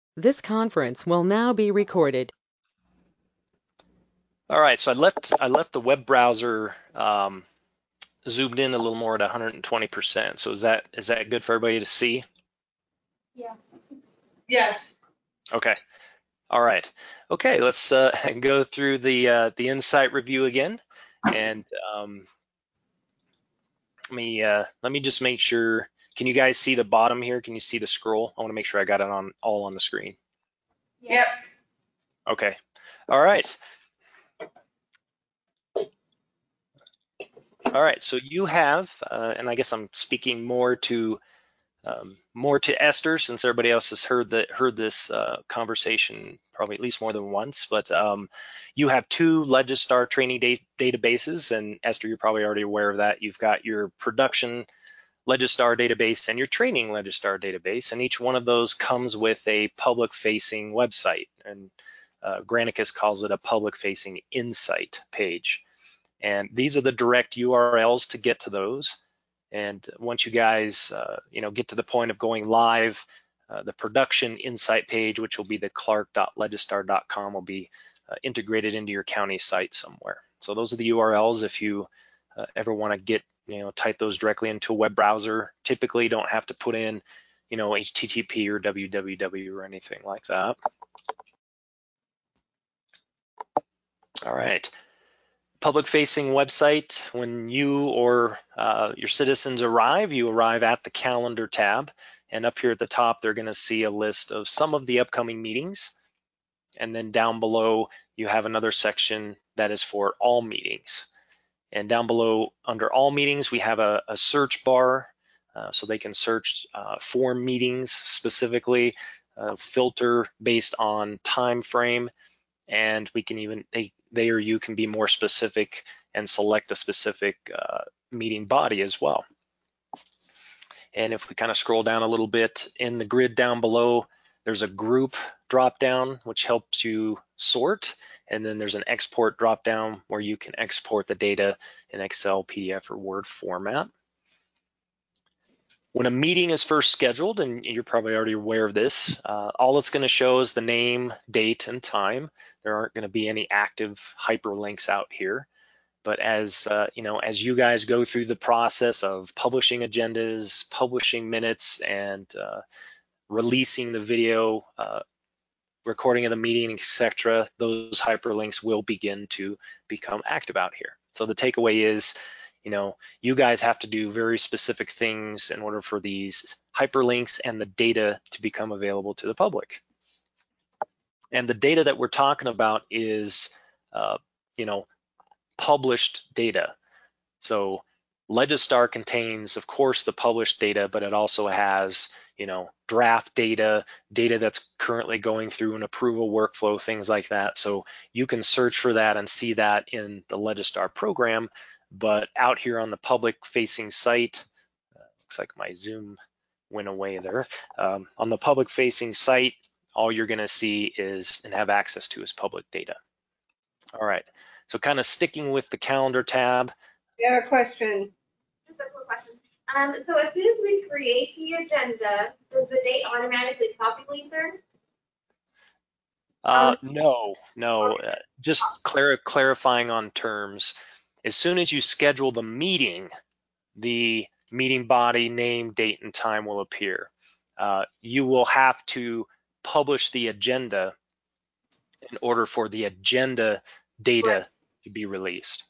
This conference will now be recorded. All right, so I left the web browser zoomed in a little more at 120%. So is that good for everybody to see? Yeah. Yes. Okay. All right. Okay, let's go through the Insight review again, and let me just make sure. Can you guys see the bottom here? Can you see the scroll? I want to make sure I got it on all on the screen. Yep. Okay. All right. All right. So you have, and I guess I'm speaking more to Esther, since everybody else has heard this conversation probably at least more than once. But you have two Legistar training databases, and Esther, you're probably already aware of that. You've got your production Legistar database and your training Legistar database, and each one of those comes with a public-facing website, and Granicus calls it a public-facing Insight page. And these are the direct URLs to get to those. And once you guys, get to the point of going live, the production Insight page, which will be the clark.legistar.com, will be integrated into your county site somewhere. So those are the URLs if you ever want to get, type those directly into a web browser. Typically, you don't have to put in, HTTP or www or anything like that. All right. Public-facing website, when you or your citizens arrive, you arrive at the calendar tab, and up here at the top, they're going to see a list of some of the upcoming meetings. And then down below, you have another section that is for all meetings. And down below, under all meetings, we have a search bar, so they can search for meetings specifically, filter based on time frame, and we can even, they or you can be more specific and select a specific meeting body as well. And if we kind of scroll down a little bit in the grid down below, there's a group drop down which helps you sort, and then there's an export drop down where you can export the data in Excel, PDF, or Word format. When a meeting is first scheduled, and you're probably already aware of this, all it's going to show is the name, date, and time. There aren't going to be any active hyperlinks out here. But as as you guys go through the process of publishing agendas, publishing minutes, and releasing the video, recording of the meeting, etc., those hyperlinks will begin to become active out here. So the takeaway is, you guys have to do very specific things in order for these hyperlinks and the data to become available to the public. And the data that we're talking about is, published data. So Legistar contains, of course, the published data, but it also has, draft data, data that's currently going through an approval workflow, things like that. So you can search for that and see that in the Legistar program. But out here on the public-facing site, looks like my Zoom went away there. On the public-facing site, all you're going to see is and have access to is public data. All right, so kind of sticking with the calendar tab. I have a question. Just a quick question. So as soon as we create the agenda, does the date automatically populate there? No, just clarifying on terms. As soon as you schedule the meeting body, name, date, and time will appear. You will have to publish the agenda in order for the agenda data to be released.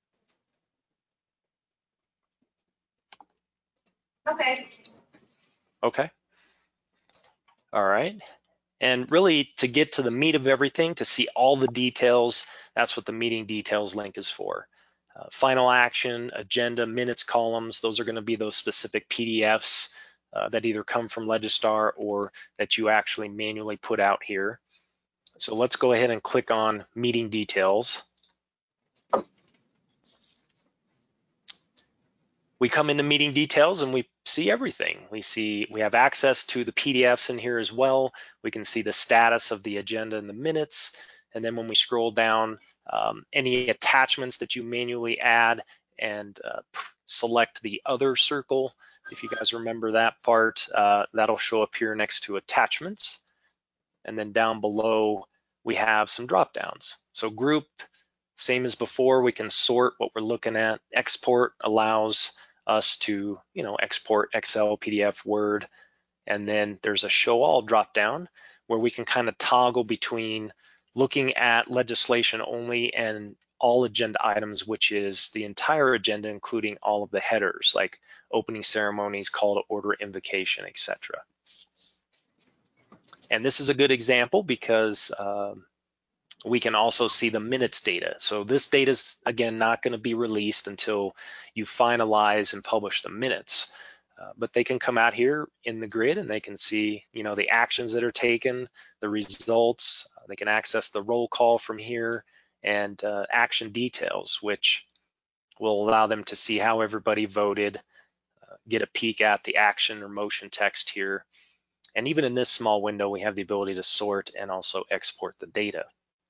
Okay. Okay. All right. And really, to get to the meat of everything, to see all the details, that's what the meeting details link is for. Final action, agenda, minutes columns, those are going to be those specific PDFs that either come from Legistar or that you actually manually put out here. So let's go ahead and click on meeting details. We come into meeting details and we see everything. We have access to the PDFs in here as well. We can see the status of the agenda and the minutes. And then when we scroll down, any attachments that you manually add and select the other circle, if you guys remember that part, that'll show up here next to attachments. and then down below we have some drop downs. So group, same as before, we can sort what we're looking at. Export allows us to, export Excel, PDF, Word, and then there's a show all drop down where we can kind of toggle between looking at legislation only and all agenda items, which is the entire agenda, including all of the headers like opening ceremonies, call to order, invocation, etc. And this is a good example because we can also see the minutes data. So this data is, again, not going to be released until you finalize and publish the minutes. But they can come out here in the grid and they can see, the actions that are taken, the results. They can access the roll call from here and action details, which will allow them to see how everybody voted, get a peek at the action or motion text here. And even in this small window, we have the ability to sort and also export the data.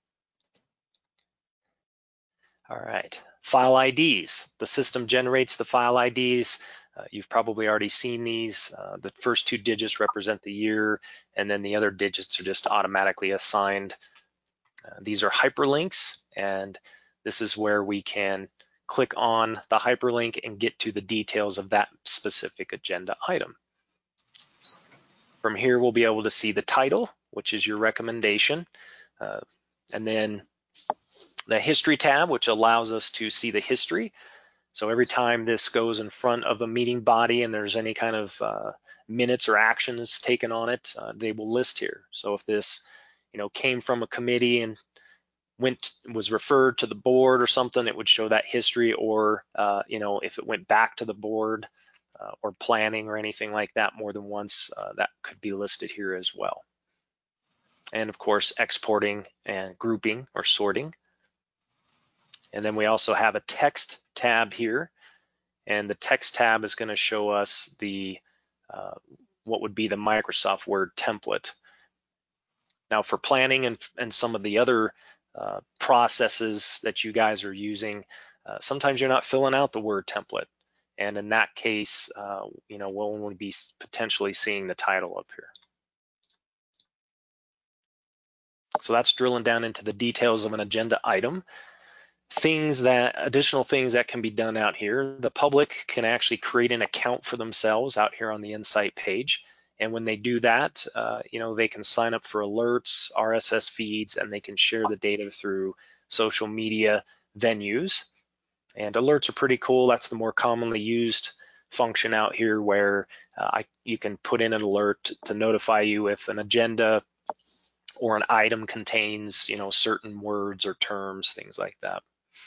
All right, file IDs. The system generates the file IDs. You've probably already seen these. The first 2 digits represent the year, and then the other digits are just automatically assigned. These are hyperlinks, and this is where we can click on the hyperlink and get to the details of that specific agenda item. From here, we'll be able to see the title, which is your recommendation, and then the history tab, which allows us to see the history. So every time this goes in front of a meeting body and there's any kind of minutes or actions taken on it, they will list here. So if this, came from a committee and was referred to the board or something, it would show that history, or if it went back to the board or planning or anything like that more than once, that could be listed here as well. And of course, exporting and grouping or sorting. And then we also have a text tab here, and the text tab is going to show us the what would be the Microsoft Word template. Now for planning and some of the other processes that you guys are using, sometimes you're not filling out the Word template, and in that case, we'll only be potentially seeing the title up here. So that's drilling down into the details of an agenda item. Additional things that can be done out here. The public can actually create an account for themselves out here on the Insight page. And when they do that, they can sign up for alerts, RSS feeds, and they can share the data through social media venues. And alerts are pretty cool. That's the more commonly used function out here, where you can put in an alert to notify you if an agenda or an item contains, certain words or terms, things like that.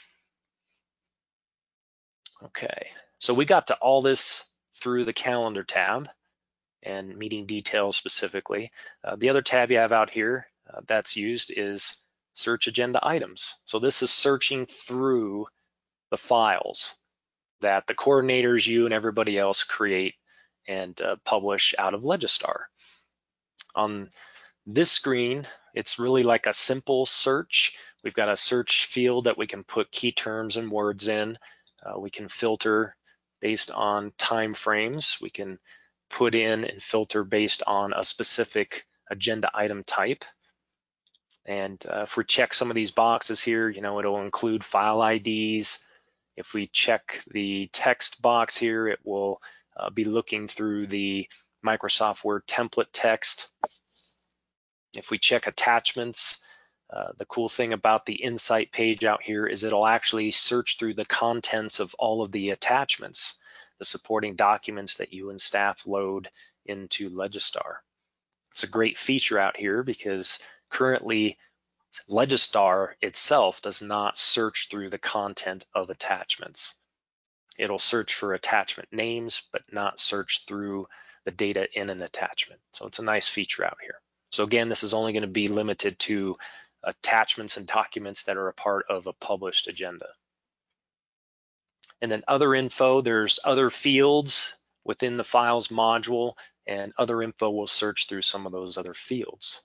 Okay, so we got to all this through the calendar tab and meeting details specifically. The other tab you have out here that's used is search agenda items. So this is searching through the files that the coordinators, you and everybody else create and publish out of Legistar. On this screen, it's really like a simple search. We've got a search field that we can put key terms and words in. We can filter based on time frames. We can put in and filter based on a specific agenda item type. And if we check some of these boxes here, it'll include file IDs. If we check the text box here, it will be looking through the Microsoft Word template text. If we check attachments, the cool thing about the Insight page out here is it'll actually search through the contents of all of the attachments, the supporting documents that you and staff load into Legistar. It's a great feature out here because currently Legistar itself does not search through the content of attachments. It'll search for attachment names, but not search through the data in an attachment. So it's a nice feature out here. So again, this is only going to be limited to attachments and documents that are a part of a published agenda. And then other info, there's other fields within the files module, and other info will search through some of those other fields.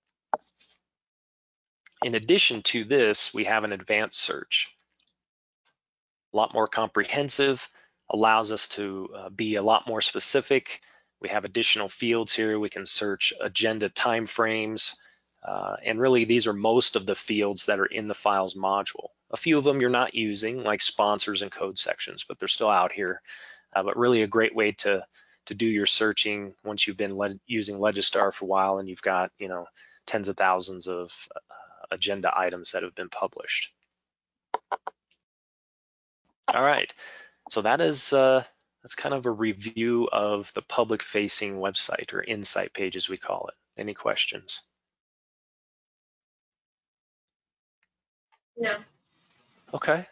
In addition to this, we have an advanced search. A lot more comprehensive, allows us to be a lot more specific. We have additional fields here. We can search agenda timeframes, And really, these are most of the fields that are in the files module. A few of them you're not using, like sponsors and code sections, but they're still out here. But really a great way to do your searching once you've been using Legistar for a while and you've got, you know, tens of thousands of agenda items that have been published. All right, so that's kind of a review of the public-facing website, or insight page as we call it. Any questions? No. Okay.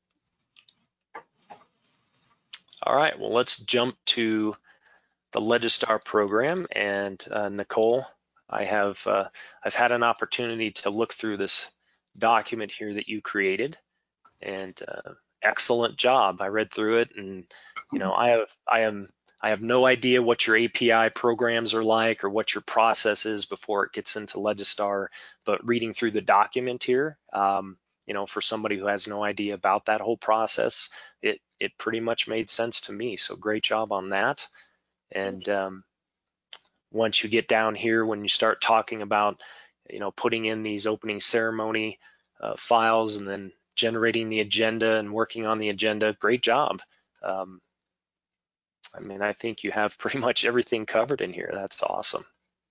All right, well, let's jump to the Legistar program. And Nicole, I've had an opportunity to look through this document here that you created, and excellent job. I read through it, and you know, I have no idea what your API programs are like or what your process is before it gets into Legistar, but reading through the document here, you know, for somebody who has no idea about that whole process, it pretty much made sense to me. So great job on that. And once you get down here, when you start talking about, you know, putting in these opening ceremony files and then generating the agenda and working on the agenda, great job. I mean, I think you have pretty much everything covered in here. That's awesome.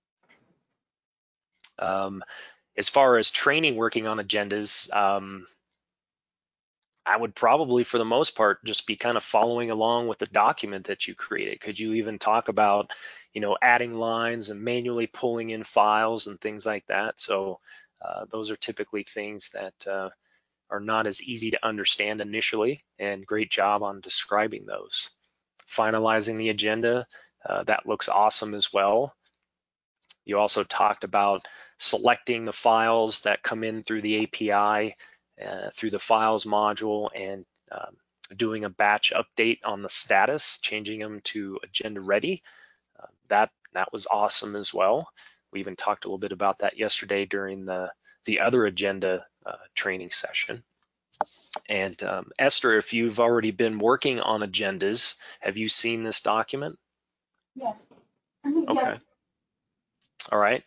As far as training working on agendas, I would probably, for the most part, just be kind of following along with the document that you created. Could you even talk about, you know, adding lines and manually pulling in files and things like that? So those are typically things that are not as easy to understand initially, and great job on describing those. Finalizing the agenda, that looks awesome as well. You also talked about selecting the files that come in through the API, through the files module, and doing a batch update on the status, changing them to agenda ready. That was awesome as well. We even talked a little bit about that yesterday during the other agenda training session. And Esther, if you've already been working on agendas, have you seen this document? Yes. Okay. Yes. All right.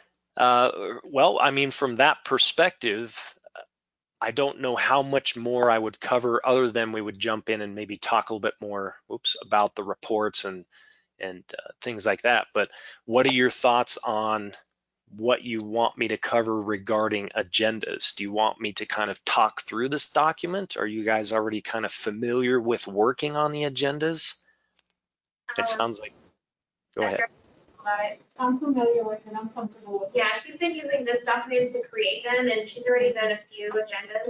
Well, I mean, from that perspective, I don't know how much more I would cover other than we would jump in and maybe talk a little bit more, about the reports and things like that. But what are your thoughts on what you want me to cover regarding agendas? Do you want me to kind of talk through this document? Are you guys already kind of familiar with working on the agendas? It sounds like, go ahead. I'm familiar with it. I'm comfortable with it. Yeah, she's been using this document to create them, and she's already done a few agendas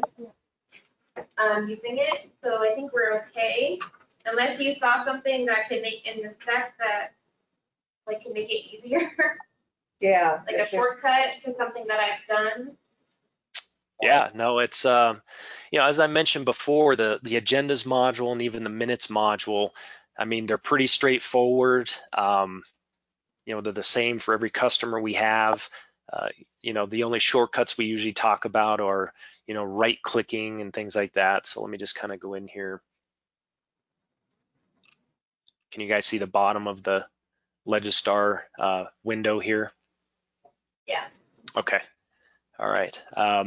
using it. So I think we're okay, unless you saw something that could make in the spec that like can make it easier. Yeah. Like a shortcut to something that I've done. Yeah, no, it's you know, as I mentioned before, the agendas module and even the minutes module, I mean, they're pretty straightforward. You know, they're the same for every customer we have. You know, the only shortcuts we usually talk about are, you know, right clicking and things like that. So let me just kind of go in here. Can you guys see the bottom of the Legistar window here? Yeah. Okay. All right.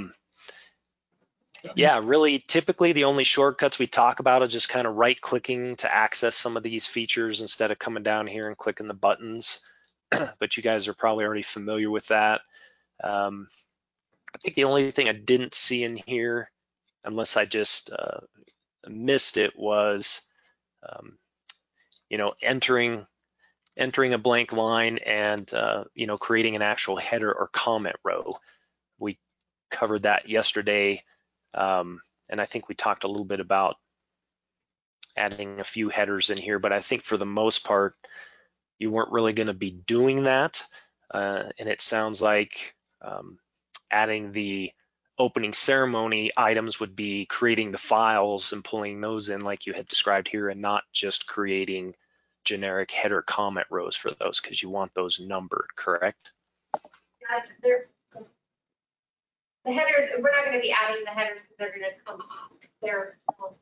Yeah, really, typically the only shortcuts we talk about are just kind of right clicking to access some of these features instead of coming down here and clicking the buttons. But you guys are probably already familiar with that. I think the only thing I didn't see in here, unless I just missed it, was you know, entering a blank line and you know, creating an actual header or comment row. We covered that yesterday, and I think we talked a little bit about adding a few headers in here, but I think for the most part, you weren't really going to be doing that. And it sounds like adding the opening ceremony items would be creating the files and pulling those in like you had described here, and not just creating generic header comment rows for those, because you want those numbered, correct? The headers, we're not going to be adding the headers because they're going to come there.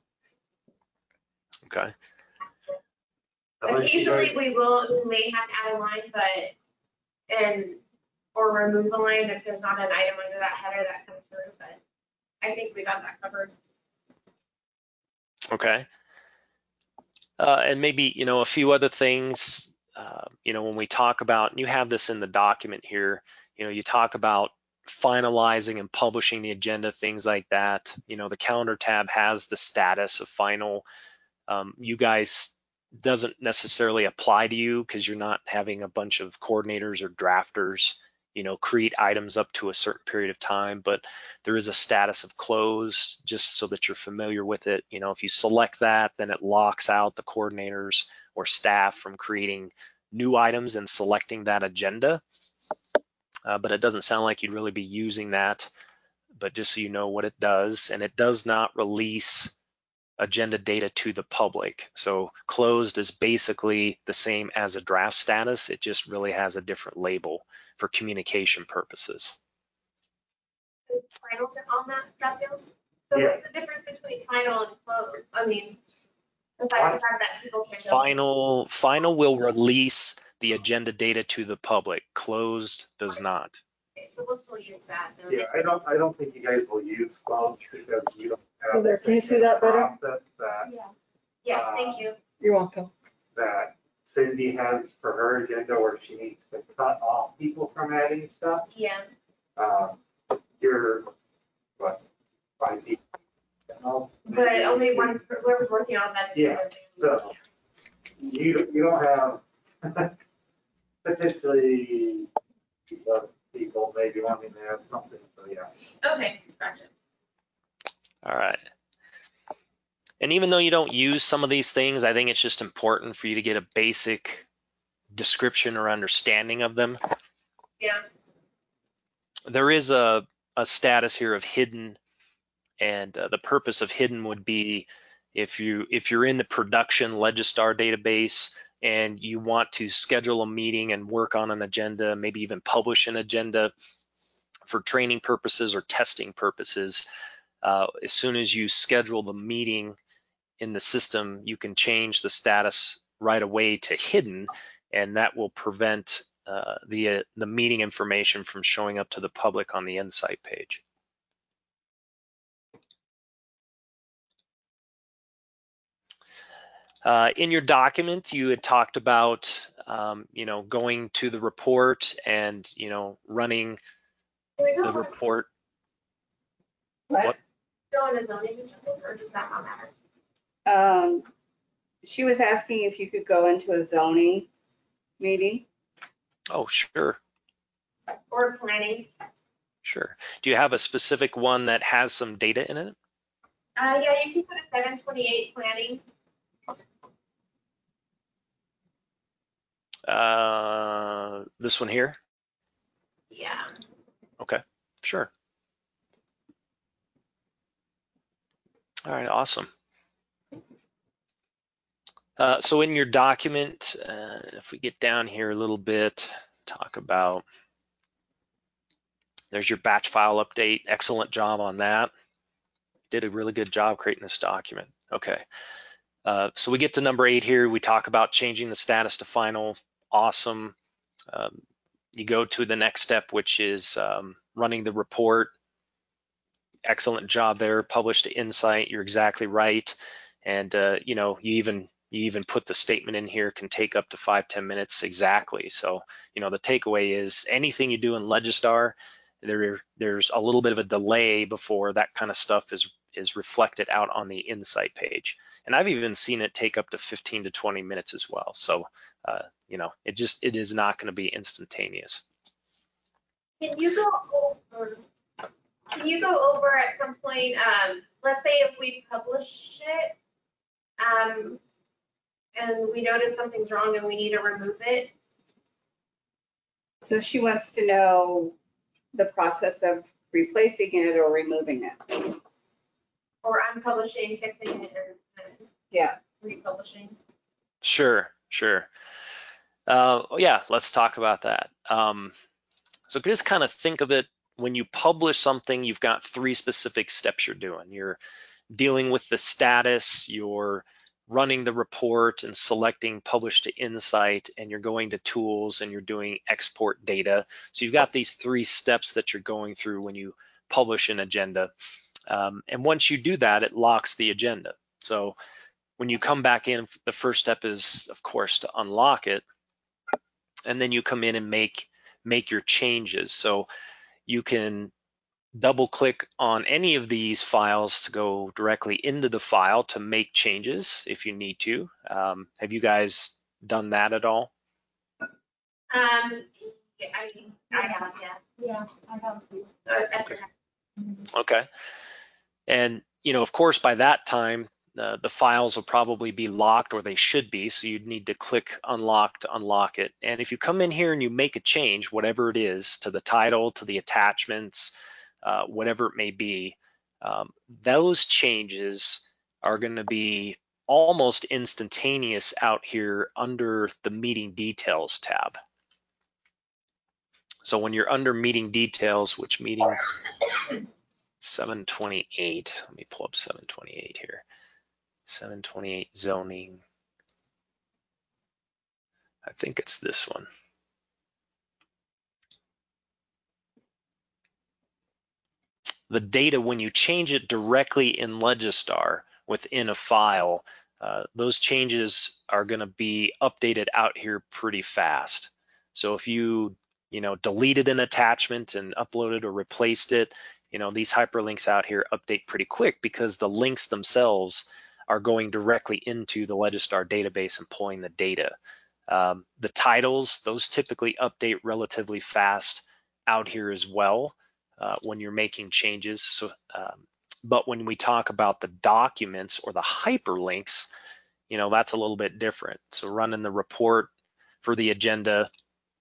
Okay. Occasionally we may have to add a line, or remove a line if there's not an item under that header that comes through, but I think we got that covered. Okay. And maybe, a few other things, when we talk about, and you have this in the document here, you talk about finalizing and publishing the agenda, things like that. The calendar tab has the status of final. You guys doesn't necessarily apply to you because you're not having a bunch of coordinators or drafters, create items up to a certain period of time, but there is a status of closed just so that you're familiar with it. If you select that, then it locks out the coordinators or staff from creating new items and selecting that agenda. But it doesn't sound like you'd really be using that, but just so you know what it does, and it does not release agenda data to the public. So closed is basically the same as a draft status. It just really has a different label for communication purposes. Is final on that field? So Yeah. what's the difference between final and closed? I mean, besides the fact that people can Final will release the agenda data to the public. Closed does not. Okay, so we'll still use that. Then. Yeah, I don't think you guys will use closed because you don't have. There, can you see that better? Process that, Yeah. Yes, thank you. You're welcome. that Cindy has for her agenda where she needs to cut off people from adding stuff. Yeah. You're, what, 5 people? But only one, whoever's working on that. Yeah, so you don't have potentially people maybe wanting to have something, so yeah. Okay, gotcha. All right. And even though you don't use some of these things, I think it's just important for you to get a basic description or understanding of them. Yeah. There is a status here of hidden, and the purpose of hidden would be if you're in the production Legistar database and you want to schedule a meeting and work on an agenda, maybe even publish an agenda for training purposes or testing purposes, as soon as you schedule the meeting in the system, you can change the status right away to hidden, and that will prevent the meeting information from showing up to the public on the Insight page. In your document, you had talked about, going to the report and, running Can we the go report. What? go in a zoning agenda, or does that not matter? She was asking if you could go into a zoning meeting. Oh, sure, Or planning? sure. Do you have a specific one that has some data in it? Yeah, you can put a 728 planning. This one here? Yeah. Okay, sure. All right, awesome. So in your document, if we get down here a little bit, talk about, there's your batch file update. Excellent job on that. Did a really good job creating this document. Okay. So we get to number 8 here. We talk about changing the status to final. Awesome. You go to the next step, which is running the report. Excellent job there. Publish to Insight. You're exactly right. And you even put the statement in here, can take up to 5-10 minutes exactly. So the takeaway is anything you do in Legistar, there's a little bit of a delay before that kind of stuff is reflected out on the Insight page. And I've even seen it take up to 15 to 20 minutes as well. So it is not going to be instantaneous. Can you go over at some point, let's say if we publish it, and we notice something's wrong and we need to remove it? So she wants to know the process of replacing it or removing it. Or unpublishing, fixing it, and Yeah. republishing? Sure. Yeah, let's talk about that. So just kind of think of it, when you publish something, you've got 3 specific steps you're doing. You're dealing with the status, you're running the report and selecting publish to Insight, and you're going to tools and you're doing export data. So you've got these 3 steps that you're going through when you publish an agenda. And once you do that, it locks the agenda. So when you come back in, the first step is, of course, to unlock it. And then you come in and make your changes. So you can double click on any of these files to go directly into the file to make changes if you need to. Have you guys done that at all? I have, yeah. Yeah, I have to. That's Okay. Okay. And, of course, by that time, the files will probably be locked, or they should be, so you'd need to click unlock to unlock it. And if you come in here and you make a change, whatever it is, to the title, to the attachments, whatever it may be, those changes are going to be almost instantaneous out here under the meeting details tab. So when you're under meeting details, which meeting? 728. Let me pull up 728 here. 728 zoning. I think it's this one. The data, when you change it directly in Legistar within a file, those changes are going to be updated out here pretty fast. So if you deleted an attachment and uploaded or replaced it, these hyperlinks out here update pretty quick because the links themselves are going directly into the Legistar database and pulling the data. The titles, those typically update relatively fast out here as well when you're making changes. So, but when we talk about the documents or the hyperlinks, that's a little bit different. So running the report for the agenda,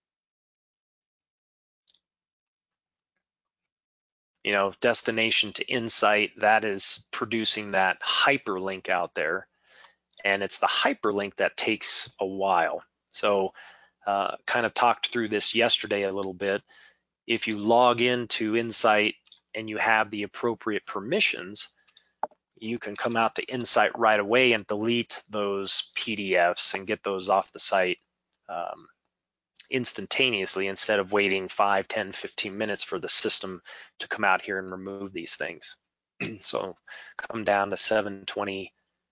destination to Insight, that is producing that hyperlink out there. And it's the hyperlink that takes a while. So kind of talked through this yesterday a little bit. If you log into Insight and you have the appropriate permissions, you can come out to Insight right away and delete those PDFs and get those off the site instantaneously instead of waiting 5, 10, 15 minutes for the system to come out here and remove these things. So come down to 720.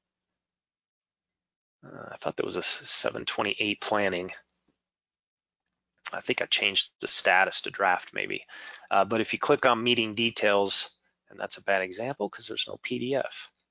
I thought there was a 728 planning. I think I changed the status to draft maybe. But if you click on meeting details, and that's a bad example because there's no PDF.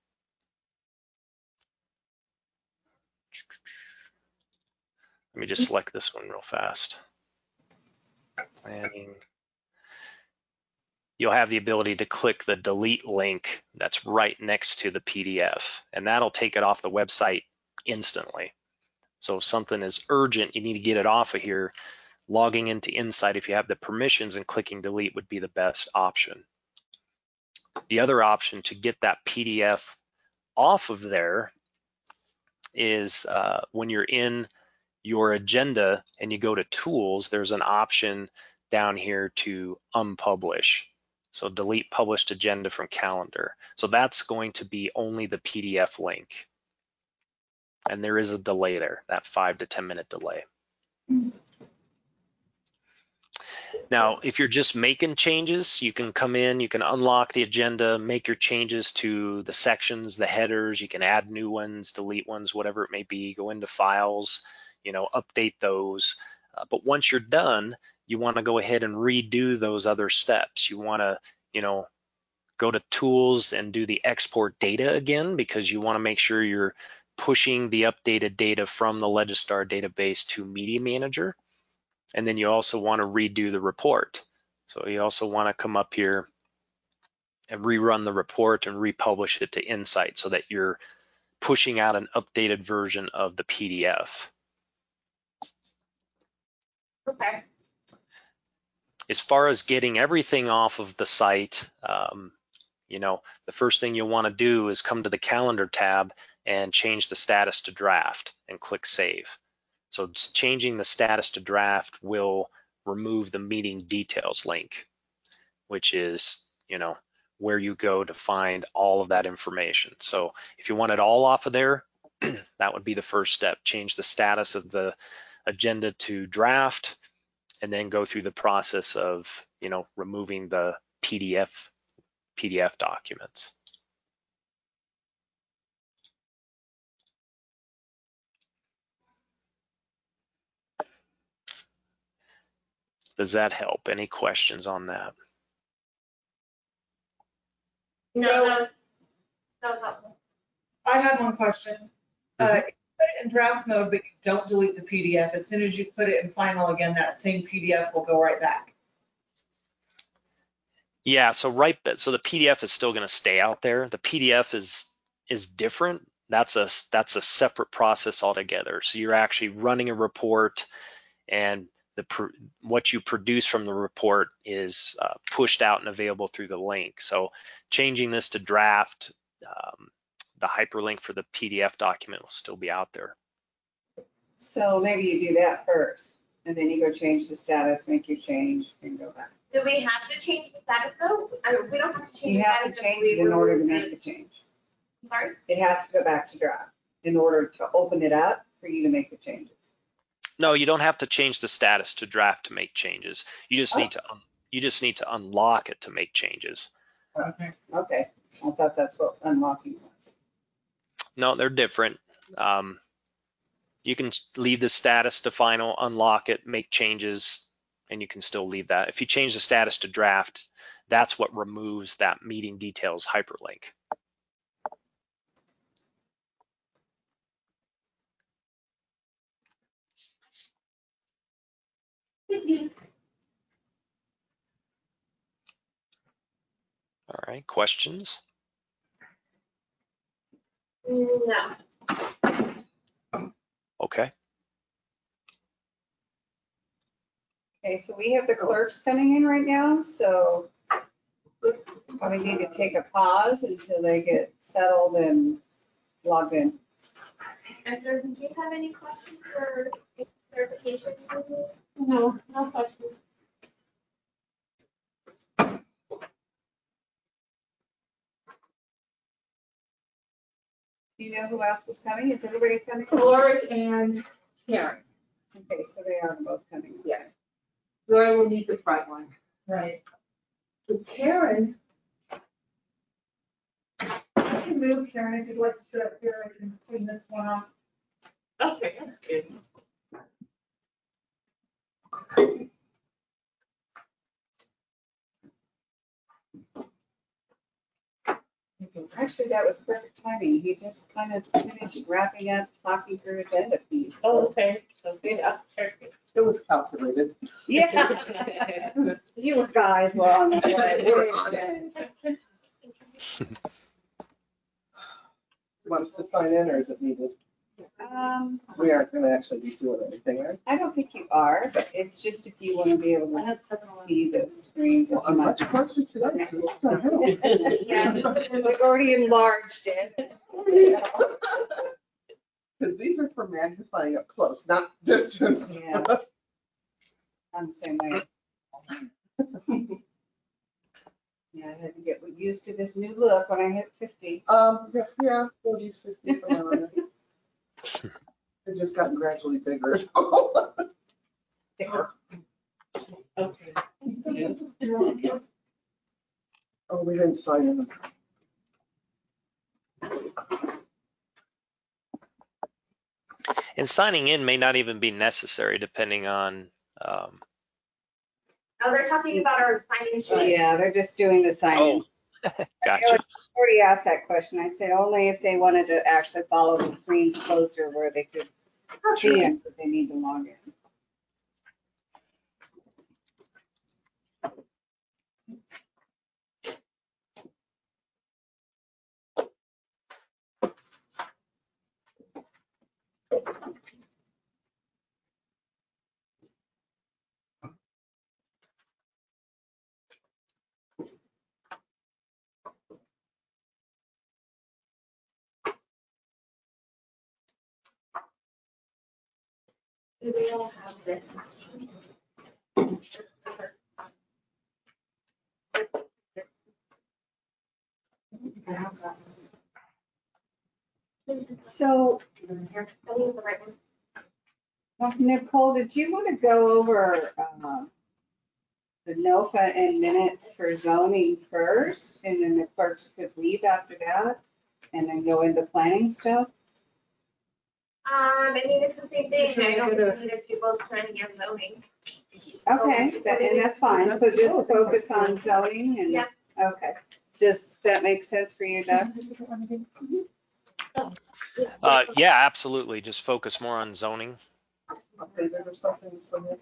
Let me just select this one real fast. Planning. You'll have the ability to click the delete link that's right next to the PDF, and that'll take it off the website instantly. So if something is urgent, you need to get it off of here. Logging into Insight, if you have the permissions, and clicking delete would be the best option. The other option to get that PDF off of there is when you're in your agenda and you go to tools, there's an option down here to unpublish. So delete published agenda from calendar. So that's going to be only the PDF link. And there is a delay there, that 5 to 10 minute delay. Now, if you're just making changes, you can come in, you can unlock the agenda, make your changes to the sections, the headers, you can add new ones, delete ones, whatever it may be, go into files, update those. But once you're done, you want to go ahead and redo those other steps. You want to, go to tools and do the export data again, because you want to make sure you're pushing the updated data from the Legistar database to Media Manager. And then you also want to redo the report. So you also want to come up here and rerun the report and republish it to Insight so that you're pushing out an updated version of the PDF. Okay. As far as getting everything off of the site, the first thing you'll want to do is come to the calendar tab and change the status to draft and click save. So changing the status to draft will remove the meeting details link, which is, where you go to find all of that information. So if you want it all off of there, that would be the first step. Change the status of the agenda to draft, and then go through the process of, removing the PDF documents. Does that help? Any questions on that? No, that was helpful. I have one question. You put it in draft mode, but you don't delete the PDF. As soon as you put it in final again, that same PDF will go right back. Yeah, so the PDF is still going to stay out there. The PDF is different. That's a separate process altogether. So you're actually running a report, and what you produce from the report is pushed out and available through the link. So changing this to draft, the hyperlink for the PDF document will still be out there. So maybe you do that first, and then you go change the status, make your change, and go back. Do we have to change the status though? We don't have to change You the have status. to change it in order to make the change. Sorry? It has to go back to draft in order to open it up for you to make the changes. No, you don't have to change the status to draft to make changes. You just need to unlock it to make changes. Okay. Okay, I thought that's what unlocking was. No, they're different. You can leave the status to final, unlock it, make changes, and you can still leave that. If you change the status to draft, that's what removes that meeting details hyperlink. All right, questions? No. Okay. Okay, so we have the clerks coming in right now, so we need to take a pause until they get settled and logged in. And sir, did you have any questions or clarification? No, no questions. Do you know who else was coming? Is everybody coming? Lori and Karen. Okay, so they are both coming. Yeah. Lori will need the front one. Right. So Karen, I can move, Karen, if you'd like to sit up here, I can clean this one off. okay, that's good. Actually, that was perfect timing. He just kind of finished wrapping up, talking through agenda piece. Oh, okay, so good. Yeah. Perfect. It was calculated. Yeah. You guys were on the way. Want us to sign in, or is it needed? We aren't gonna actually be doing anything, right? I don't think you are, but it's just if you want to be able to see the screens. Well, I'm much closer today, so it's gonna help. Yeah, we've already enlarged it. Because these are for magnifying up close, not distance. Yeah. I'm the same way. Yeah, I had to get used to this new look when I hit 50. Yeah, 40s, 50s, somewhere around there. They've just gotten gradually bigger. Thicker. Okay. Oh, we didn't sign in. And signing in may not even be necessary depending on, Oh, they're talking about our signing sheet. Yeah, they're just doing the sign-in. gotcha. I already asked that question. I said only if they wanted to actually follow the screens closer where they could see it, but they need to log in. Do we all have this? So I think it's the right one. Nicole, did you want to go over the NOFA and minutes for zoning first, and then the clerks could leave after that, and then go into planning stuff? I mean, it's the same thing. I don't need to do both planning and zoning. Okay, and that's fine. So just focus on zoning and, Yeah. okay. Does that make sense for you, Doug? Yeah, absolutely. Just focus more on zoning. Updated or something, so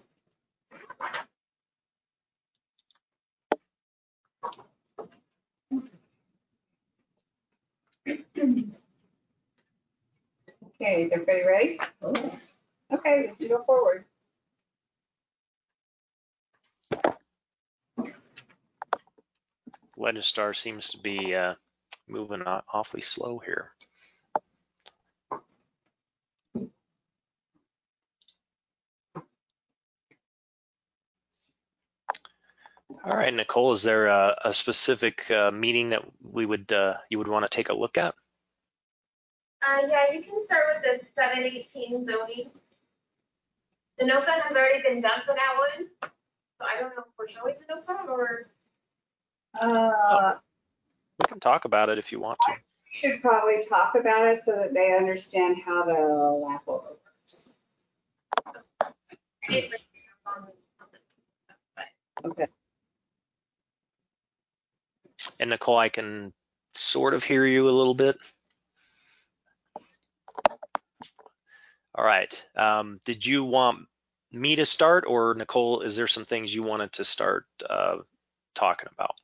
Okay, is everybody ready? Okay, let's go forward. Legistar seems to be moving awfully slow here. All right, Nicole, is there a specific meeting that you would want to take a look at? Yeah, you can start with the 718 zoning. The NOFA has already been done for that one, so I don't know if we're showing the NOFA or. We can talk about it if you want to. We should probably talk about it so that they understand how the LAFO works. Okay. And Nicole, I can sort of hear you a little bit. All right. Did you want me to start, or Nicole, is there some things you wanted to start talking about?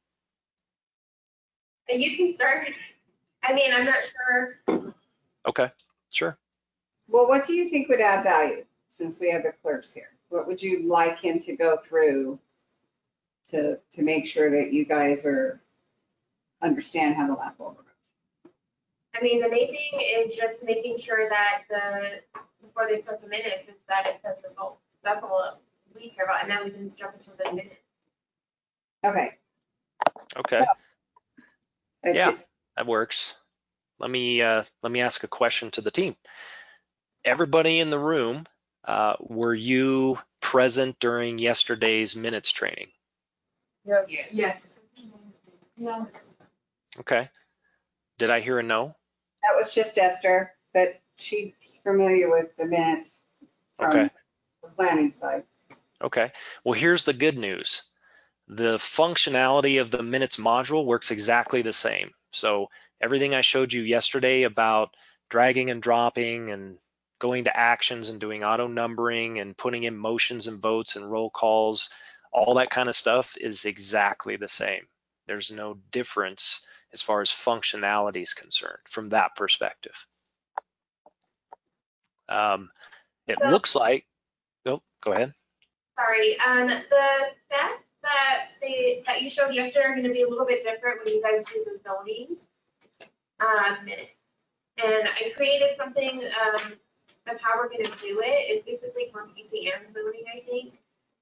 You can start. I mean, I'm not sure. Okay, sure. Well, what do you think would add value since we have the clerks here? What would you like him to go through to make sure that you guys understand how the LAFO works? I mean, the main thing is just making sure that before they start the minutes, is that it says results. That's all we care about, and then we can jump into the minutes. Okay. Okay. That's Yeah, it. that works. Let me ask a question to the team. Everybody in the room, were you present during yesterday's minutes training? yes. Yes. No. Okay. Did I hear a no? That was just Esther, but she's familiar with the minutes from Okay. the planning side. Okay. Well, here's the good news. The functionality of the minutes module works exactly the same. So everything I showed you yesterday about dragging and dropping and going to actions and doing auto numbering and putting in motions and votes and roll calls, all that kind of stuff is exactly the same. There's no difference as far as functionality is concerned from that perspective. It looks like, oh, go ahead. Sorry, the stats that you showed yesterday are going to be a little bit different when you guys do the zoning minutes. And I created something of how we're going to do it. It's basically for PCM zoning, I think.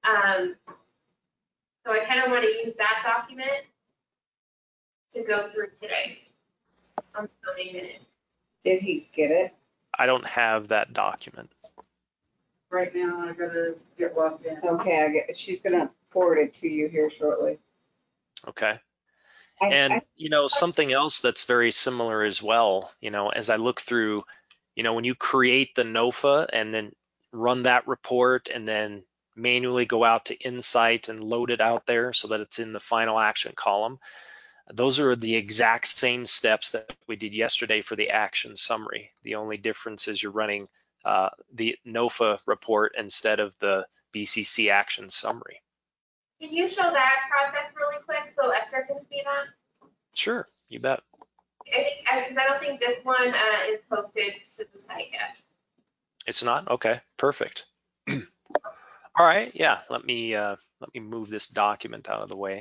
So I kind of want to use that document to go through today on zoning minutes. Did he get it? I don't have that document. Right now, I gotta get logged in. Okay, she's gonna forward it to you here shortly. Okay. And, something else that's very similar as well, as I look through, when you create the NOFA and then run that report and then manually go out to Insight and load it out there so that it's in the final action column, those are the exact same steps that we did yesterday for the action summary. The only difference is you're running the NOFA report instead of the BCC action summary. Can you show that process really quick so Esther can see that? Sure, you bet. I don't think this one is posted to the site yet. It's not? Okay, perfect. All right, yeah, let me move this document out of the way.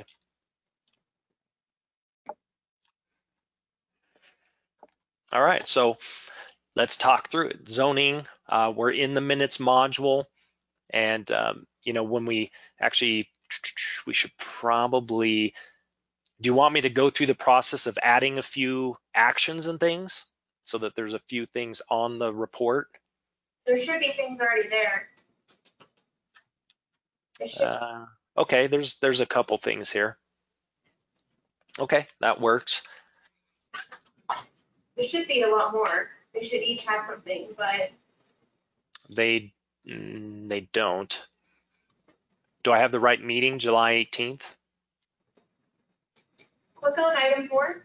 All right, so let's talk through it. Zoning, we're in the minutes module, and when we should probably, do you want me to go through the process of adding a few actions and things? so that there's a few things on the report? There should be things already there. It should, Okay, there's a couple things here. Okay, that works. there should be a lot more. They should each have something, but They don't. Do I have the right meeting, July 18th? click on item 4.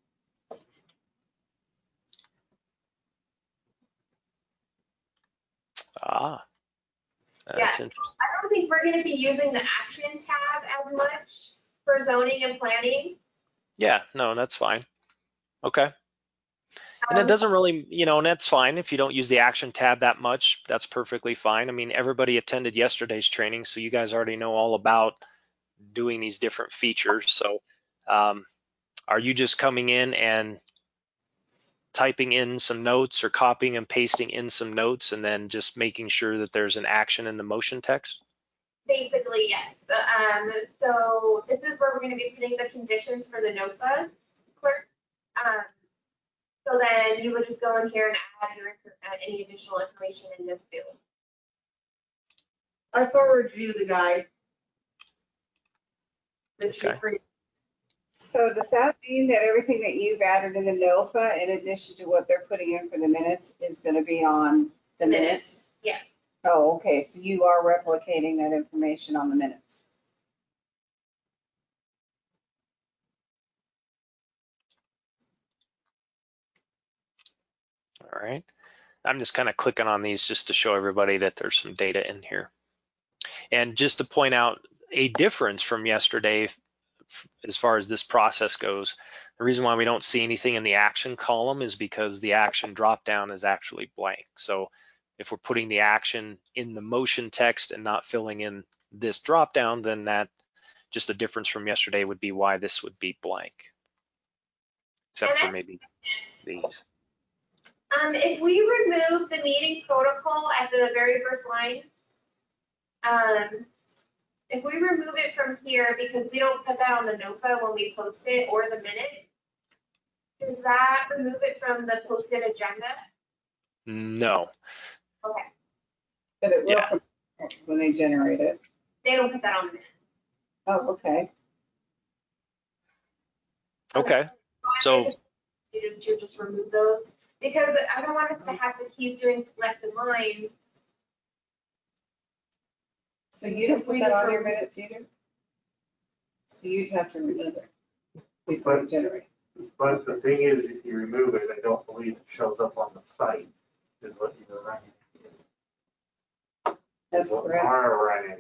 Ah, that's Yeah. interesting. I don't think we're going to be using the action tab as much for zoning and planning. Yeah, no, that's fine. Okay. And it doesn't really, and that's fine if you don't use the action tab that much. That's perfectly fine. I mean, everybody attended yesterday's training, so you guys already know all about doing these different features. So are you just coming in and typing in some notes or copying and pasting in some notes and then just making sure that there's an action in the motion text? Basically, yes. So this is where we're going to be putting the conditions for the NOFA clerk. So then you would just go in here and add any additional information in this field. I forward you the guide. This sheet Okay. for you. So does that mean that everything that you've added in the NOFA, in addition to what they're putting in for the minutes, is going to be on the minutes? Yes. Oh, okay, so you are replicating that information on the minutes. All right. I'm just kind of clicking on these just to show everybody that there's some data in here. And just to point out a difference from yesterday as far as this process goes, the reason why we don't see anything in the action column is because the action dropdown is actually blank. So if we're putting the action in the motion text and not filling in this dropdown, then that just the difference from yesterday would be why this would be blank, except for maybe these. If we remove the meeting protocol at the very first line, if we remove it from here, because we don't put that on the NOFA when we post it or the minute, does that remove it from the posted agenda? No. Okay. But it will Yeah. come next when they generate it. They don't put that on the minute. Oh, okay. Okay. So You just remove those, because I don't want us to have to keep doing selected lines. So you don't put that on your minutes either? So you'd have to remove it before you generate. But the thing is, if you remove it, I don't believe it shows up on the site, is what you're running. That's What correct. Mara ran into.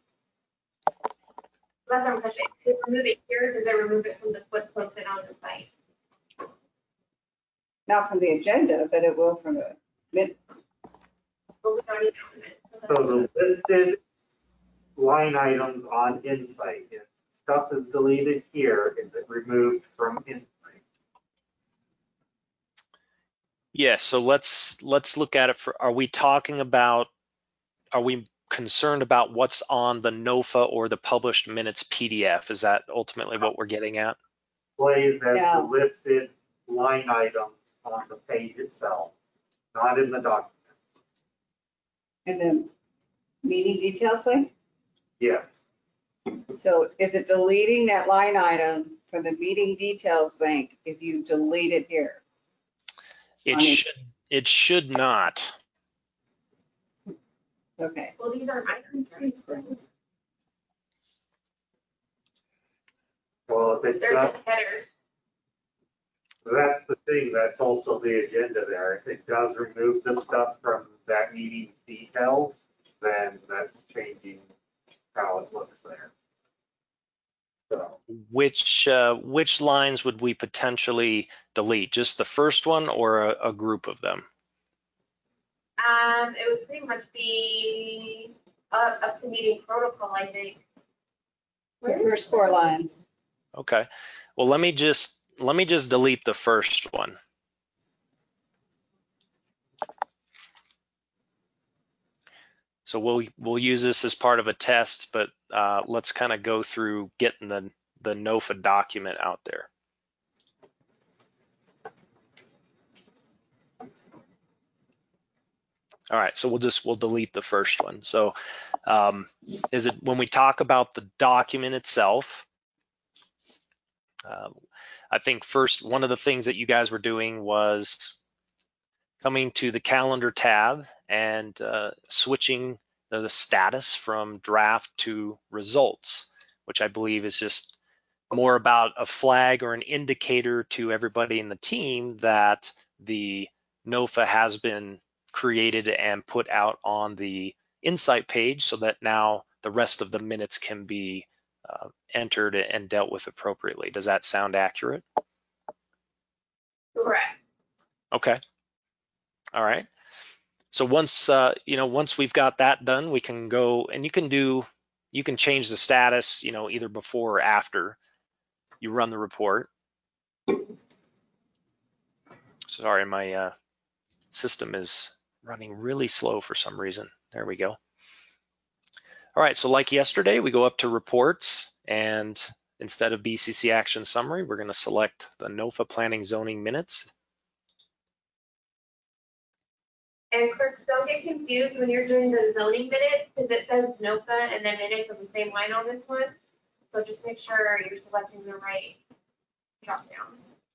That's our question. If we remove it here, does it remove it from the what's posted on the site? Not from the agenda, but it will from the minutes. But we don't need it on the minute. So the listed line items on Insight, if stuff is deleted here, is it removed from Insight? yes, so let's look at it for, are we concerned about what's on the NOFA or the published minutes PDF? Is that ultimately what we're getting at? Plays as the No. listed line item on the page itself, not in the document. And then meeting details link? Yes. So is it deleting that line item from the meeting details link if you delete it here? It should not. Okay. Well, these are items, right? Well, if it They're does, just headers. that's the thing, that's also the agenda there. If it does remove the stuff from that meeting's details, then that's changing how it looks there. So, Which lines would we potentially delete? Just the first one or a group of them? It would pretty much be up to meeting protocol, I think. The first 4 lines. Okay. Well, let me just delete the first one. So we'll use this as part of a test, but let's kind of go through getting the NOFA document out there. All right, so we'll delete the first one. So is it when we talk about the document itself, I think first one of the things that you guys were doing was coming to the calendar tab and switching the status from draft to results, which I believe is just more about a flag or an indicator to everybody in the team that the NOFA has been created and put out on the Insight page so that now the rest of the minutes can be entered and dealt with appropriately. Does that sound accurate? Correct. Okay. All right. So once once we've got that done, we can go and you can change the status, either before or after you run the report. Sorry, my system is running really slow for some reason. There we go. All right, so like yesterday, we go up to reports, and instead of BCC action summary, we're going to select the NOFA planning zoning minutes. And Chris, don't get confused when you're doing the zoning minutes, because it says NOFA and then minutes of the same line on this one. So just make sure you're selecting the right drop down.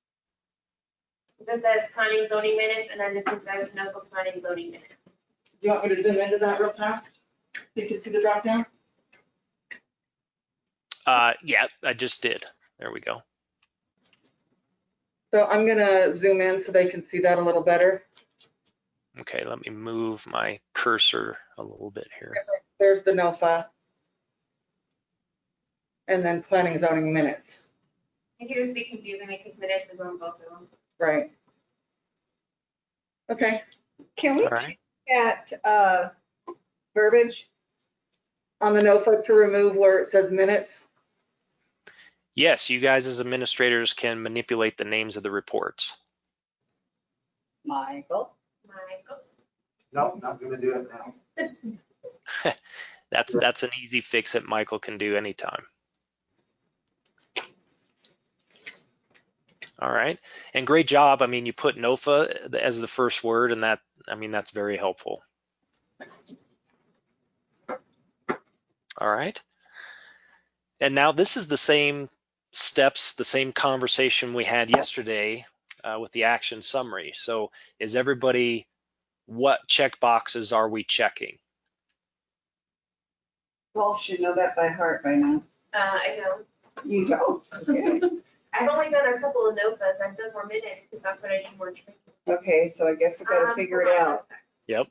This says planning zoning minutes, and then this says NOFA planning zoning minutes. Do you want me to zoom into that real fast? So you can see the drop down? Yeah, I just did. There we go. So I'm gonna zoom in so they can see that a little better. Okay, let me move my cursor a little bit here. There's the NOFA. And then planning zoning minutes. It could just be confusing because minutes is on both of them. Right. Okay. Can we All right. at verbiage? On the NOFA to remove where it says minutes. Yes, you guys as administrators can manipulate the names of the reports. Michael? Nope, not gonna do it now. That's an easy fix that Michael can do anytime. All right, and great job. I mean, you put NOFA as the first word, and that's very helpful. All right, and now this is the same steps, the same conversation we had yesterday with the action summary. So is everybody, what check boxes are we checking? Paul should know that by heart by now. I don't. You don't? Okay. I've only done a couple of NOFAs. I've done more minutes because that's what I do more training. Okay, so I guess we gotta figure it out. Yep.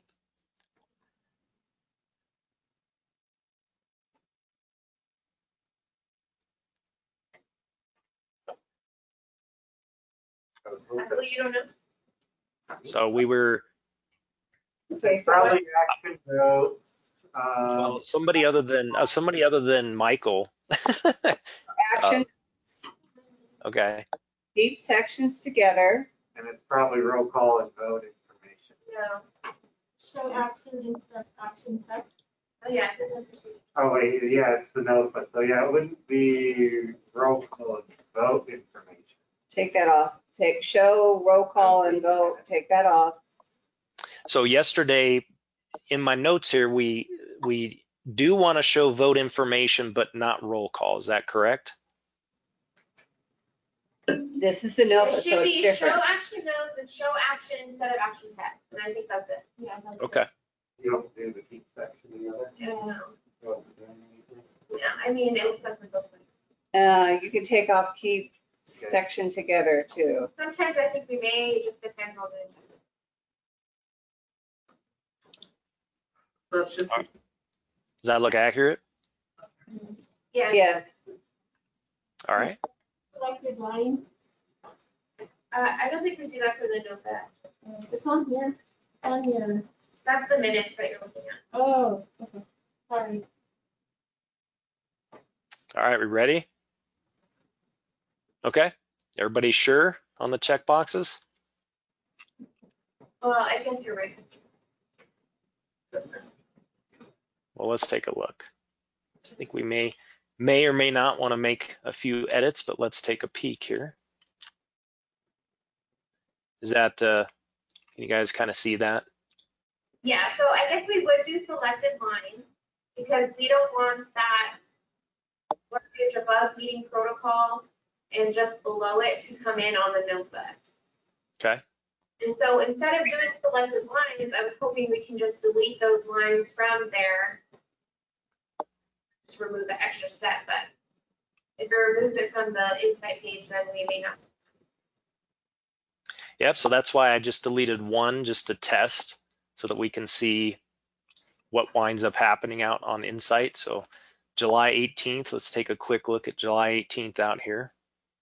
Well, you don't know. So we were, Okay, so Probably action notes. well, somebody other than Michael. action, Okay. keep sections together. And it's probably roll call and vote information. No. Show action instead of action text. Oh, yeah, it's in the procedure. Oh, wait, yeah, it's the NOFA. So yeah, it wouldn't be roll call and vote information. Take that off. Take show, roll call and vote. Take that off. So yesterday in my notes here, we do want to show vote information, but not roll call. Is that correct? This is the note, It so should it's be show different. action notes and show action instead of action text. And I think that's it. Yeah, that's Okay. You don't do the keep section together? No. Wasn't doing anything. Yeah, I mean, it's separate both ways. You can take off keep section together too. Sometimes I think we may, it just depends on the agenda. Let's just. Does that look accurate? Yeah. Yes. All right. selected line. I don't think we do that for the NOFA. It's on here. On here. That's the minutes that you're looking at. Oh, okay. Sorry. All right, we ready? Okay. Everybody sure on the check boxes? Well, I guess you're right. Well, let's take a look. I think we may or may not want to make a few edits, but let's take a peek here. Is that, can you guys kind of see that? Yeah, so I guess we would do selected lines because we don't want that verbiage above meeting protocol and just below it to come in on the NOFA. Okay. And so instead of doing selected lines, I was hoping we can just delete those lines from there to remove the extra step, but if it removes it from the insight page, then we may not. Yep, so that's why I just deleted one just to test so that we can see what winds up happening out on Insight. So July 18th, let's take a quick look at July 18th out here.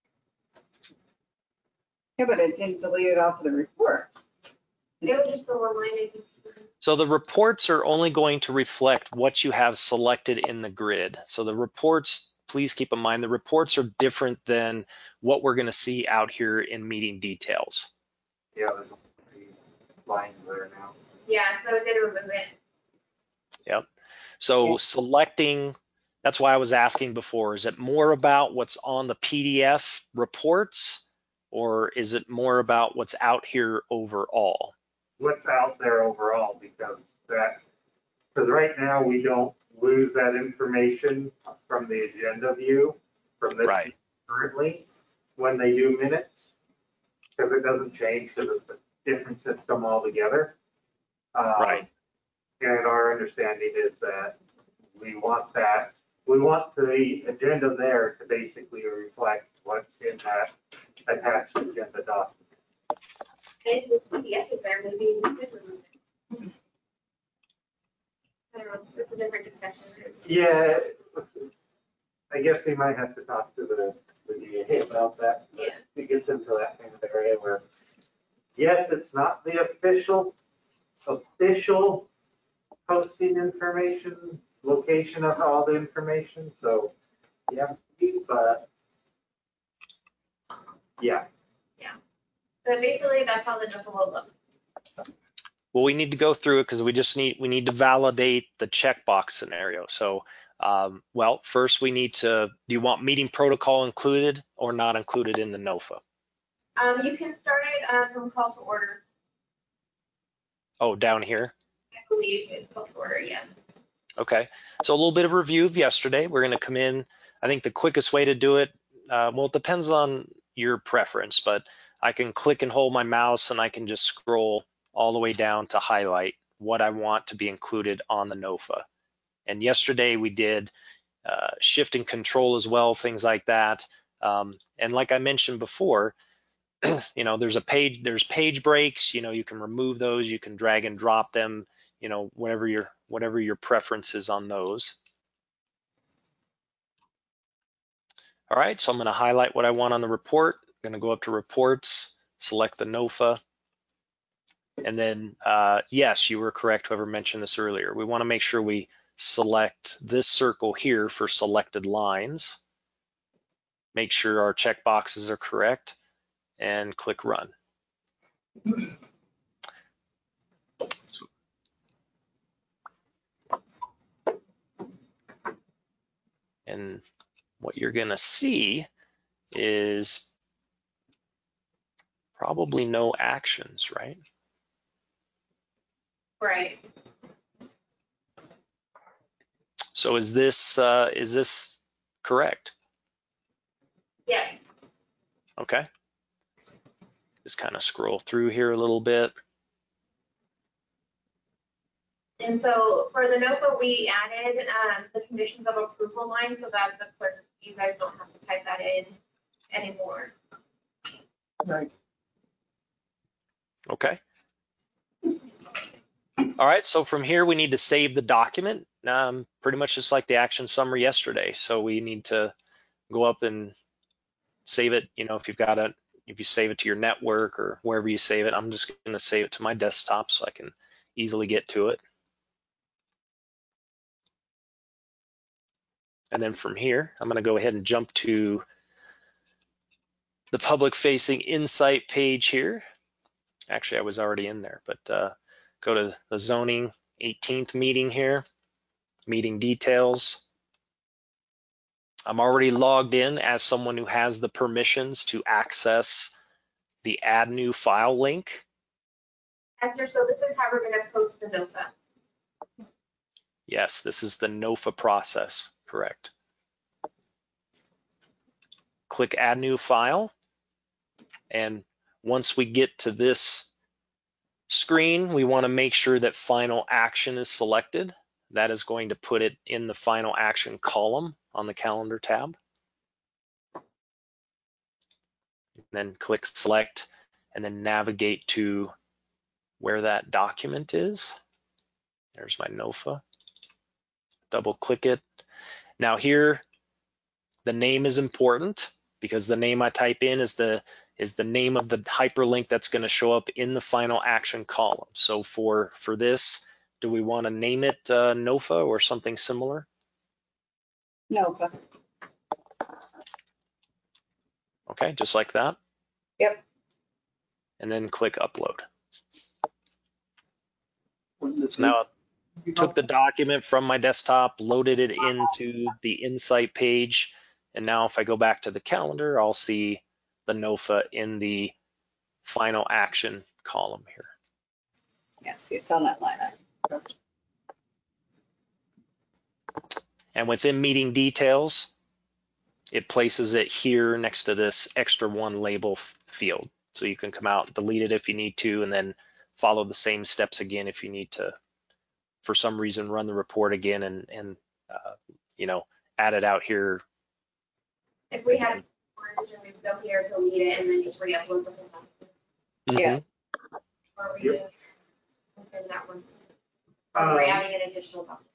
Yeah, but it didn't delete it off of the report. It was just the one line. I think. So the reports are only going to reflect what you have selected in the grid. So the reports, please keep in mind, the reports are different than what we're going to see out here in meeting details. Yeah, there's 3 lines there now. Yeah, so it did remove it. Yep. So selecting, that's why I was asking before, is it more about what's on the PDF reports, or is it more about what's out here overall? What's out there overall, because right now we don't lose that information from the agenda view from this Right. currently when they do minutes, because it doesn't change because it's a different system altogether. Right. And our understanding is that we want the agenda there to basically reflect what's in that attached agenda document. And if the PDF is there, maybe we could remove it. I don't know, it's a different discussion. Yeah, I guess we might have to talk to the DA about that. Yeah. It gets into that kind of area where, yes, it's not the official posting information, location of all the information, so, yeah, but, yeah. So basically, that's how the NOFA will look. Well, we need to go through it because we need to validate the checkbox scenario. So, well, first we need to, do you want meeting protocol included or not included in the NOFA? You can start it from call to order. Oh, down here. I believe it's call to order, yes. Okay, so a little bit of review of yesterday. We're going to come in. I think the quickest way to do it, well, it depends on your preference, but I can click and hold my mouse and I can just scroll all the way down to highlight what I want to be included on the NOFA. And yesterday we did shift and control as well, things like that. And like I mentioned before, you know, there's page breaks, you know, you can remove those, you can drag and drop them, you know, whatever your preference is on those. All right, so I'm going to highlight what I want on the report. I'm going to go up to reports, select the NOFA, and then yes, you were correct, whoever mentioned this earlier. We want to make sure we select this circle here for selected lines. Make sure our check boxes are correct and click run. And what you're going to see is probably no actions, right? Right. So is this correct? Yes. Okay. Just kind of scroll through here a little bit. And so for the NOFA, we added the conditions of approval line so that the clerk, you guys don't have to type that in anymore. Right. Okay. All right, so from here we need to save the document, pretty much just like the action summary yesterday. So we need to go up and save it. You know, if you save it to your network or wherever you save it, I'm just going to save it to my desktop so I can easily get to it. And then from here, I'm going to go ahead and jump to the public facing Insight page here. Actually, I was already in there, but go to the zoning 18th meeting here, meeting details. I'm already logged in as someone who has the permissions to access the add new file link. Esther, so this is how we're gonna post the NOFA. Yes, this is the NOFA process, correct. Click Add New File. And once we get to this screen, we want to make sure that Final Action is selected. That is going to put it in the Final Action column on the Calendar tab. Then click Select, and then navigate to where that document is. There's my NOFA. Double click it. Now here, the name is important because the name I type in is the name of the hyperlink that's going to show up in the Final Action column. So for this, do we want to name it NOFA or something similar? NOFA. Okay, just like that. Yep. And then click Upload. Wouldn't So now it took the document from my desktop, loaded it into the Insight page, and now if I go back to the calendar, I'll see the NOFA in the Final Action column here. Yes, it's on that line item. And within Meeting Details, it places it here next to this extra one label field. So you can come out and delete it if you need to, and then follow the same steps again if you need to, for some reason, run the report again and add it out here. If we had orange and we go here, delete it, and then just re-upload the whole thing. Yeah. Or we do within that one. Or we're adding an additional document.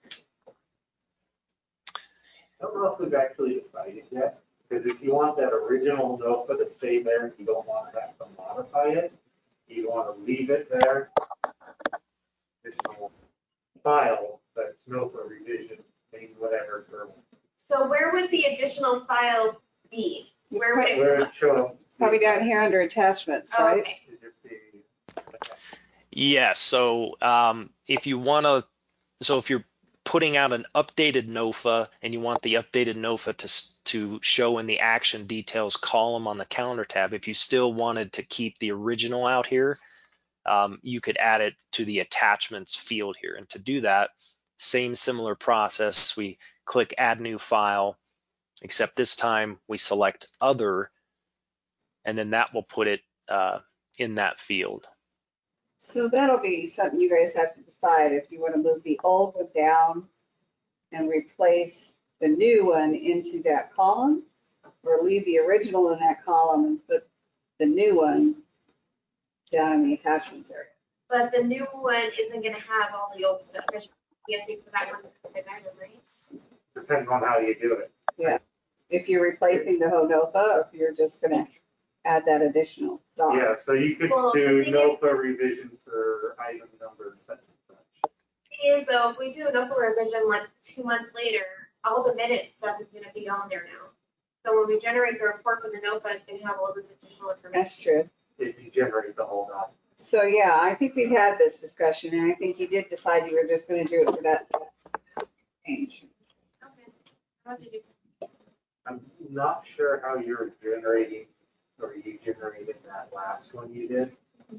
I don't know if we've actually decided yet, because if you want that original NOFA to stay there, and you don't want to have to modify it, you want to leave it there. Additional file that's NOFA revision, maybe whatever. So where would the additional file be? Where would it Where come it up? show up. Probably down here under attachments, Oh, right? okay. It just be- Yes, so if you want to, so if you're putting out an updated NOFA and you want the updated NOFA to show in the action details column on the calendar tab, if you still wanted to keep the original out here, you could add it to the attachments field here. And to do that, same similar process, we click Add New File, except this time we select Other, and then that will put it in that field. So that'll be something you guys have to decide if you want to move the old one down and replace the new one into that column, or leave the original in that column and put the new one down in the attachments area. But the new one isn't gonna have all the old stuff. You have to put that one specific item, right? Depends on how you do it. Yeah. If you're replacing the whole NOFA, or if you're just gonna add that additional dot. Yeah, so you could Well, do the thing NOFA revision for item number such and such. Thing is though, if we do an NOFA revision like 2 months later, all the minute stuff is gonna be on there now. So when we generate the report from the NOFA, it's gonna have all this additional information. That's true. If you generate the whole document. So yeah, I think we've had this discussion, and I think you did decide you were just gonna do it for that change. Okay. How did you? I'm not sure how you're generating, or you generated that last one you did.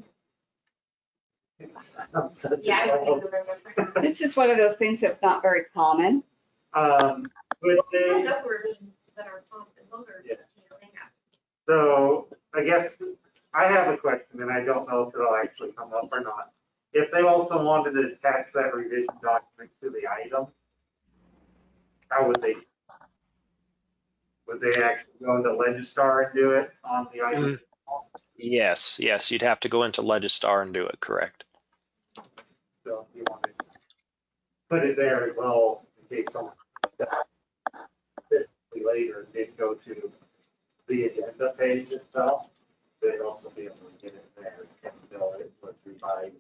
I'm such a Yeah, I don't trouble. even remember. This is one of those things that's not very common. But they, NOFA revisions that are constant, those are, Yeah. they have. so I guess I have a question, and I don't know if it'll actually come up or not. If they also wanted to attach that revision document to the item, how would they? Would they actually go into Legistar and do it on the item? Yes, you'd have to go into Legistar and do it, correct. So if you want to put it there as well, in case someone later did go to the agenda page itself, they'd also be able to get it there and know it was revised.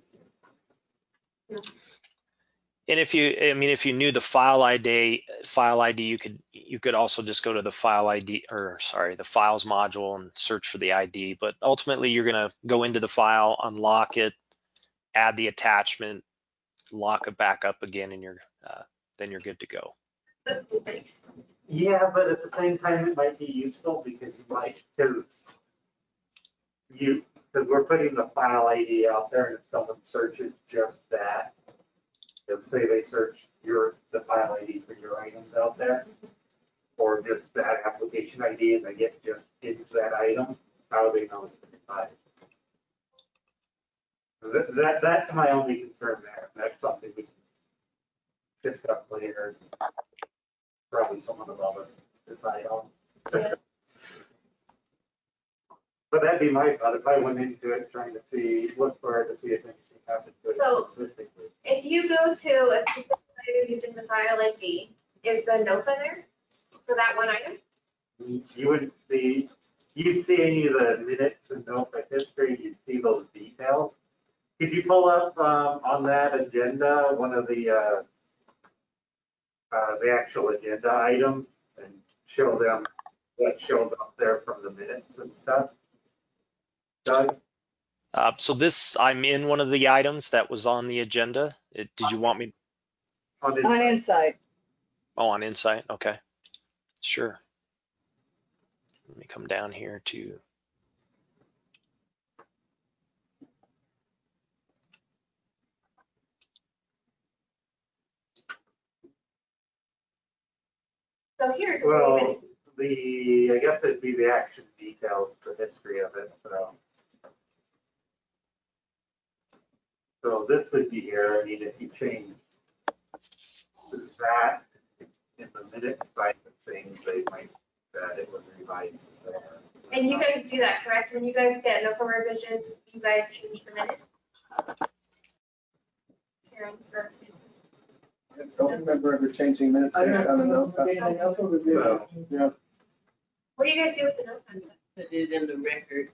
And if you knew the file ID, you could also just go to the file ID, or sorry, the files module and search for the ID. But ultimately, you're going to go into the file, unlock it, add the attachment, lock it back up again, and then you're good to go. Yeah, but at the same time, it might be useful because you might, because because we're putting the file ID out there, and if someone searches just that, if say they search the file ID for your items out there, or just that application ID, and they get just into that item, how do they know it's been defined? That's my only concern there. That's something we can discuss later. Probably someone above us decide on. But that'd be my thought, if I went into it trying to look for it to see if anything happened to it So- specifically. If you go to a specific item using the file ID, is the NOFA there for that one item? You wouldn't see, you'd see any of the minutes and NOFA history, you'd see those details. Could you pull up on that agenda, one of the actual agenda items and show them what shows up there from the minutes and stuff? Doug? So this, I'm in one of the items that was on the agenda. Did you want me? On this On side. Insight. Oh, on Insight. Okay, sure. Let me come down here to. So here. Well, I guess it'd be the action details, the history of it, so. So this would be here, I mean, if you change that in the minutes side of things, they might, that it was revised there. And you guys do that, correct? When you guys get NOFA revisions, you guys change the minutes? Karen, or- I don't remember ever changing minutes. I don't know. So, Yeah. What do you guys do with the NOFA? Put it in the record.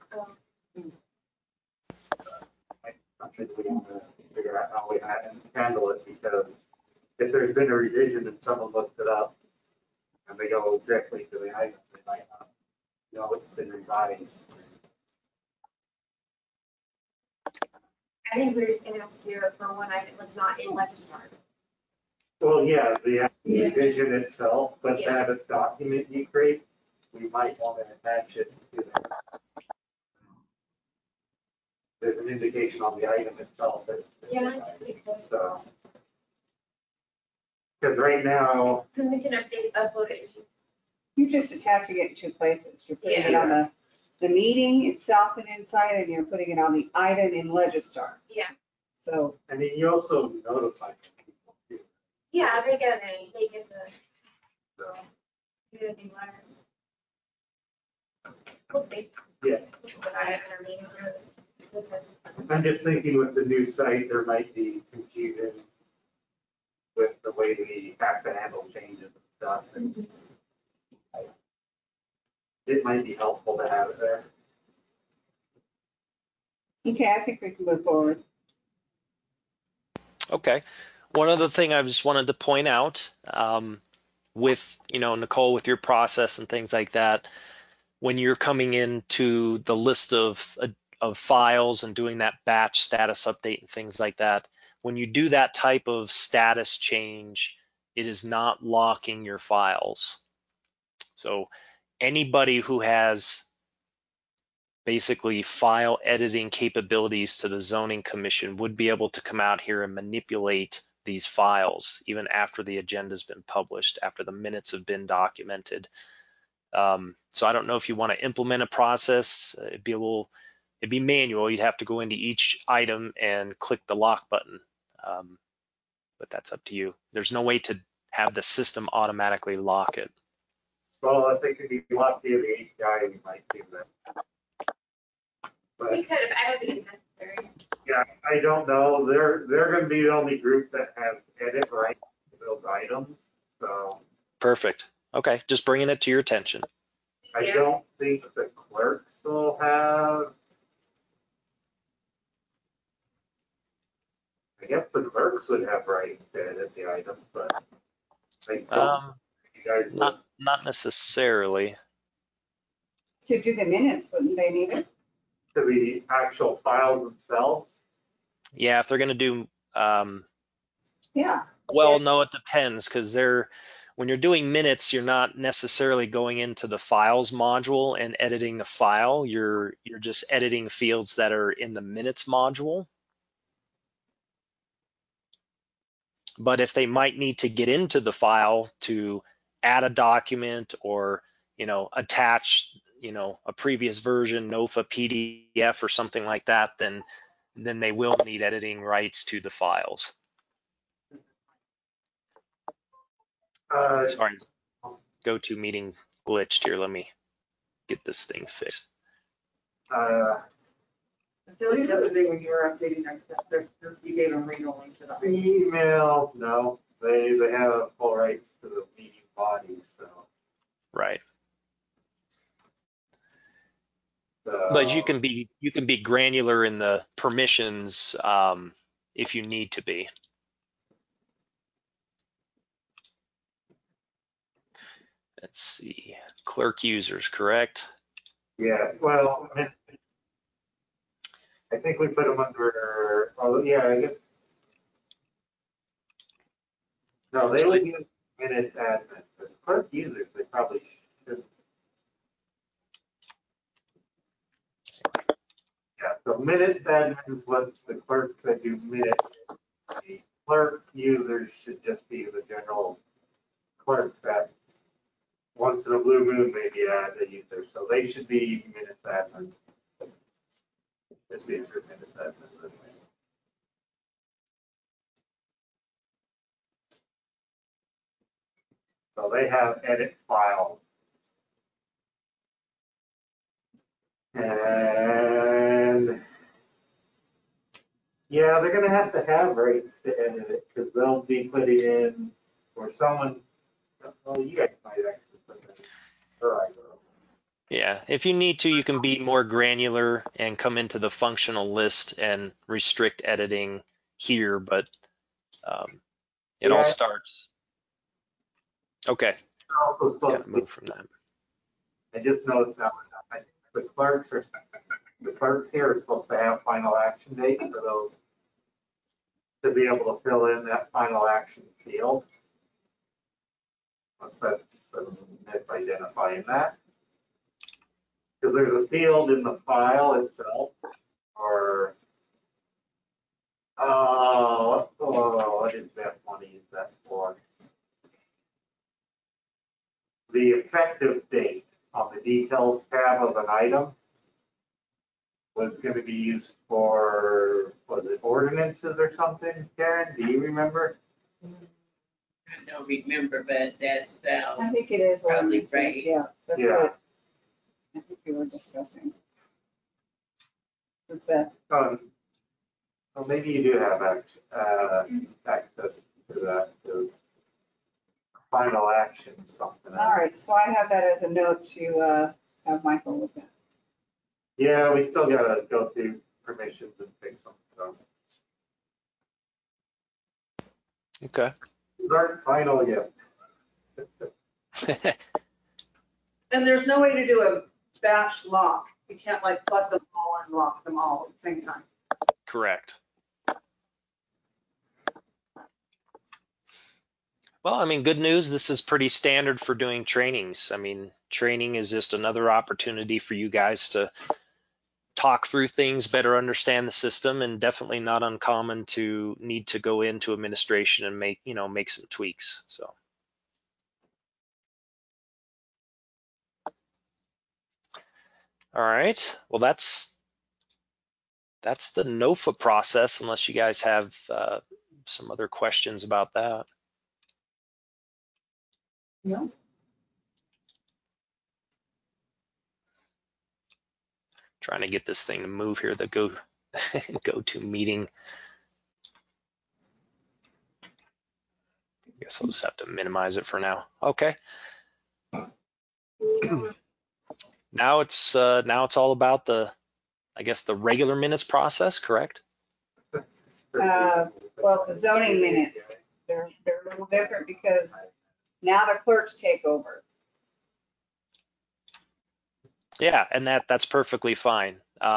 I think we have to figure out how we handle it, because if there's been a revision and someone looks it up and they go directly to the item, they might not know it's been revised. I think we're just gonna have to do it for one item, like not in Legistar. Well, yeah, the revision itself, but that a document you create, we might want to attach it to that. There's an indication on the item itself that. Yeah, I think so. So. Because right now, And we can upload it. You're just attaching it in two places. You're putting it on the meeting itself in Insight, and you're putting it on the item in Legistar. Yeah, So I mean, you also notify people too, yeah, they get the, so, they get a new letter. We'll see. yeah. We'll talk about it in our meeting. I'm just thinking with the new site, there might be confusion with the way we have to handle changes and stuff, and it might be helpful to have it there. okay, I think we can move forward. Okay. One other thing I just wanted to point out, with, Nicole, with your process and things like that, when you're coming into the list of files and doing that batch status update and things like that, when you do that type of status change, it is not locking your files. So anybody who has basically file editing capabilities to the Zoning Commission would be able to come out here and manipulate these files even after the agenda's been published, after the minutes have been documented. So I don't know if you want to implement a process. It'd be manual. You'd have to go into each item and click the lock button. But that's up to you. There's no way to have the system automatically lock it. Well, if it could be locked via the API, we might do that. But We could have, I don't think it's necessary. yeah, I don't know. They're going to be the only group that has edit rights to those items. So Perfect. Okay, just bringing it to your attention. I Yeah. don't think the clerks will have. I guess the clerks would have rights to edit the items, but I don't. You guys would. Not necessarily. To do the minutes, wouldn't they need it? To the actual files themselves. Yeah, if they're going to do, Yeah. well, no, it depends, because when you're doing minutes, you're not necessarily going into the files module and editing the file. You're just editing fields that are in the minutes module. But if they might need to get into the file to add a document or, attach, a previous version, NOFA PDF or something like that, then they will need editing rights to the files. Sorry, GoToMeeting glitched here. Let me get this thing fixed. Billy, the other day when you were updating our stuff, you gave them read only to the. Email, no, they have full rights to the meeting body, so. Right. So, But you can be granular in the permissions if you need to be. Let's see, clerk users, correct? yeah, well, I think we put them under, oh, yeah, I guess. No, they would use minutes admin, but clerk users, they probably shouldn't. Yeah, so minutes admin is what the clerks that do minutes. The clerk users should just be the general clerks that once in a blue moon maybe add a user, so they should be minutes admins. Just be for minutes admins. So they have edit files. And yeah, they're gonna have to have rights to edit it because they'll be putting in, or someone, well, you guys might actually put that in. Or I don't know. Yeah, if you need to, you can be more granular and come into the functional list and restrict editing here, but it all starts. Okay, let's kind of move from that. I just noticed that the clerks here are supposed to have final action date for those to be able to fill in that final action field. That's misidentifying that. Because there's a field in the file itself, or what is that one use that for? The effective date on the details tab of an item was going to be used for, was it ordinances or something, Karen? Do you remember? I don't remember, but that sounds. I think it is probably ordinances, right. yeah. That's Yeah. what I think we were discussing. With the, Well, maybe you do have access to that, to final action, something. all right, so I have that as a note to have Michael look at. Yeah, we still gotta go through permissions and fix them, so. Okay. These aren't final yet. And there's no way to do a batch lock. You can't like select them all and lock them all at the same time. Correct. Well, I mean, good news. This is pretty standard for doing trainings. I mean, training is just another opportunity for you guys to talk through things, better understand the system, and definitely not uncommon to need to go into administration and make some tweaks. So. All right. Well, that's the NOFA process, unless you guys have some other questions about that. No. Trying to get this thing to move here, the GoToMeeting. I guess I'll just have to minimize it for now. Okay. Now it's all about the regular minutes process, correct? Well, the zoning minutes, they're a little different because now the clerks take over. Yeah, and that's perfectly fine.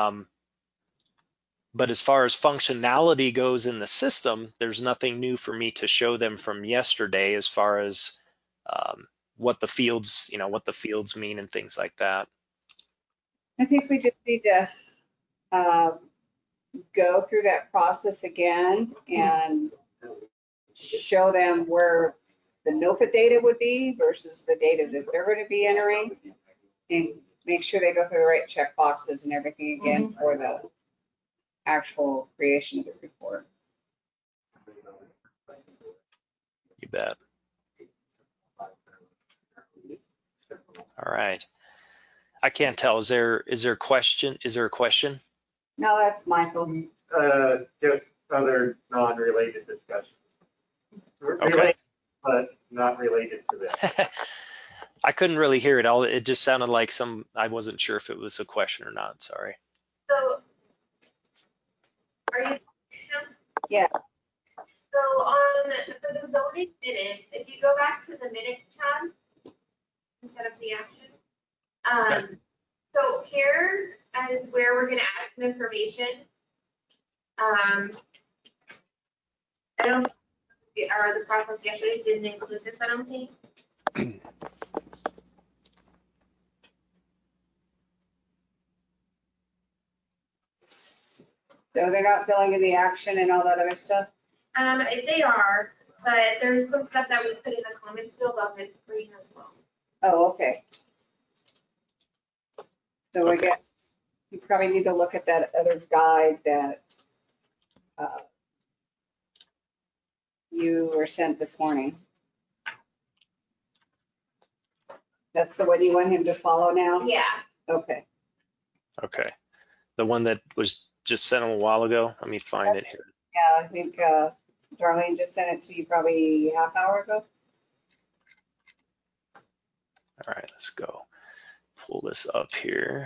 But as far as functionality goes in the system, there's nothing new for me to show them from yesterday as far as what the fields, what the fields mean and things like that. I think we just need to go through that process again and show them where the NOFA data would be versus the data that they're going to be entering, and make sure they go through the right check boxes and everything again for the actual creation of the report. You bet. All right. I can't tell. Is there a question? Is there a question? No, that's Michael. Just other non-related discussions. Okay. Related, but not related to this. I couldn't really hear it all. It just sounded like I wasn't sure if it was a question or not. Sorry. So, are you? Yeah. So for the zoning minutes, if you go back to the minutes tab instead of the action, so here is where we're going to add some information. I don't, or the process yesterday didn't include this, I don't think. So they're not filling in the action and all that other stuff? They are, but there's some stuff that we put in the comments field on this screen as well. Oh, okay. So I Okay. guess you probably need to look at that other guide that you were sent this morning. That's the one you want him to follow now? Yeah. Okay. Okay. The one that was just sent a little while ago. Let me find it here. Yeah, I think Darlene just sent it to you probably half hour ago. All right, let's go. Pull this up here.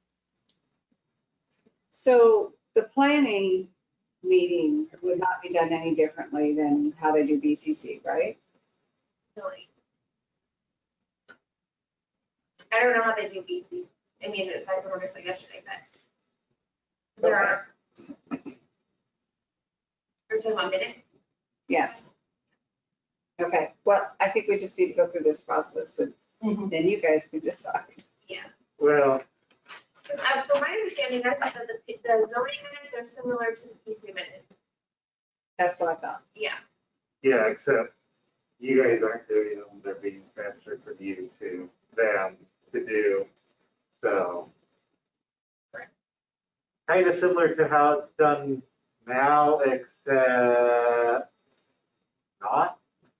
So the planning meeting would not be done any differently than how they do BCC, right? Really. I don't know how they do BC. I mean, aside from what I said yesterday, but there are. Are you talking about minutes? Yes. Okay, well, I think we just need to go through this process and then you guys can decide. Yeah. Well, From my understanding, I thought that the zoning minutes are similar to the PC minutes. That's what I thought. Yeah. yeah, except you guys aren't doing them, they're being transferred from you to them to do, so. Kind of similar to how it's done now, except not.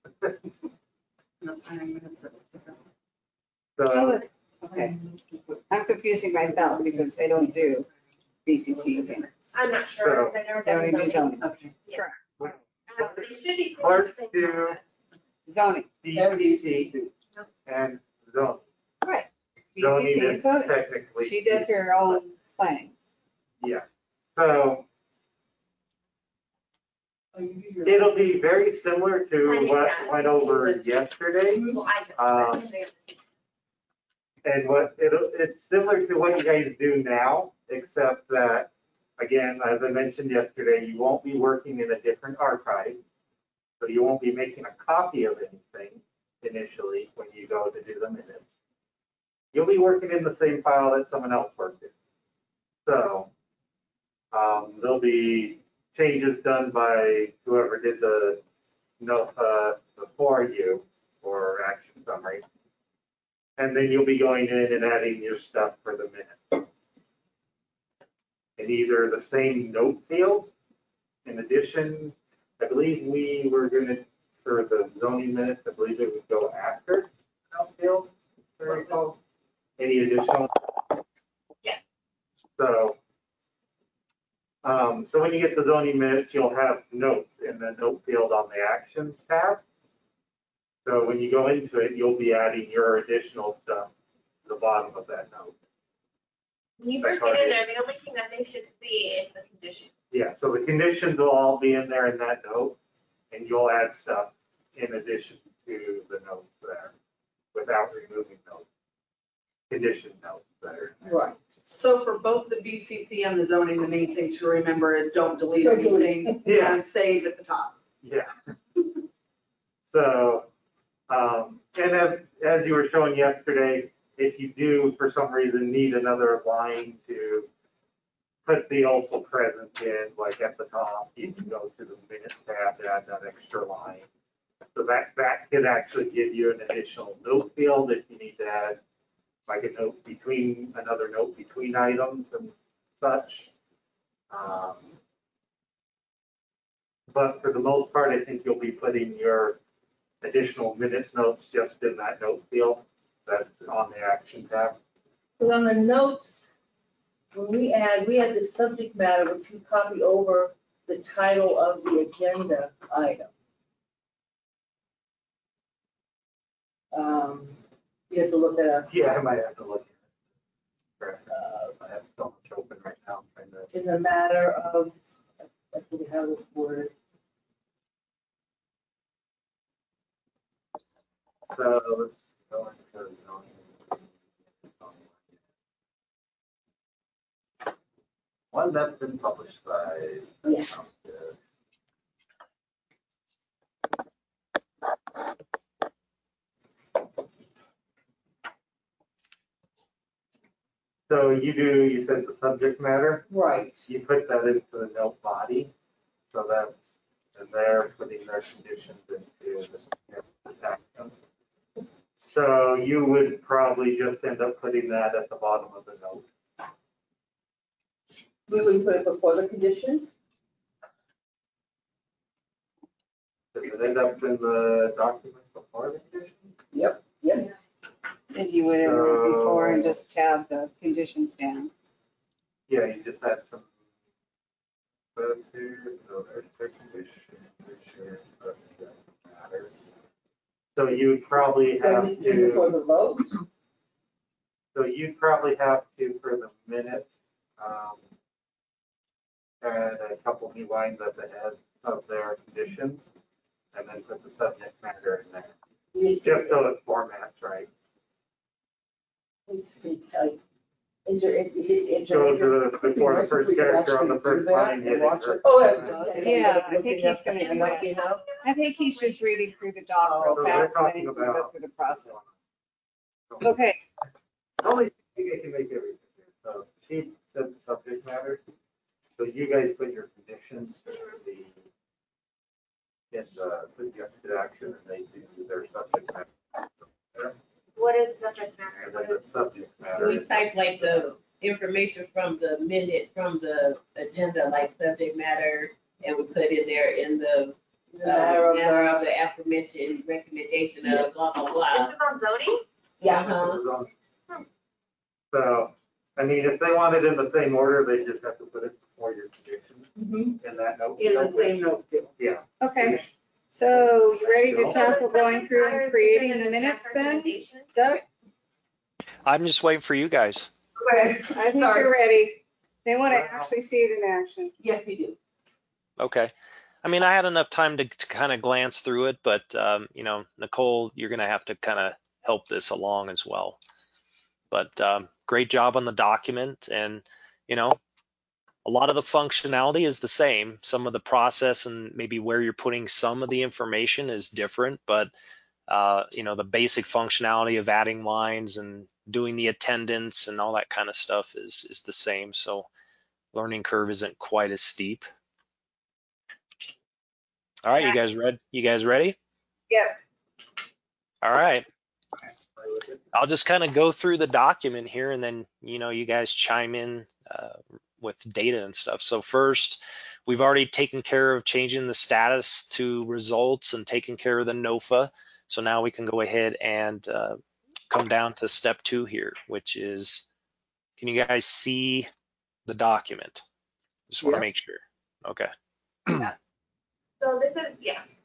So, Okay. I'm confusing myself because they don't do BCC minutes. I'm not sure. I've never They done only do zoning. zoning. Okay. Yeah. They should be. clerks do Zoning, BCC and zoning. right. Zoning BCC and is zoning. technically. She does her own planning. Yeah, so it'll be very similar to what went over yesterday. Well, I just. And it's similar to what you guys do now, except that, again, as I mentioned yesterday, you won't be working in a different archive. So you won't be making a copy of anything initially when you go to do the minutes. You'll be working in the same file that someone else worked in. So there'll be changes done by whoever did the note before you for action summary. And then you'll be going in and adding your stuff for the minutes. And either the same note fields. In addition, I believe we were going to, for the zoning minutes, I believe it would go after note field, if I recall. Any additional? Yeah. So, so when you get the zoning minutes, you'll have notes in the note field on the actions tab. So when you go into it, you'll be adding your additional stuff to the bottom of that note. When you first get in there, the only thing that they should see is the condition. Yeah, so the conditions will all be in there in that note, and you'll add stuff in addition to the notes there without removing those condition notes there. Right. So for both the BCC and the zoning, the main thing to remember is don't delete anything Yeah. and save at the top. Yeah. So, And as you were showing yesterday, if you do, for some reason, need another line to put the also present in, like at the top, you can go to the minutes tab to add that extra line. So that could actually give you an additional note field if you need to add like a note between, another note between items and such. But for the most part, I think you'll be putting your additional minutes notes just in that note field that's on the action tab. Because on the notes, when we had the subject matter, which you copy over the title of the agenda item. You have to look at a. Yeah, I might have to look at it. I have so much open right now. I'm trying to. In the matter of, I forget how it's worded. So let's go into zoning. One that's been published by. Yes. So you said the subject matter, Right. you put that into the note body. So that's, and they're putting their conditions into the action. So you would probably just end up putting that at the bottom of the note. We would put it before the conditions. Does it end up in the document before the conditions? Yep. Yep. And you would have written before and just tab the conditions down. Yeah, you just had some. But here, so there's the condition, matters. So you would probably have Before to, the vote. so you'd probably have to, for the minutes, add a couple new lines at the end of their conditions, and then put the subject matter in there. Yes. Just so it formats right. Type. Go to the, before the first character on the first line, hit enter. Oh, Yeah, I think he's gonna do that. I think he's just reading through the doc real So they're fast and then talking he's gonna go about- through the process. Okay, Only thing I can make everything here. So she said the subject matter. So you guys put your conditions in the suggested action, and they do their subject matter. What is subject matter? And then the subject matter. We is- type like the information from the minute, from the agenda, like subject matter, and we put in there in the matter of matter of the aforementioned recommendation of blah, blah, This blah. is on zoning? Yeah, So, I mean, if they want it in the same order, they just have to put it before your conditions in that note. In the same note. Yeah. okay. So you ready to tackle going through and creating the minutes then? Doug, I'm just waiting for you guys. Okay. I think you're ready. They want to actually see it in action. Yes, we do. Okay. I mean, I had enough time to kind of glance through it, but Nicole, you're going to have to kind of help this along as well. But great job on the document, and a lot of the functionality is the same. Some of the process and maybe where you're putting some of the information is different, but the basic functionality of adding lines and doing the attendance and all that kind of stuff is the same. So learning curve isn't quite as steep. All right, you guys ready? Yep. All right. I'll just kind of go through the document here, and then you guys chime in with data and stuff. So first, we've already taken care of changing the status to results and taking care of the NOFA. So now we can go ahead and come down to step 2 here, which is, can you guys see the document? Just want to make sure. Okay. So this is,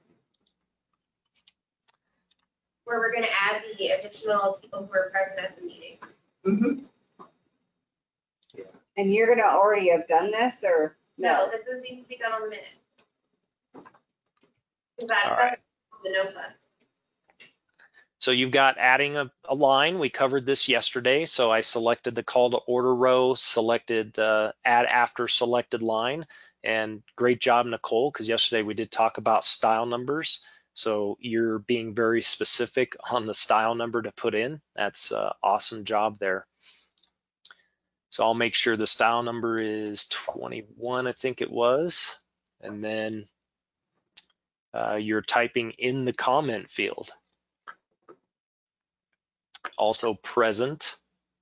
where we're gonna add the additional people who are present at the meeting. Mm-hmm. And you're gonna already have done this or No, no? this needs to be done on the minute. Is that All right. the NOFA? So you've got adding a line. We covered this yesterday. So I selected the call to order row, selected add after selected line, and great job, Nicole, because yesterday we did talk about style numbers. So you're being very specific on the style number to put in. That's an awesome job there. So I'll make sure the style number is 21, I think it was. And then you're typing in the comment field. Also present.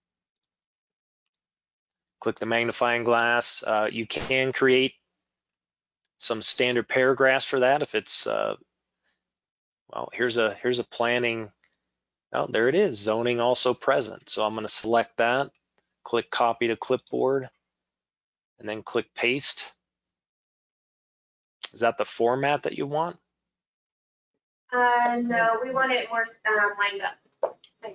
Click the magnifying glass. You can create some standard paragraphs for that if it's, well, here's a planning. Oh, there it is, zoning also present. So I'm going to select that, click copy to clipboard, and then click paste. Is that the format that you want? No, we want it more lined up.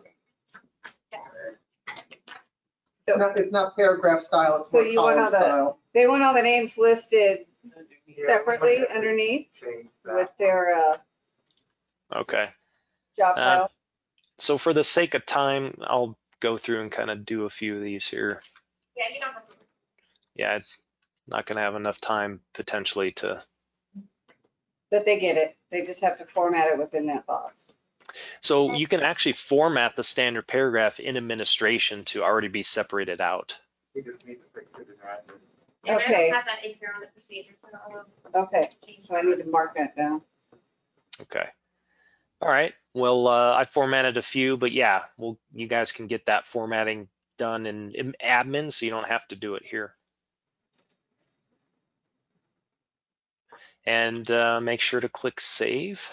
It's not paragraph style, it's So more you want column all the- style. They want all the names listed Yeah, separately we might have to underneath change that. with their Okay. job title. So for the sake of time, I'll go through and kind of do a few of these here. Yeah, you don't have to. Yeah, I'm not going to have enough time potentially to. But they get it. They just have to format it within that box. So you can actually format the standard paragraph in administration to already be separated out. We just need to fix it in admin. And I Okay. don't have that in here on the procedure, so I'll Okay, change so I need to mark that down. Okay. All right. Well, I formatted a few, but yeah, well, you guys can get that formatting done in admin, so you don't have to do it here. And make sure to click save.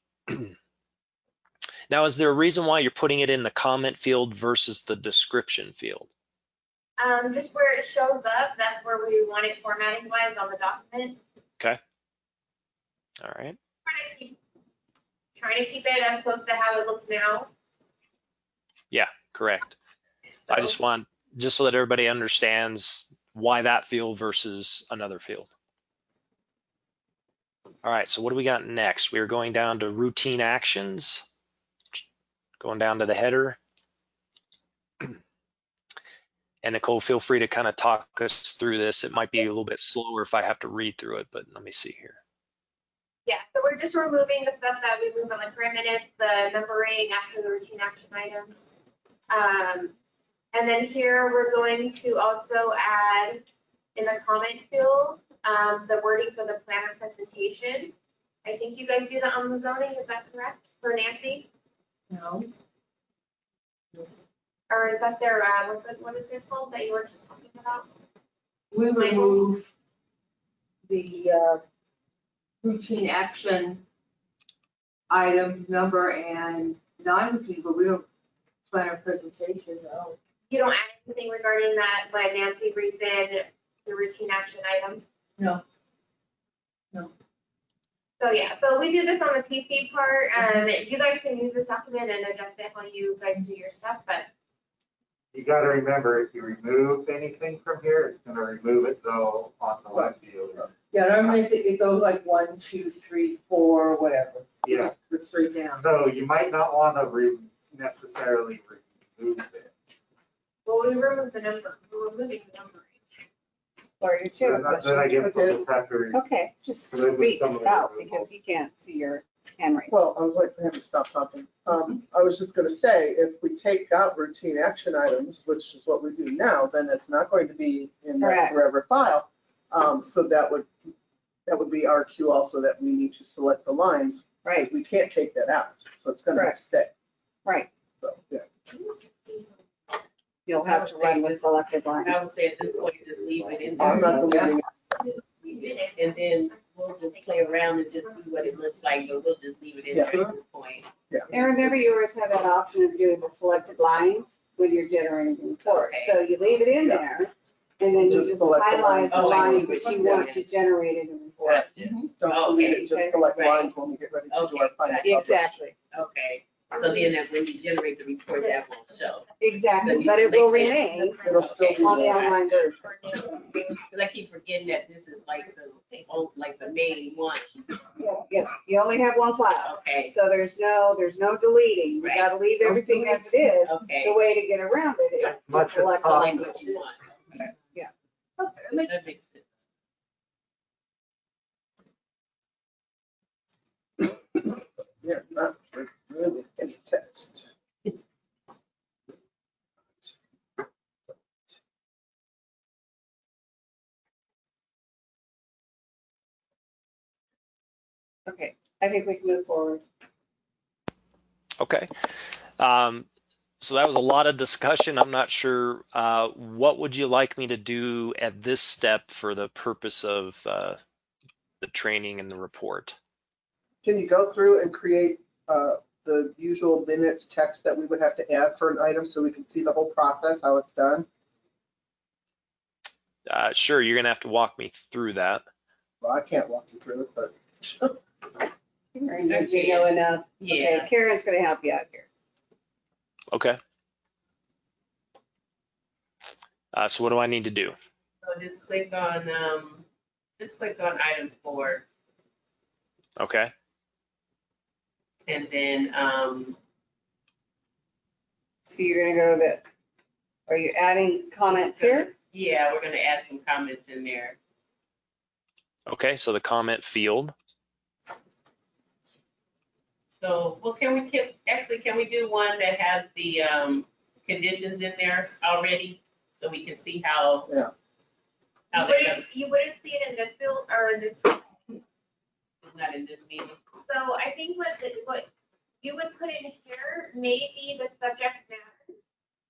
Now, is there a reason why you're putting it in the comment field versus the description field? just where it shows up, that's where we want it formatting wise on the document. Okay. All right. Trying to keep it as close to how it looks now. Yeah, correct. I just want, just so that everybody understands why that field versus another field. All right, so what do we got next? We're going down to routine actions, going down to the header. And Nicole, feel free to kind of talk us through this. It might be a little bit slower if I have to read through it, but let me see here. Yeah, so we're just removing the stuff that we moved on the career minutes, the numbering after the routine action items. And then here we're going to also add in the comment field, the wording for the planner presentation. I think you guys do that on the zoning, is that correct, for Nancy? No. Or is that their, what is it called that you were just talking about? We remove the routine action items, number, and non-routine, but we don't plan our presentation, no. You don't add anything regarding that when Nancy reads in the routine action items? No. So yeah, so we do this on the PC part. You guys can use this document and adjust it how you guys do your stuff, but You gotta remember, if you remove anything from here, it's gonna remove it though on the left view. Yeah, normally it goes like 1, 2, 3, 4, whatever. Yeah. Just go straight down. So you might not wanna necessarily remove it. well, we remove the number. We're removing the number. Or your chair. Then I guess we'll just have to. Okay, just So there's read some of it the out removal. because you can't see your handwriting. Well, I was waiting for him to stop talking. I was just gonna say, if we take out routine action items, which is what we do now, then it's not going to be in that Correct. forever file. So that would be our cue also that we need to select the lines. Right, We can't take that out, so it's gonna have to stay. right. So, yeah. You'll have to run with selected lines. I would say at this point, just leave it in there. I'm not deleting Leave it, and then we'll just play around and just see what it looks like, but we'll just leave it in there at this point. And remember, you always have that option of doing the selected lines when you're generating the report. Okay. So you leave it in there, and then you Just just select the highlight the lines. Oh, I see lines what that you you're want to doing. generate in the report. Gotcha. Don't delete it, just select lines when we get ready to do our Okay, final. gotcha. Exactly, Okay, so then that when you generate the report, that won't show. exactly, but it will remain It'll still be on the there. online version. Because I keep forgetting that this is like the main one. Yes, you only have one file, Okay, so there's no deleting. You Right. gotta leave everything as it is. The okay. way to get around it is As to much as select So like lines. what you want. Okay. Yeah. Okay, that makes sense. Okay, I think we can move forward. Okay. So that was a lot of discussion. I'm not sure, what would you like me to do at this step for the purpose of the training and the report? Can you go through and create the usual minutes text that we would have to add for an item so we can see the whole process, how it's done? Sure, you're gonna have to walk me through that. Well, I can't walk you through it, but Karen, you know enough. Yeah. Okay, Karen's gonna help you out here. Okay. So what do I need to do? So just click on item 4, Okay. and then, So you're gonna go to the, are you adding comments here? yeah, we're gonna add some comments in there. Okay, so the comment field. So, well, can we do one that has the conditions in there already, so we can see how? Yeah. How they're gonna, You wouldn't see it in this field or in this. not in this meeting. So I think what you would put in here may be the subject matter.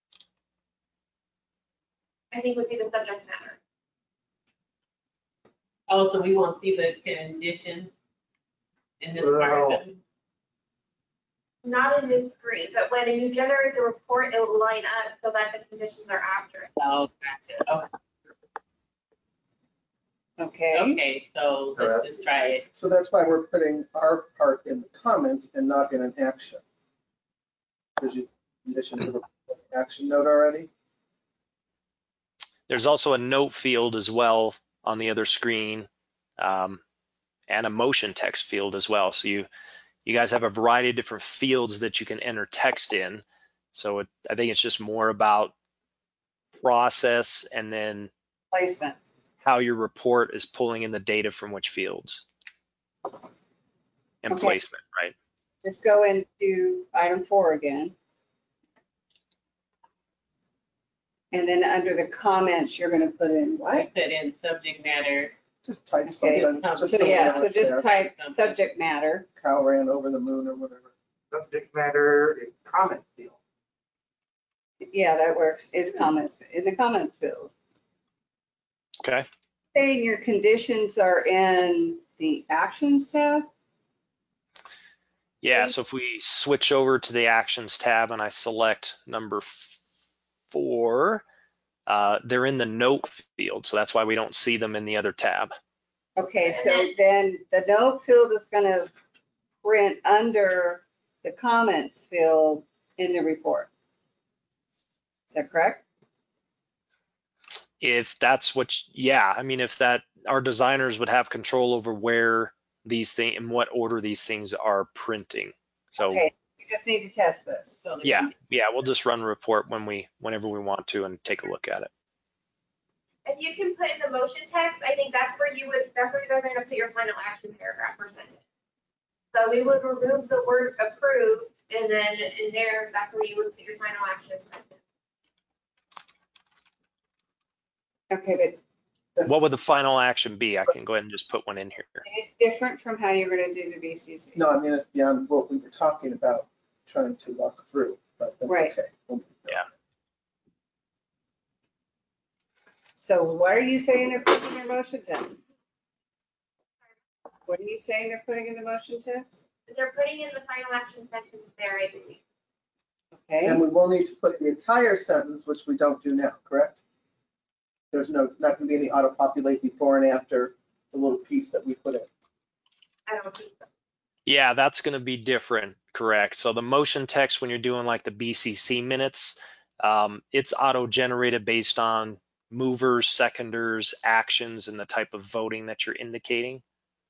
I think would be the subject matter. Oh, so we won't see the conditions in this Well, part of it? Not in this screen, but when you generate the report, it will line up so that the conditions are accurate. Oh, gotcha. Okay. Okay, so let's just try it. so that's why we're putting our part in the comments and not in an action. Because you conditioned to the action note already. There's also a note field as well on the other screen, and a motion text field as well. So you guys have a variety of different fields that you can enter text in. So I think it's just more about process and then Placement. how your report is pulling in the data from which fields and Okay. placement, right? Just go into item 4 again. And then under the comments, you're gonna put in I what? put in subject matter. Just type Okay, something. so just So so we yeah, know so it's just there. type subject matter. Cow ran over the moon or whatever. Subject matter is comment field. Yeah, that works. Is comments, in the comments field. Okay. Saying your conditions are in the actions tab? Yeah, so if we switch over to the actions tab and I select number 4, they're in the note field. So that's why we don't see them in the other tab. Okay, so then the note field is gonna print under the comments field in the report. Is that correct? If that's what, yeah, I mean, if that, our designers would have control over where these things, in what order these things are printing. So Okay, you just need to test this. So yeah, we'll just run a report whenever we want to and take a look at it. If you can put in the motion text, I think that's where you guys are gonna put your final action paragraph or sentence. So we would remove the word approved, and then in there, that's where you would put your final action sentence. Okay, but What would the final action be? I can go ahead and just put one in here. it's different from how you're gonna do the BCC. No, I mean, it's beyond what we were talking about, trying to walk through, but that's Right. okay. Yeah. So what are you saying they're putting in their motion text? What are you saying they're putting in the motion text? They're putting in the final action sentence there, I believe. Okay, And we will need to put the entire sentence, which we don't do now, correct? There's not going to be any auto-populate before and after the little piece that we put in. I don't think so. Yeah, that's going to be different, correct. So the motion text, when you're doing like the BCC minutes, it's auto-generated based on movers, seconders, actions, and the type of voting that you're indicating.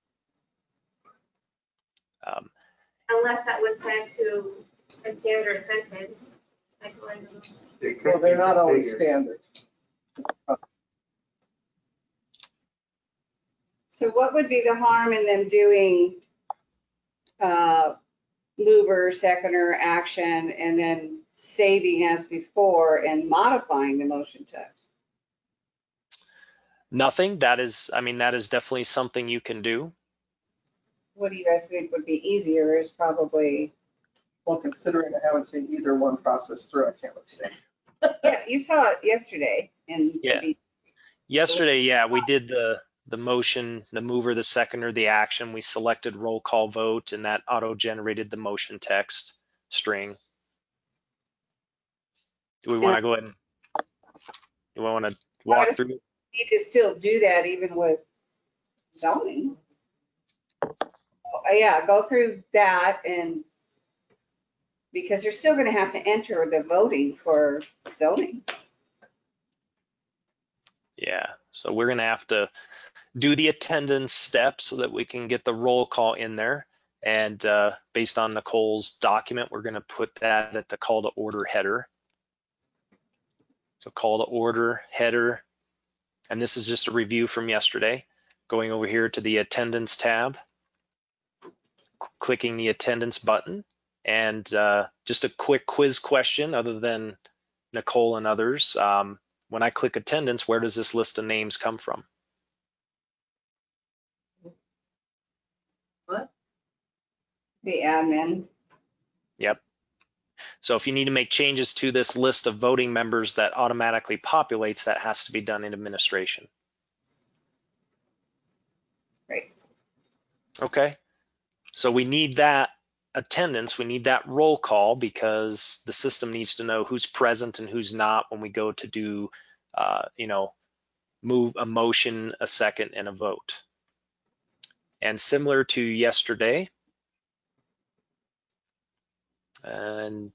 Unless that was set to a standard sentence. Well, they're not always standard. so what would be the harm in them doing mover, seconder, action, and then saving as before and modifying the motion text? Nothing. That is, I mean, that is definitely something you can do. what do you guys think would be easier is probably, Well, considering I haven't seen either one process through, I can't really say. yeah, you saw it yesterday and Yeah. Yesterday, yeah, we did the motion, the mover, the seconder, the action. We selected roll call vote, and that auto-generated the motion text string. Do we want to go ahead and do we want to walk through? you could still do that even with zoning. Yeah, go through that and because you're still gonna have to enter the voting for zoning. Yeah, so we're gonna have to do the attendance step so that we can get the roll call in there. And based on Nicole's document, we're gonna put that at the call to order header. So call to order header, and this is just a review from yesterday. Going over here to the attendance tab, clicking the attendance button, and just a quick quiz question other than Nicole and others. When I click attendance, where does this list of names come from? What? The admin. Yep. So if you need to make changes to this list of voting members that automatically populates, that has to be done in administration. Right. Okay. So we need that attendance, we need that roll call because the system needs to know who's present and who's not when we go to do, move a motion, a second, and a vote. And similar to yesterday, and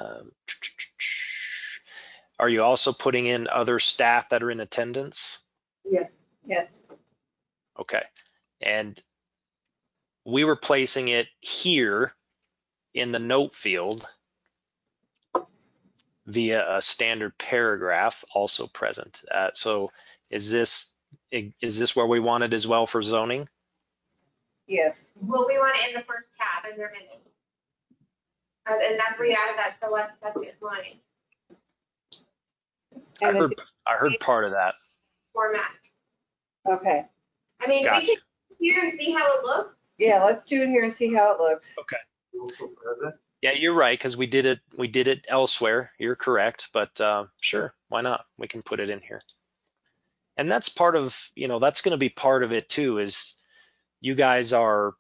are you also putting in other staff that are in attendance? Yes. Yes. Okay. And we were placing it here in the note field via a standard paragraph also present. So is this where we want it as well for zoning? Yes. Well, we want it in the first tab in their minutes. And that's where you add that select subject line I heard part of that. format. Okay. I mean, Gotcha. we can here and see how it looks. Yeah, let's do it here and see how it looks. Okay. Also present. Yeah, you're right, because we did it elsewhere. You're correct, but sure, why not? We can put it in here. And that's part of, that's going to be part of it too, is you guys are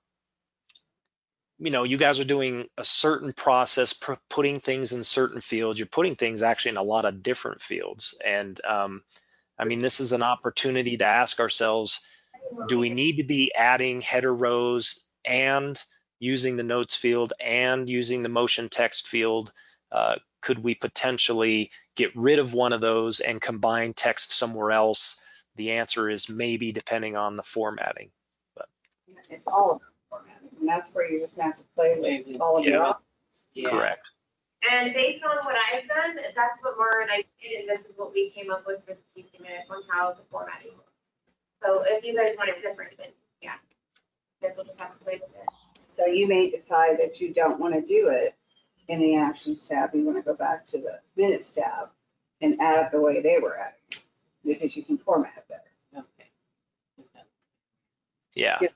doing a certain process, putting things in certain fields. You're putting things actually in a lot of different fields. And I mean, this is an opportunity to ask ourselves, do we need to be adding header rows and using the notes field and using the motion text field? Could we potentially get rid of one of those and combine text somewhere else? The answer is maybe, depending on the formatting. But It's all about formatting, and that's where you just have to play with all of your options. Yeah. Correct. And based on what I've done, that's what Mara and I did, and this is what we came up with for the PC minutes on how the formatting works. So if you guys want it different, then yeah, you guys will just have to play with it. So you may decide that you don't want to do it in the actions tab. You want to go back to the minutes tab and add it the way they were adding it, because you can format it better. Okay. Yeah. Yeah.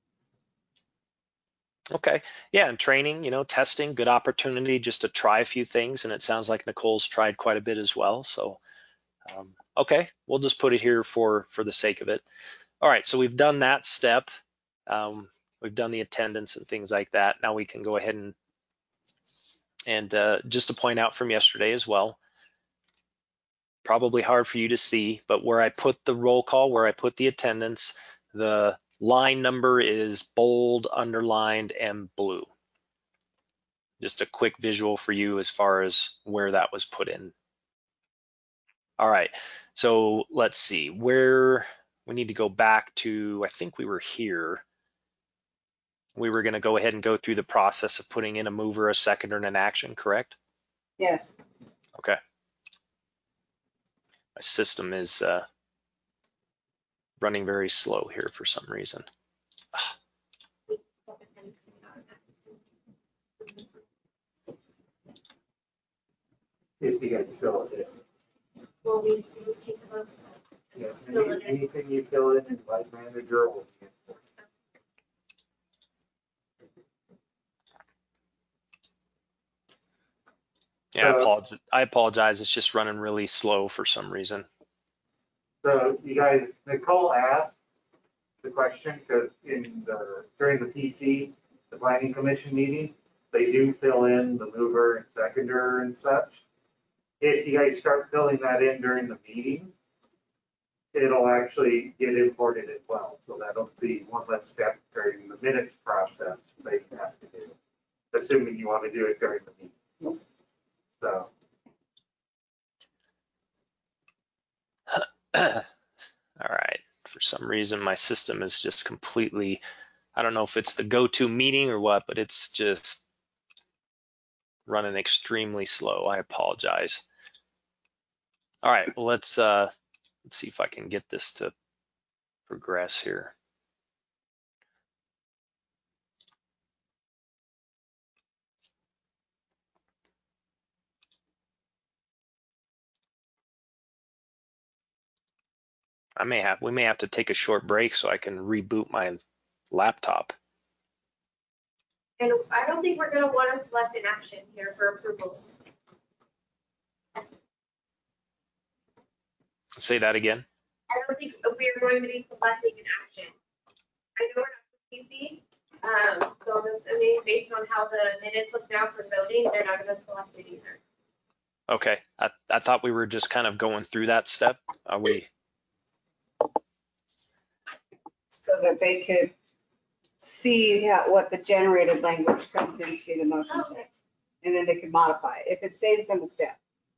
Okay. Yeah, and training, testing, good opportunity just to try a few things. And it sounds like Nicole's tried quite a bit as well. So, okay, we'll just put it here for the sake of it. All right, so we've done that step. We've done the attendance and things like that. Now we can go ahead and just to point out from yesterday as well, probably hard for you to see, but where I put the roll call, where I put the attendance, the line number is bold, underlined, and blue. Just a quick visual for you as far as where that was put in. All right, so let's see where we need to go back to. I think we were here. We were going to go ahead and go through the process of putting in a mover, a seconder, and an action, correct? Yes. Okay. My system is running very slow here for some reason. If you guys fill it in. Well, we take a look. Yeah, anything you fill in Light Manager will be important. Yeah, So- I apologize. It's just running really slow for some reason. So you guys, Nicole asked the question because during the PC, the planning commission meeting, they do fill in the mover and seconder and such. If you guys start filling that in during the meeting, it'll actually get imported as well. So that'll be one less step during the minutes process they have to do, assuming you want to do it during the meeting. So. All right. For some reason, my system is just completely, I don't know if it's the go-to meeting or what, but it's just running extremely slow. I apologize. All right, well, let's see if I can get this to progress here. We may have to take a short break so I can reboot my laptop. And I don't think we're gonna want to select an action here for approval. Say that again. I don't think we are going to be selecting an action. I know we're not PC, so I'm assuming based on how the minutes look now for voting, they're not gonna select it either. Okay, I thought we were just kind of going through that step. Are we? So that they could see what the generated language comes into the motion text. And then they could modify it if it saves them a step.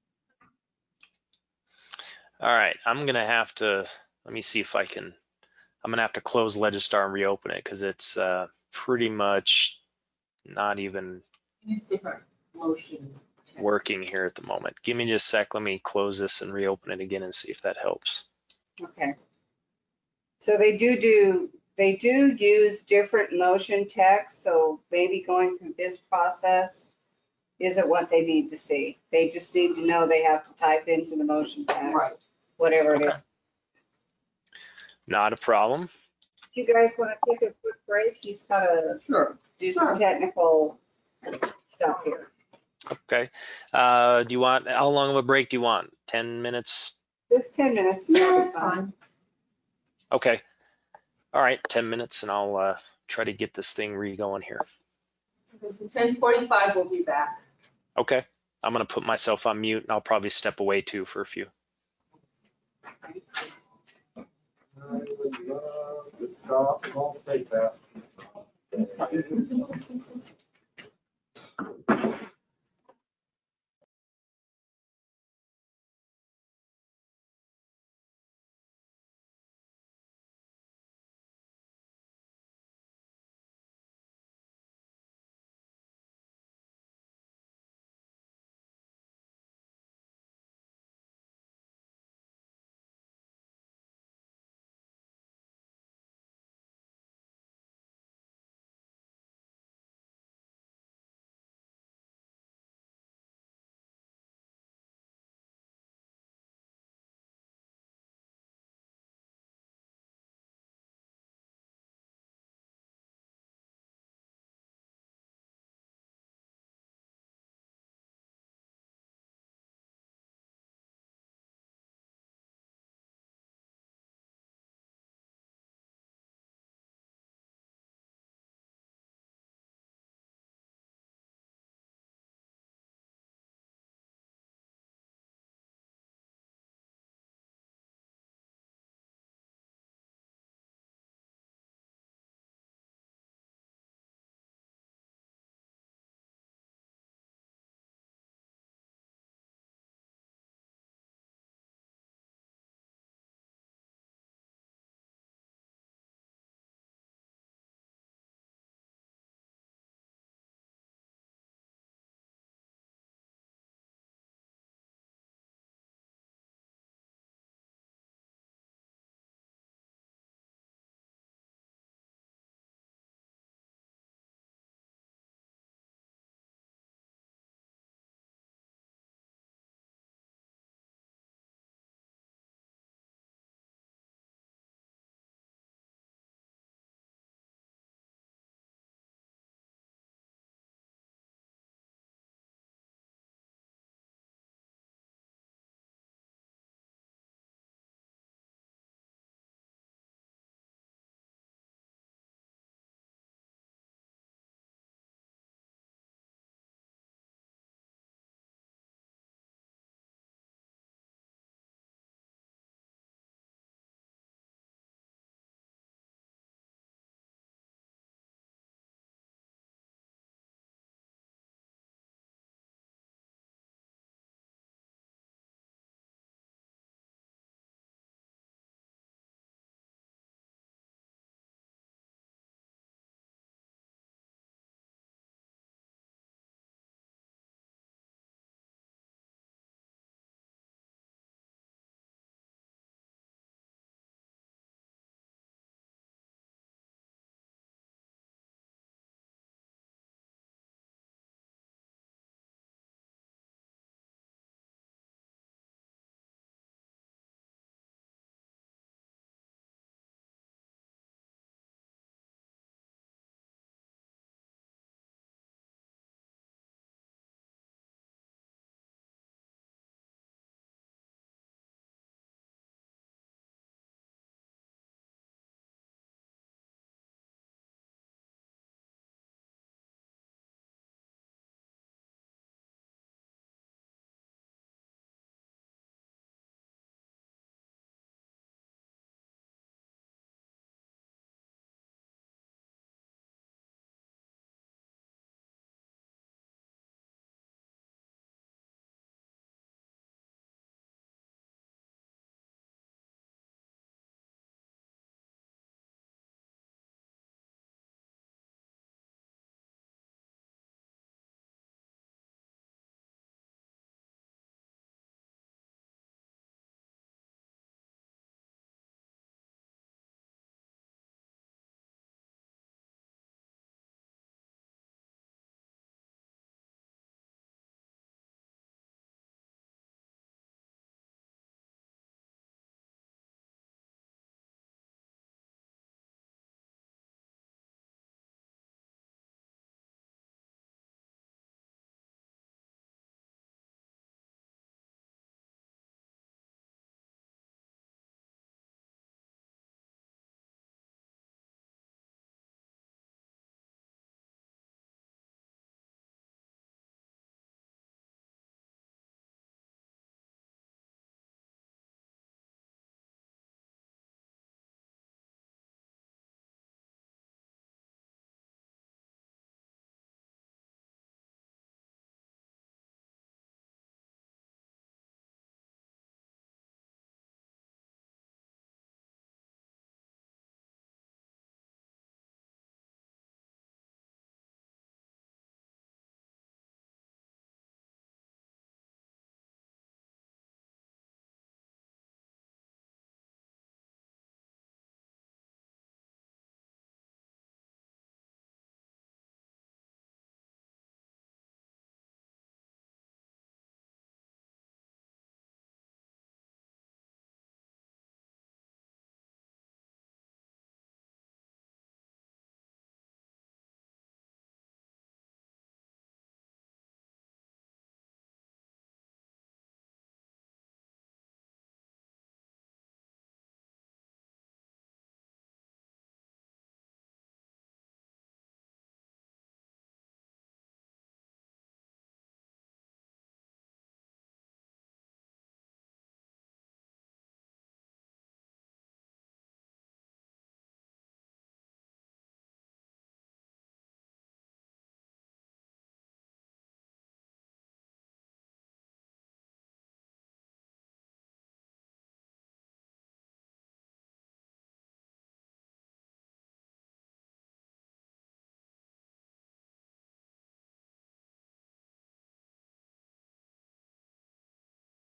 All right, I'm gonna have to, let me see if I can, I'm gonna have to close Legistar and reopen it because it's pretty much not even Use different motion. text. working here at the moment. Give me just a sec, let me close this and reopen it again and see if that helps. Okay. So they do use different motion text, so maybe going through this process isn't what they need to see. They just need to know they have to type into the motion Right. text, whatever it Okay. is. Not a problem. If you guys want to take a quick break, he's got to do some technical stuff here. Okay. Do you want, how long of a break do you want? 10 minutes? This 10 minutes. Yeah, that's fine. Okay. All right, 10 minutes and I'll try to get this thing re-going here. Okay, so 10:45 we'll be back. Okay. I'm gonna put myself on mute and I'll probably step away too for a few. I would love to stop, I'll take that.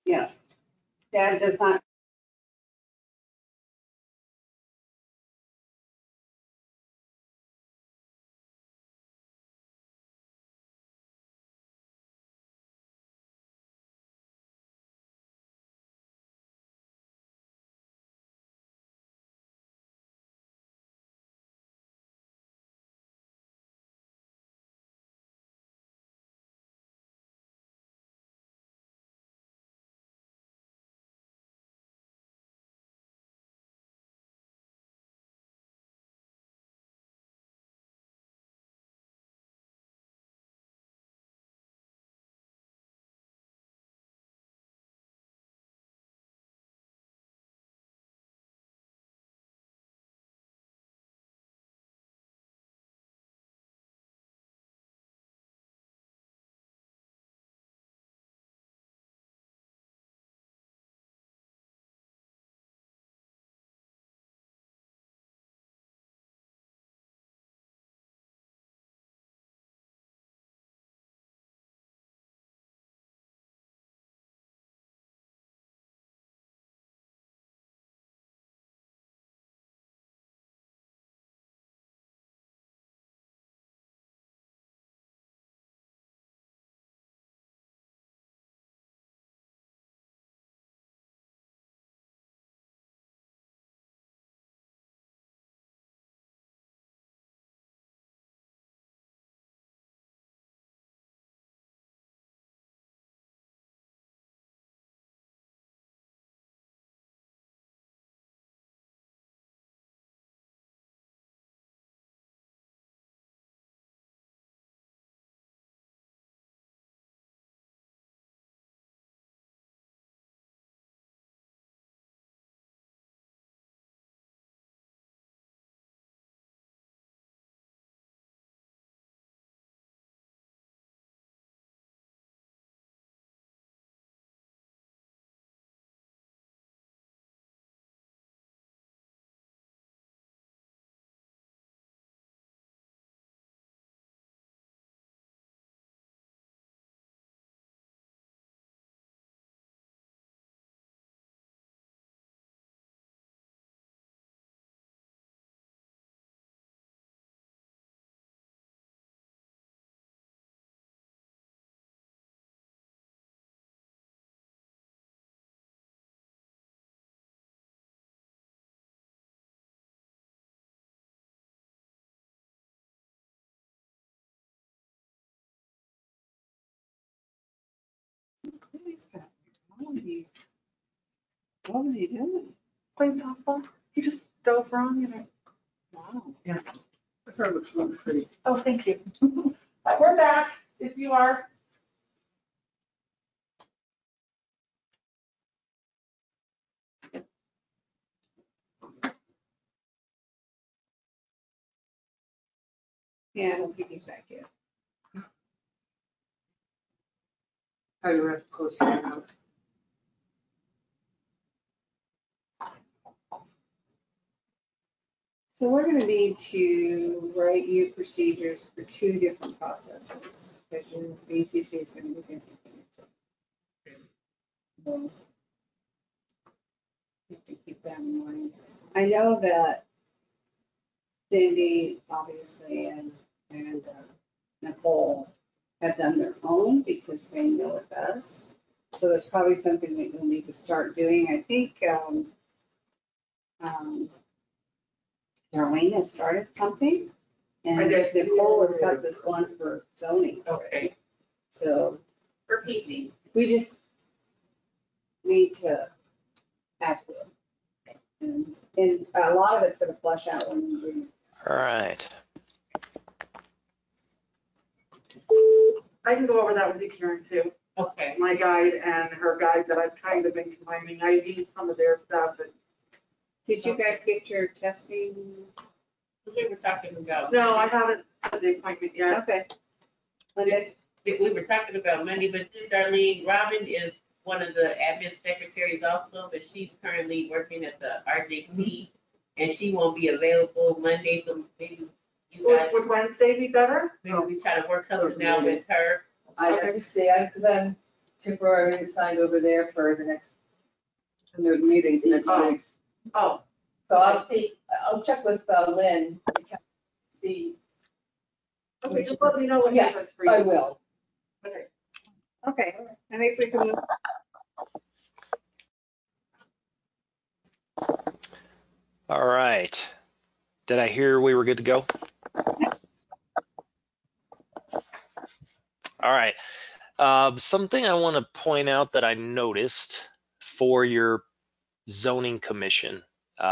Yeah. That does not. What was he doing? Playing softball. You just dove wrong and Wow. yeah. The hair looks really pretty. Oh, thank you. We're back if you are. Yeah, I don't think he's back yet. Oh, you're right, close your mouth. So we're gonna need to write you procedures for 2 different processes, because your BCC is gonna be different. So, you have to keep that in mind. I know that Cindy, obviously, and Nicole have done their own because they know it best. So that's probably something that you'll need to start doing. I think, Darlene has started something. And I did. Nicole has got this one for zoning. Okay. So For PC. we just need to add to it. And a lot of it's gonna flush out when you do. All right. I can go over that with you, Karen, too. Okay. My guide and her guide that I've kind of been combining. I need some of their stuff. And Did you guys get your testing? We were talking about. no, I haven't had the appointment yet. Okay. Monday? We were talking about Monday, but then Darlene, Robin is one of the admin secretaries also, but she's currently working at the RJC, and she won't be available Monday, so maybe you guys, Would Wednesday be better? maybe we try to work something out with her. I have to see, because I'm temporarily assigned over there for the next, And there's meetings next week. oh, so I'll see, I'll check with Lynn, to see. Okay, just let me know what Yeah, happens for you. I will. Okay, I think we can move. All right. Did I hear we were good to go? All right. Something I want to point out that I noticed for your zoning commission.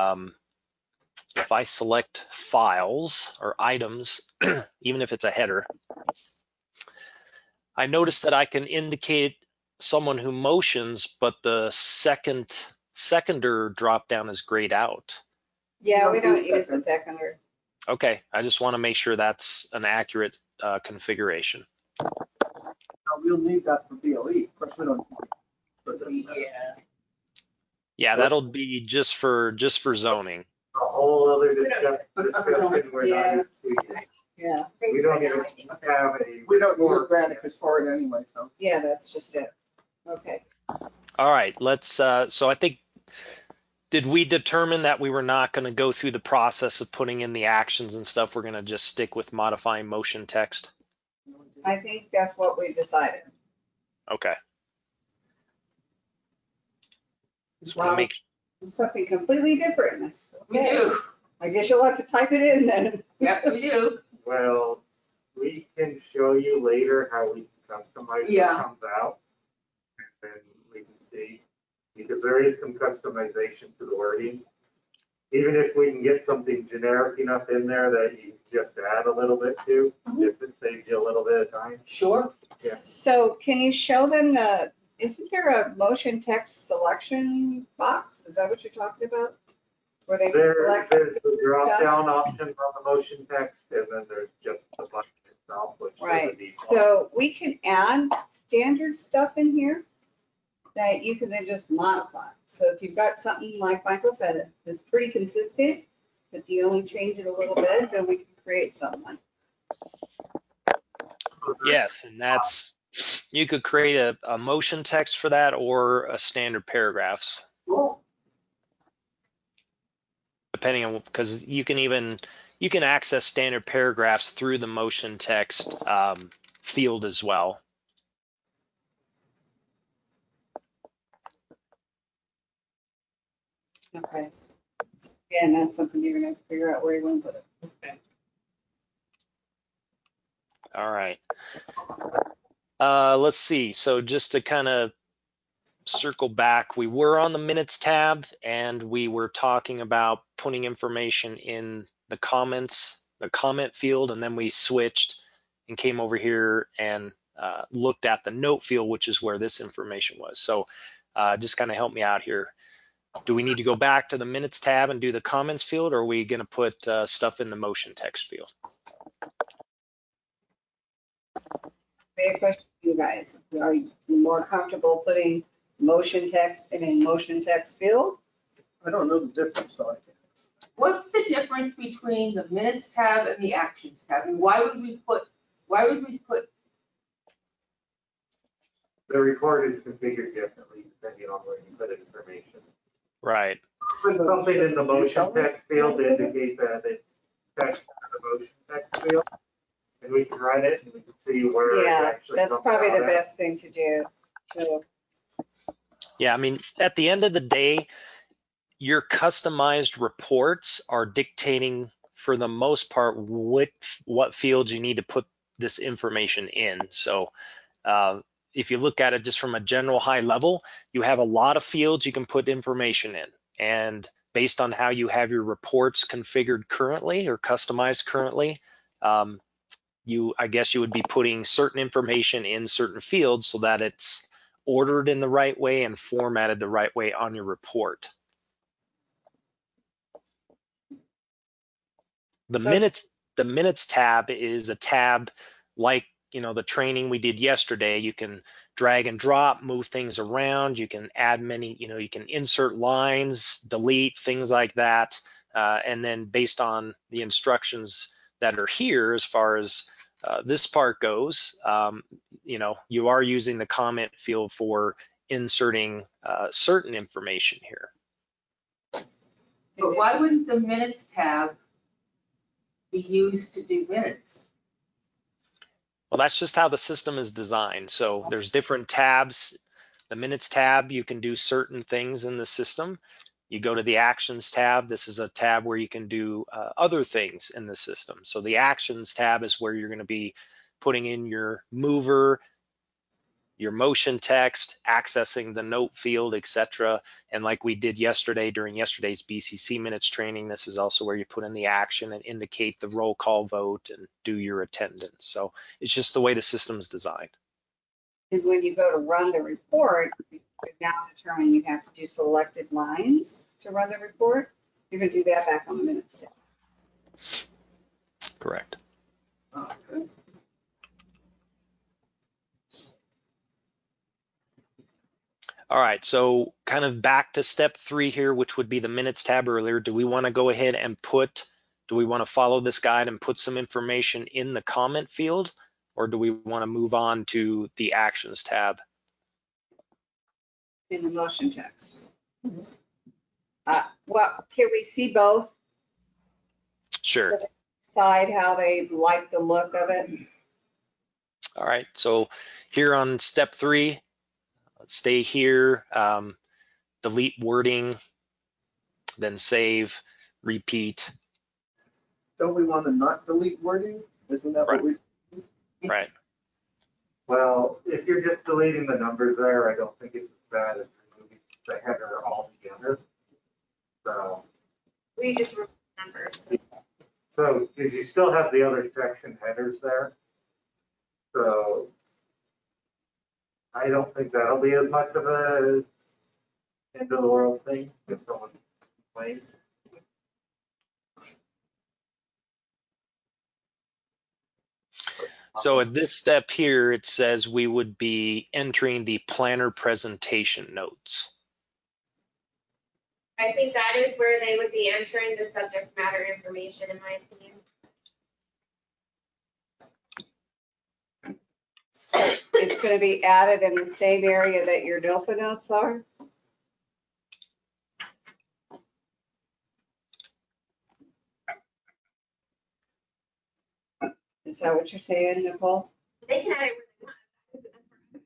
If I select files or items, even if it's a header, I noticed that I can indicate someone who motions, but the seconder drop down is grayed out. Yeah, we don't use the seconder. Okay, I just want to make sure that's an accurate configuration. Now, we'll need that for BOE. Of course, we don't. Yeah. Yeah, that'll be just for zoning. A whole other discussion we're not used to. Yeah. We don't even have a. We don't use Granicus for it anyway, so. Yeah, that's just it. Okay. All right, let's, so I think, did we determine that we were not going to go through the process of putting in the actions and stuff? We're going to just stick with modifying motion text? I think that's what we decided. Okay. Just want to make Something completely different. We Okay. do, I guess you'll have to type it in then. yep, we do. Well, we can show you later how we can customize what Yeah. comes out. And then we can see, because there is some customization to the wording. Even if we can get something generic enough in there that you just add a little bit to, if it saves you a little bit of time. Sure. Yeah. So can you show them isn't there a motion text selection box? Is that what you're talking about? Where they can select There's the drop stuff? down option on the motion text, and then there's just the button itself, which is Right, the default. so we can add standard stuff in here that you can then just modify. So if you've got something like Michael said, that's pretty consistent, but you only change it a little bit, then we can create something. yes, and that's, you could create a motion text for that or a standard paragraphs, Cool. depending on, because you can access standard paragraphs through the motion text field as well. Okay. Again, that's something you're gonna have to figure out where you want to put it. All right. Let's see. So just to kind of circle back, we were on the minutes tab and we were talking about putting information in the comments, the comment field, and then we switched and came over here and looked at the note field, which is where this information was. So just kind of help me out here. Do we need to go back to the minutes tab and do the comments field, or are we going to put stuff in the motion text field? Big question for you guys. Are you more comfortable putting motion text in a motion text field? I don't know the difference, so I can't. What's the difference between the minutes tab and the actions tab? And why would we put, The report is configured differently depending on where you put information. Right. Put something in the motion text field to indicate that it's text in the motion text field. And we can run it and we can see where it Yeah, actually that's comes probably out the at. best thing to do. So, Yeah, I mean, at the end of the day, your customized reports are dictating, for the most part, what fields you need to put this information in. So if you look at it just from a general high level, you have a lot of fields you can put information in. And based on how you have your reports configured currently or customized currently, I guess you would be putting certain information in certain fields so that it's ordered in the right way and formatted the right way on your report. The minutes tab is a tab like, the training we did yesterday. You can drag and drop, move things around. You can add you can insert lines, delete, things like that. And then based on the instructions that are here, as far as this part goes, you know, you are using the comment field for inserting certain information here. But why wouldn't the minutes tab be used to do minutes? Well, that's just how the system is designed. So there's different tabs. The minutes tab, you can do certain things in the system. You go to the actions tab. This is a tab where you can do other things in the system. So the actions tab is where you're going to be putting in your mover, your motion text, accessing the note field, etc. And like we did yesterday during yesterday's BCC minutes training, this is also where you put in the action and indicate the roll call vote and do your attendance. So it's just the way the system's designed. And when you go to run the report, you now determine you have to do selected lines to run the report. You're going to do that back on the minutes tab. Correct. Okay. All right, so kind of back to step 3 here, which would be the minutes tab earlier. Do we want to go ahead and do we want to follow this guide and put some information in the comment field, or do we want to move on to the actions tab? In the motion text. Well, can we see both? Sure. Decide how they like the look of it? All right, so here on step 3, let's stay here, delete wording, then save, repeat. Don't we want to not delete wording? Isn't that what we? Right. Well, if you're just deleting the numbers there, I don't think it's as bad as removing the header altogether. So. We just remove numbers. So, did you still have the other section headers there? So, I don't think that'll be as much of a end of the world thing if someone complains. So at this step here, it says we would be entering the planner presentation notes. I think that is where they would be entering the subject matter information, in my opinion. So it's going to be added in the same area that your NOPA notes are? Is that what you're saying, Nicole? They can add it where they want.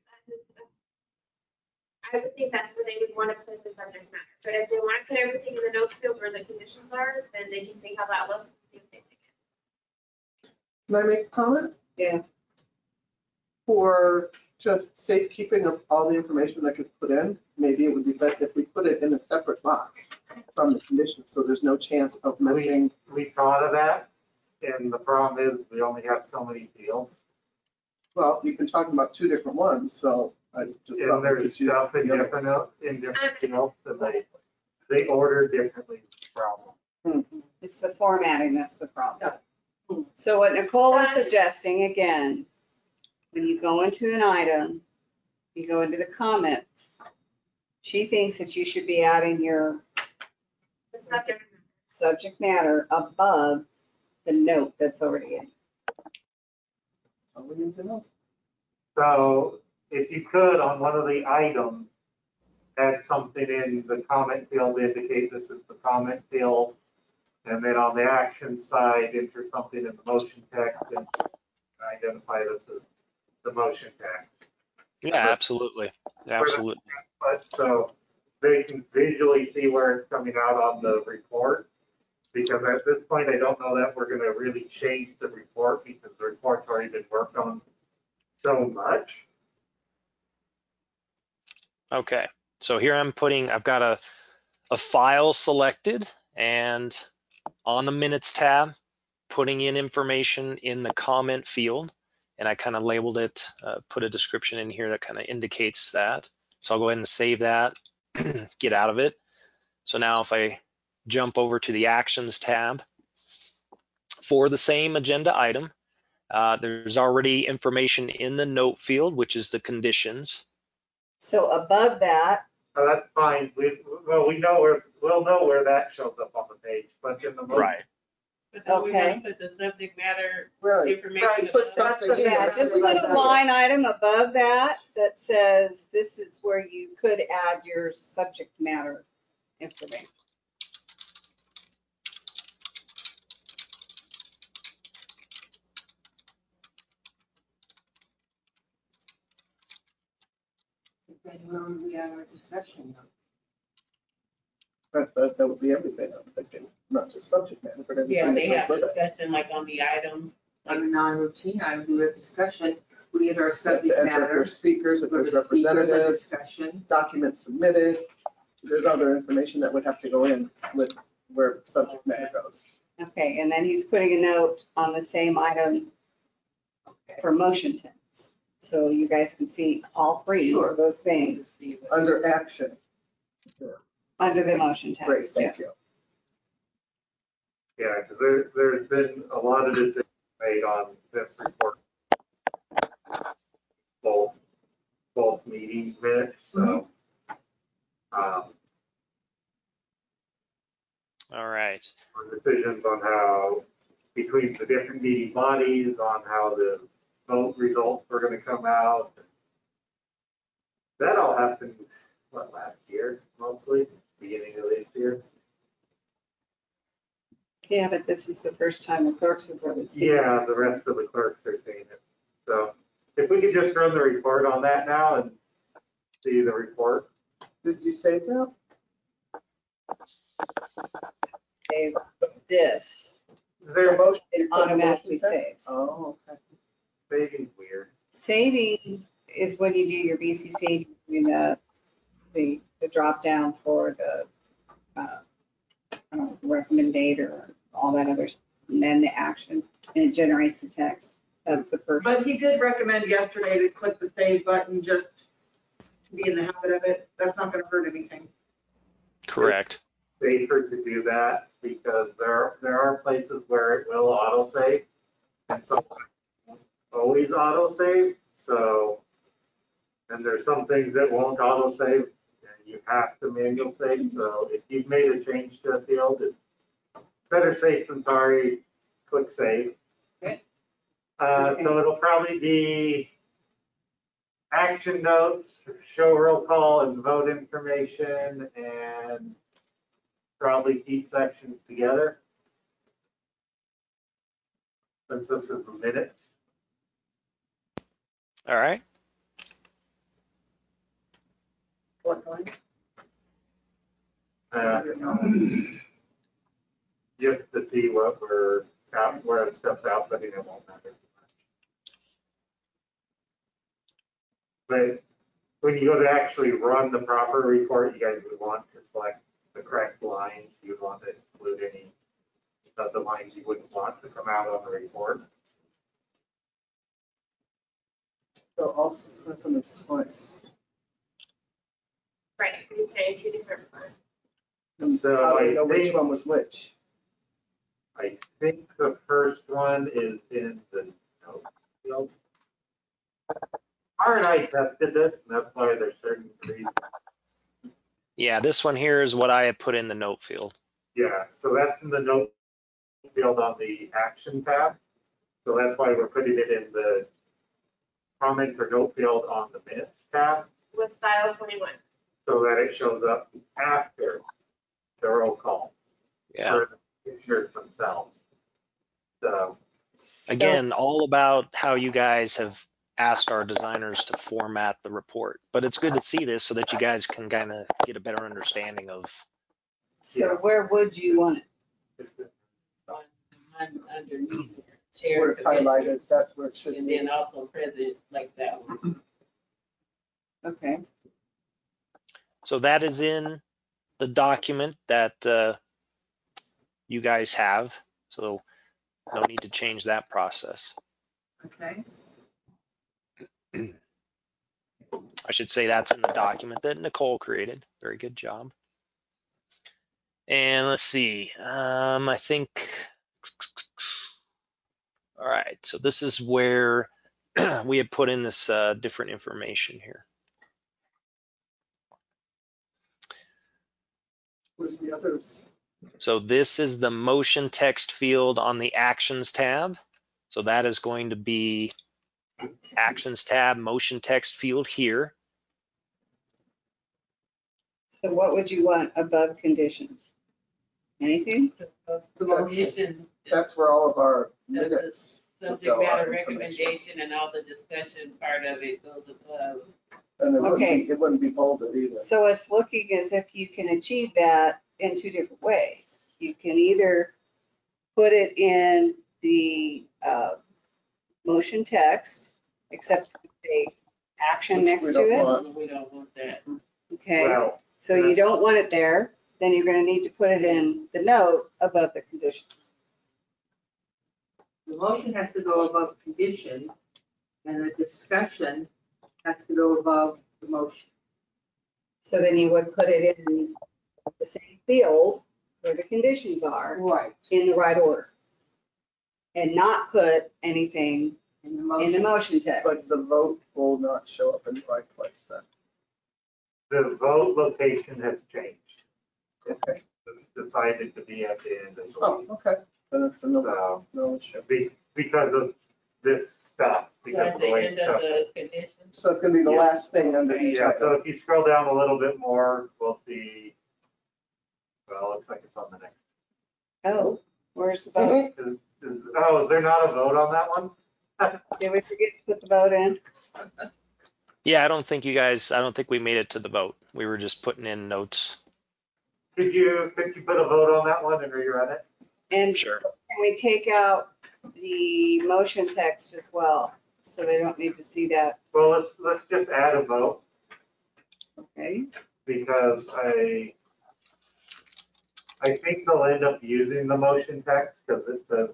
I would think that's where they would want to put the subject matter. But if they want to put everything in the notes field where the conditions are, then they can see how that looks. See if they like it. Can I make a comment? Yeah. For just safekeeping of all the information that gets put in, maybe it would be best if we put it in a separate box from the conditions, so there's no chance of messing. We thought of that, and the problem is we only have so many fields. Well, you can talk about 2 different ones, so I just. And there's stuff in different fields, and they order differently. Problem. It's the formatting that's the problem. So what Nicole is suggesting, again, when you go into an item, you go into the comments, she thinks that you should be adding your subject matter above the note that's already in. All we need to know. So if you could, on one of the items, add something in the comment field to indicate this is the comment field. And then on the action side, enter something in the motion text and identify this as the motion text. Yeah, absolutely. Absolutely. But so they can visually see where it's coming out on the report. Because at this point, I don't know that we're going to really change the report because the report's already been worked on so much. Okay, so here I've got a file selected, and on the minutes tab, putting in information in the comment field, and I kind of labeled it, put a description in here that kind of indicates that. So I'll go ahead and save that, get out of it. So now if I jump over to the actions tab for the same agenda item, there's already information in the note field, which is the conditions. So above that. Oh, that's fine. We'll know where that shows up on the page, but in the motion, Right. But then we want Okay. to put the subject matter Right. information. Put above. something in Yeah, there. just put a line item above that that says this is where you could add your subject matter information. Depending on we have our discussion. That would be everything, I'm thinking, not just subject matter, but Yeah, everything they that have goes with it. discussion like on the item. On a non-routine item, we have discussion, we have our Have to subject enter if matter. there's speakers, if for there's the speakers of representatives, Discussion. documents submitted, there's other information that would have to go in with where subject matter goes. Okay, and then he's putting a note on the same item for motion temps. So you guys can see all three of those things Under action. under the motion Great, text. thank you. Yeah, because there's been a lot of decisions made on this report. Both meetings minutes, so. All right. Decisions on how, between the different meeting bodies, on how the vote results were gonna come out. That all happened, what, last year, mostly, beginning of this year? Yeah, but this is the first time the clerks have really seen it. Yeah, the rest of the clerks are seeing it. So if we could just run the report on that now and see the report. Did you say that? Save this, Their Motion- it you put a automatically motion set? saves. Oh, okay. saving's weird. Savings is when you do your BCC, you know, the drop down for the recommended or all that other stuff, and then the action, and it generates the text. That's the first. But he did recommend yesterday to click the save button just to be in the habit of it. That's not gonna hurt anything. Correct. Safer to do that because there are places where it will autosave and some always autosave. So, and there's some things that won't autosave and you have to manual save. So if you've made a change to a field, it's better safe than sorry. Click save. Okay. So it'll probably be action notes, show roll call and vote information, and probably keep sections together. Since this is the minutes. All right. What line? Just to see what we're out, where the stuff's outputting, it won't matter. But when you go to actually run the proper report, you guys would want to select the correct lines. You'd want to exclude any of the lines you wouldn't want to come out on the report. So also, that's on this twice. Right, you can two different ones. And So how do you I know which think- one was which? I think the first one is in the note field. Art and I tested this, and that's why there's certain reasons. Yeah, this one here is what I had put in the note field. Yeah, so that's in the note field on the action tab. So that's why we're putting it in the comment or note field on the minutes tab, With style 21. so that it shows up after the roll call Yeah. for the pictures themselves. So, Again, all about how you guys have asked our designers to format the report. But it's good to see this so that you guys can kind of get a better understanding of. So where would you want it? Underneath Where chair it's highlighted, commissioners, that's where it should and be. then also present like that one. Okay, So that is in the document that you guys have. So no need to change that process. Okay. I should say that's in the document that Nicole created. Very good job. And let's see, I think, all right, so this is where we had put in this different information here. Where's the others? So this is the motion text field on the Actions tab. So that is going to be Actions tab, motion text field here. So what would you want above conditions? Anything? The Motion, That's where all of our that's the minutes. subject matter recommendation and all the discussion part of it goes above. And Okay. it wouldn't be bolded either. So it's looking as if you can achieve that in two different ways. You can either put it in the motion text, except the action Which next we to don't it. want. We don't want that. Okay, Well, so you don't want it there, then you're gonna need to put it in the note above the conditions. The motion has to go above conditions, and the discussion has to go above the motion. So then you would put it in the same field where the conditions are, Right. in the right order. And not put anything In the in the motion. motion text. But the vote will not show up in the right place then. the vote location has changed. Okay. It's decided to be at the end of the Oh, week. okay. Then it's another, So, no issue. because of this stuff, So because at of the the way end of stuff. the conditions. So it's gonna be the Yeah. last thing under each Yeah, so item. if you scroll down a little bit more, we'll see, well, it looks like it's on the next. Oh, where's the vote? Is there not a vote on that one? Did we forget to put the vote in? Yeah, I don't think we made it to the vote. We were just putting in notes. Could you put a vote on that one and rerun it? And Sure. can we take out the motion text as well? So they don't need to see that, Well, let's just add a vote, okay? because I think they'll end up using the motion text because it says,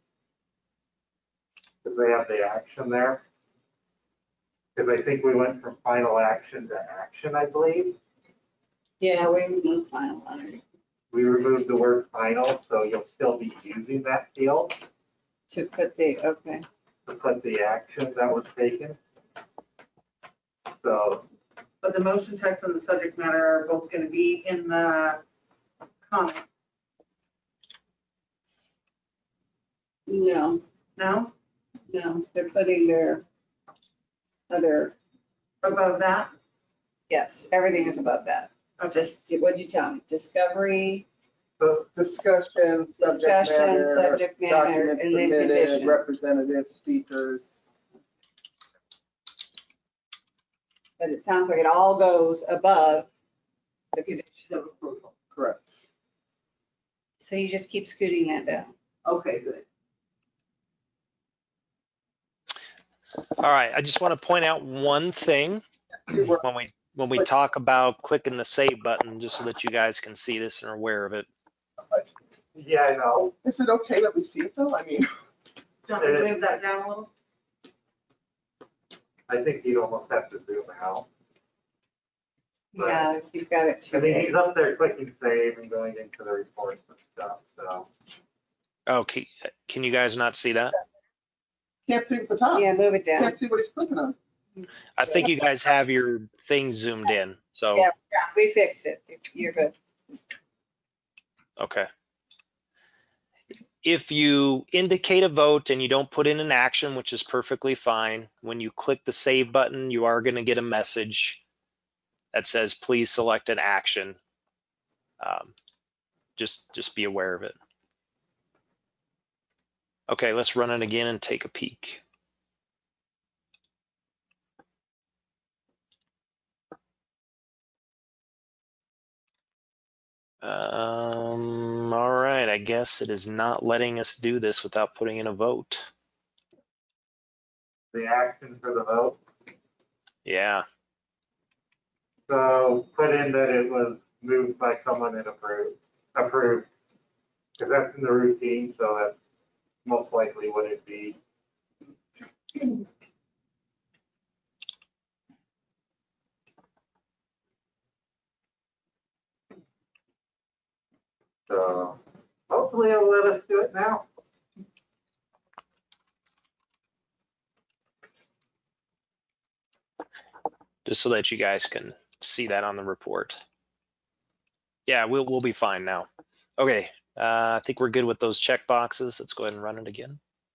because they have the action there. Because I think we went from final action to action, I believe. Yeah, we removed final already We removed the word final, so you'll still be using that field to put the, okay. to put the action that was taken. So, But the motion text and the subject matter are both gonna be in the comment, No, no? no, they're putting their other, Above that? yes, everything is above that. Okay. Just, what'd you tell me? Discovery, So discussion, subject matter, subject matter, documents and then submitted, conditions. representatives, speakers. But it sounds like it all goes above the conditions of approval. Correct. So you just keep scooting that down. Okay, good. All right, I just want to point out one thing when we talk about clicking the save button, just so that you guys can see this and are aware of it. yeah, I know. Is it okay that we see it though? I mean, Don't we move that down a little? I think you'd almost have to zoom out. But- Yeah, you've got it I too mean, big. he's up there clicking save and going into the reports and stuff, so. Oh, can you guys not see that? can't see at the top. Yeah, move it down. Can't see what he's clicking on. I think you guys have your thing zoomed in. So, Yeah, we fixed it. You're good. okay. If you indicate a vote and you don't put in an action, which is perfectly fine, when you click the save button, you are going to get a message that says, please select an action. Just be aware of it. Okay, let's run it again and take a peek. All right, I guess it is not letting us do this without putting in a vote. The action for the vote. Yeah, So put in that it was moved by someone and approved, because that's in the routine, so that's most likely what it'd be. So hopefully it'll let us do it now. just so that you guys can see that on the report. Yeah, we'll be fine now. Okay, I think we're good with those check boxes. Let's go ahead and run it again.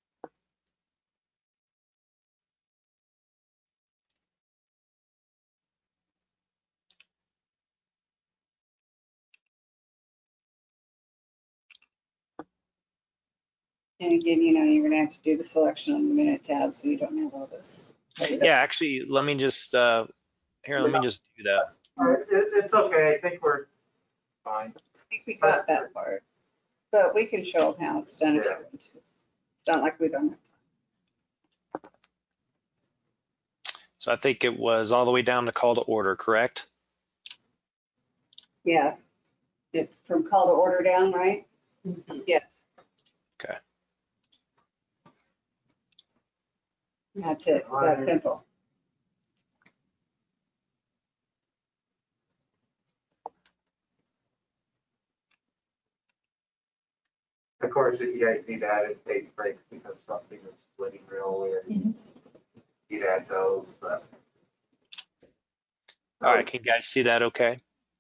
And again, you're gonna have to do the selection on the minute tab, so you don't have all this. Yeah, actually, let me just do that. It's okay, I think we're fine. I think we got that part, but we can show them how it's done if you want to. It's not like we don't have. So I think it was all the way down to call to order, correct? Yeah. From call to order down, right? Yes. Okay. That's it. That's simple. Of course, if you guys need added page breaks because something is splitting real weird, you'd add those, but. All right, can you guys see that okay?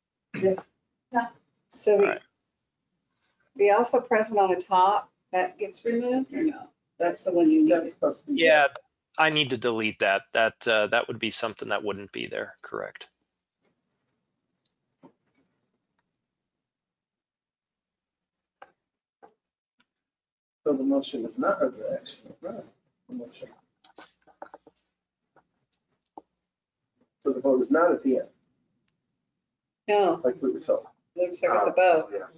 So All right. the also present on the top, that gets removed or no? That's the one you need. That's supposed to be. Yeah, I need to delete that. That would be something that wouldn't be there, correct? So the motion is not, or the action is not the motion. So the vote is not at the end, No, like we were told. looks like it's above. Yeah.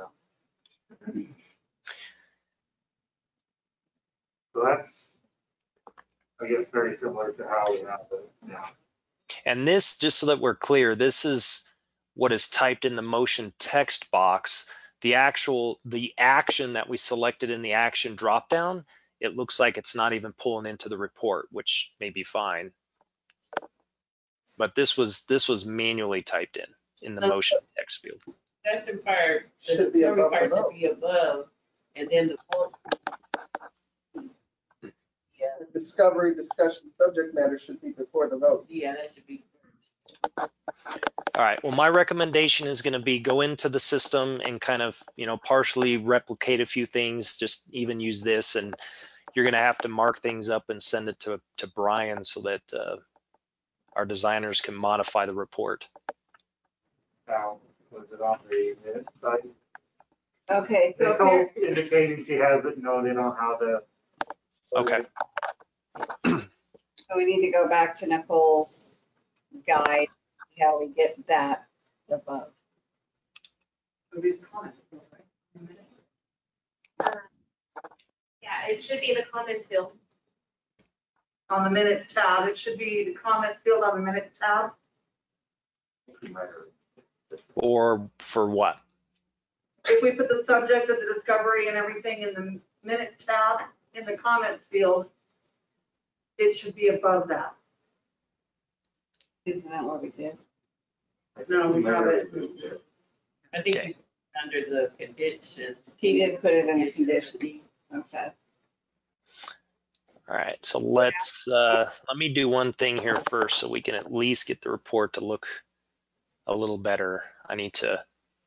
So that's, I guess, very similar to how we have it now. And this, just so that we're clear, this is what is typed in the motion text box. The action that we selected in the action dropdown, it looks like it's not even pulling into the report, which may be fine. But this was manually typed in the motion text field. That's the part, the Should be summary above part the should vote. be above, and then the vote. Yeah, Discovery, discussion, subject matter should be before the vote. yeah, that should be. All right, well, my recommendation is going to be go into the system and kind of, partially replicate a few things, just even use this, and you're going to have to mark things up and send it to Brian so that our designers can modify the report. Now, was it on the minute side? Okay, so Nicole's indicating she hasn't noted on how to. Okay. So we need to go back to Nicole's guide, how we get that above. Yeah, it should be the comments field. On the minutes tab, it should be the comments field on the minutes tab. Or for what? If we put the subject of the discovery and everything in the minutes tab, in the comments field, it should be above that. Isn't that what we did? No, we have it. I think Okay. under the conditions. He did put it in the conditions. Okay. All right, so let me do one thing here first so we can at least get the report to look a little better. I need to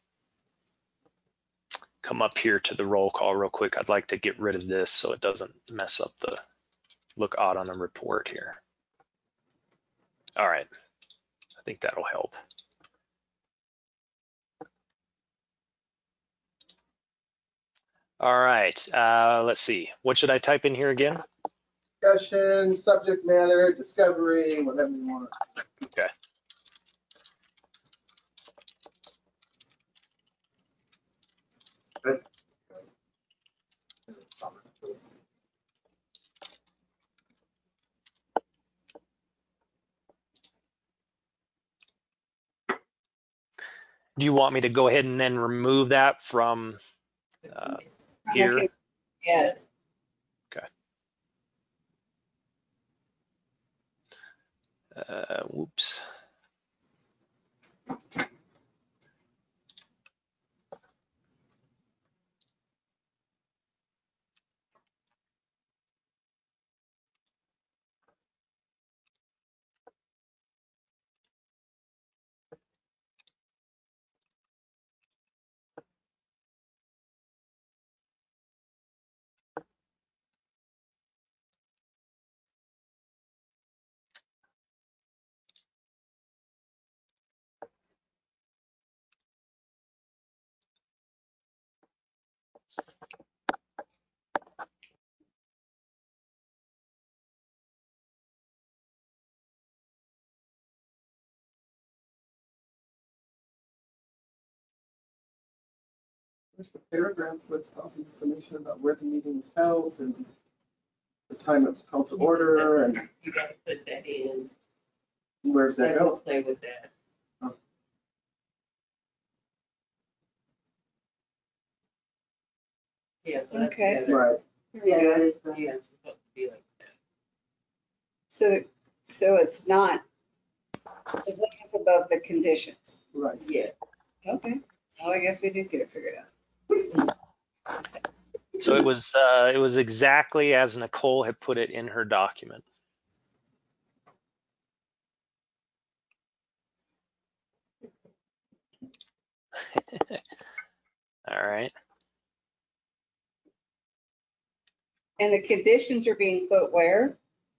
come up here to the roll call real quick. I'd like to get rid of this so it doesn't mess up look odd on the report here. All right, I think that'll help. All right, let's see. What should I type in here again? Discussion, subject matter, discovery, whatever you want. Okay. Do you want me to go ahead and then remove that from here? Okay. Yes. Okay. Whoops. There's the paragraph with all the information about where the meeting is held and the time it was called to order and You gotta put that in. where's that Let me go? play with that. Oh. Yeah, so that's Okay. better. Right. Yeah, that is, Yeah, it's supposed to be like that. So it's not, as long as above the conditions. Right. Yeah. Okay. Well, I guess we did get it figured out. So it was exactly as Nicole had put it in her document. All right. And the conditions are being put where?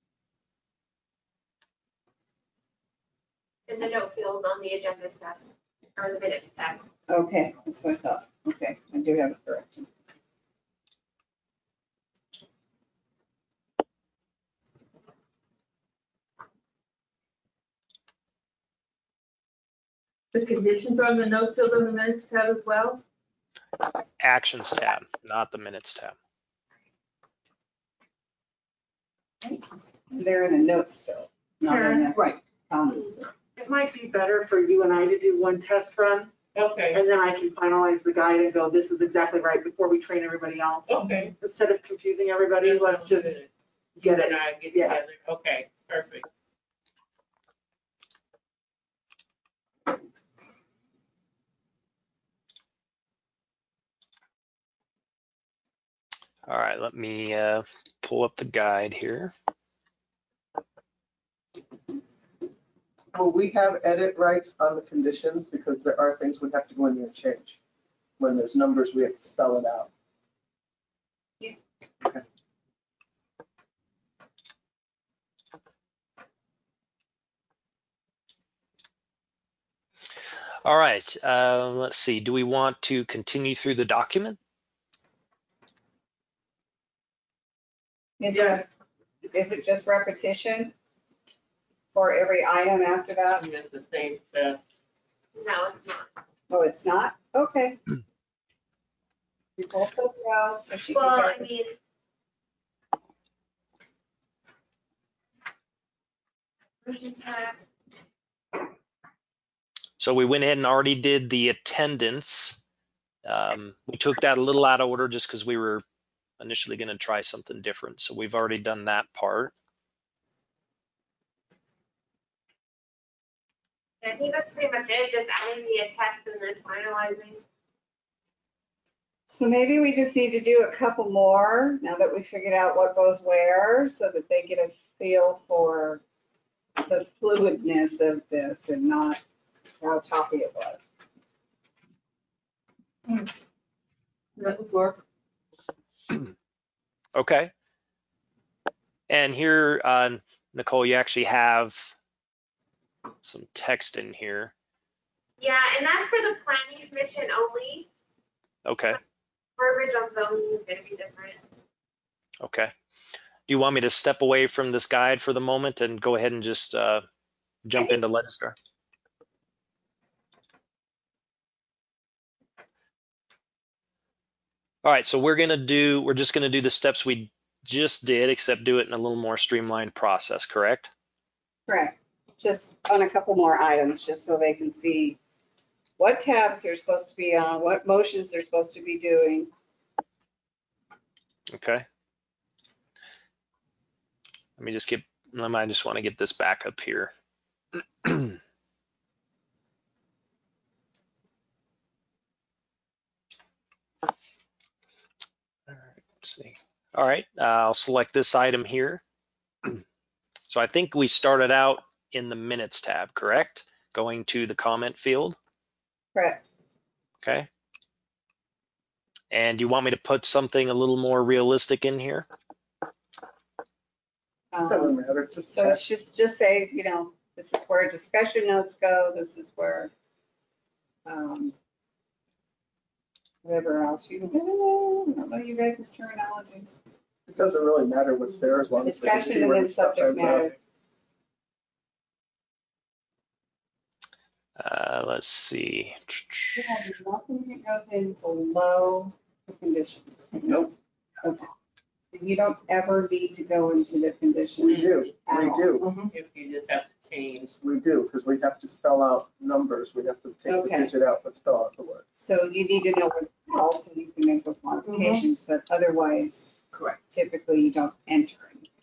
In the note field on the agenda tab, or the minutes tab. Okay, that's what I thought. Okay, I do have a correction. the conditions are on the note field on the minutes tab as well? Actions tab, not the minutes tab. They're in the notes still, not in the Right. comments. It might be better for you and I to do one test run, Okay, and then I can finalize the guide and go, this is exactly right before we train everybody else. okay. Instead of confusing everybody, let's just Good. get You and it. I get Yeah. together. Okay, perfect. All right, let me pull up the guide here. Will we have edit rights on the conditions? Because there are things we have to go in there and change. When there's numbers, we have to spell it out. All right, let's see. Do we want to continue through the document? Is Yeah. it just repetition for every item after that? And that's the same stuff. No, it's not. Oh, it's not? Okay. You pull stuff out, so she can. Well, I get this. mean. Version tab. So we went ahead and already did the attendance. We took that a little out of order just because we were initially going to try something different. So we've already done that part. I think that's pretty much it, just adding the text and then finalizing. So maybe we just need to do a couple more now that we figured out what goes where so that they get a feel for the fluidness of this and not how choppy it was. That would work. Okay. And here, Nicole, you actually have some text in here. Yeah, and that's for the planning commission only. Okay. Verbiage on zoning is gonna be different. Okay. Do you want me to step away from this guide for the moment and go ahead and just jump into Legistar? All right, so we're just gonna do the steps we just did, except do it in a little more streamlined process, correct? Correct. Just on a couple more items, just so they can see what tabs they're supposed to be on, what motions they're supposed to be doing. Okay. I just want to get this back up here. All right, let's see. All right, I'll select this item here. So I think we started out in the minutes tab, correct? Going to the comment field. Correct. Okay. And do you want me to put something a little more realistic in here? Doesn't matter. So it's just say, you know, this is where discussion notes go, this is where whatever else you, I don't know you guys' terminology. It doesn't really matter what's there as long as they can Discussion see and where then the stuff subject ends up. matter. Let's see. You have nothing that goes in below the conditions. Nope, Okay. So you don't ever need to go into the we conditions. do, at we all. do, If you just have to change. we do, because we have to spell out numbers, we have to take the Okay. digit out, but spell out the word. So you need to know what else, and you can make those modifications, but otherwise, Correct. typically you don't enter.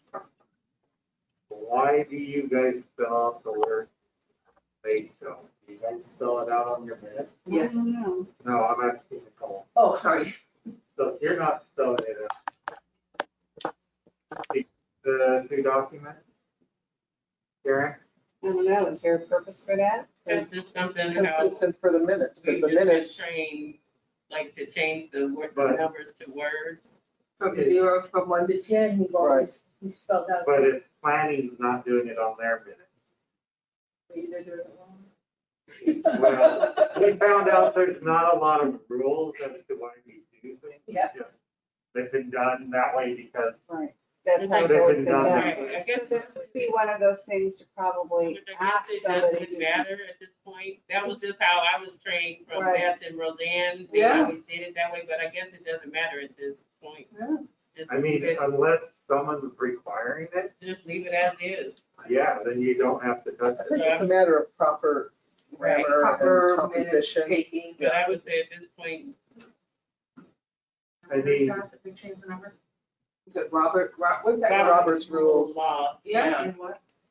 Why do you guys spell out the word they don't? Do you guys spell it out on your minutes? Yes. No. No, I'm asking Nicole. Oh, sorry. So if you're not spelling it out, the two documents, Karen? I don't know, is there a purpose for that? That's just something how Consistent for the minutes, we because the just minutes, been trained, like to change the But- numbers to words. From 0 from 1 to 10, we've always, we spelled out. But if planning's not doing it on their minutes. They're doing it wrong. Well, we found out there's not a lot of rules as to why we do things. Yeah. Just they've been done that way because Right. That's how it's They've always been been done done. that Right, I So guess, that would be one of those things to probably I guess ask it somebody. doesn't matter at this point. That was just how I was trained from Right. Beth and Roseanne. They Yeah. always did it that way, but I guess it doesn't matter at this point. Yeah. Just I mean, leave it, unless someone's requiring it, just leave it as is. yeah, then you don't have to touch I it. think it's a matter of proper Right. grammar and Proper minutes composition. taking. But I would say at this point, I mean, Is it Robert, what's that? Robert's rules. Law, Yeah. yeah.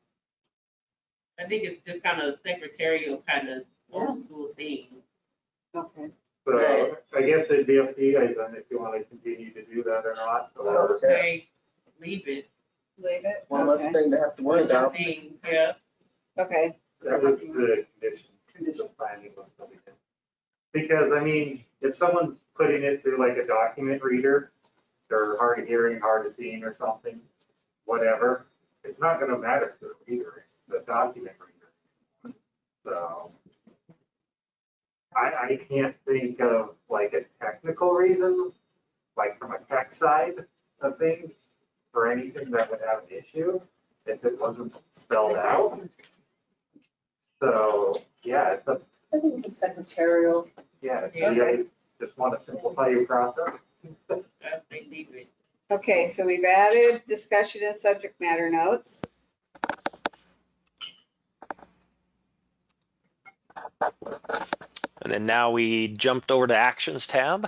I think it's just kind of secretarial kind of old school thing. Okay. so I guess it'd be up to you guys then if you want to continue to do that or not. I would Okay. say, leave it. Leave it? One less Okay. thing to have to worry One less about. thing, yeah. Okay. That was the condition planning was something. Because, I mean, if someone's putting it through like a document reader, they're hard of hearing, hard of seeing or something, whatever, it's not gonna matter to the reader, the document reader. So I can't think of like a technical reason, like from a tech side of things, for anything that would have an issue if it wasn't spelled out. So, yeah, it's a, I think it's a secretarial. yeah, if you guys just want to simplify your process. I say leave it. Okay, so we've added discussion and subject matter notes. And then now we jumped over to Actions tab.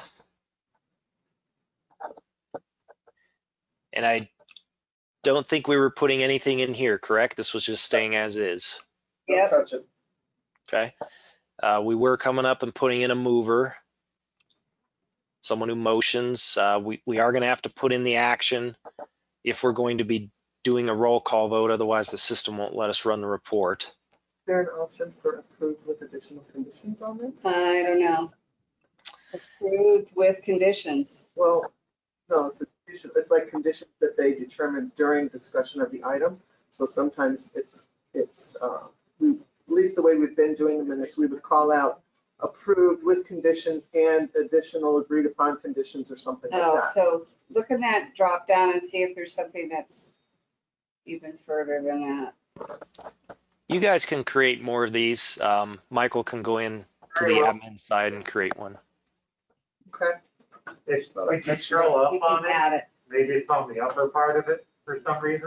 And I don't think we were putting anything in here, correct? This was just staying as is. Don't Yep. touch it. Okay. We were coming up and putting in a mover, someone who motions. We are going to have to put in the action if we're going to be doing a roll call vote. Otherwise, the system won't let us run the report. Is there an option for approved with additional conditions on there? I don't know. Approved with conditions. Well, no, it's a condition, it's like conditions that they determine during discussion of the item. So sometimes it's, at least the way we've been doing the minutes, we would call out approved with conditions and additional agreed upon conditions or something like Oh, that. so look in that drop down and see if there's something that's even further than that. You guys can create more of these. Michael can go in to the Very well. admin side and create one. Okay. If you scroll You up on can it, add it. maybe it's on the upper part of it for some reason.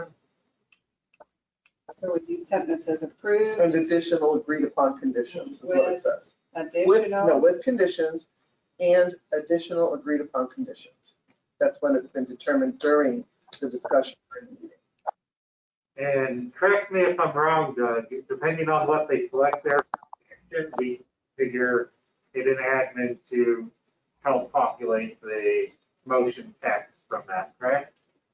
So we need something that says approved, And additional agreed upon conditions is what it says. With, no, additional. with conditions and additional agreed upon conditions. That's when it's been determined during the discussion during the meeting. And correct me if I'm wrong, Doug, depending on what they select there, we figure it an admin to help populate the motion text from that, correct?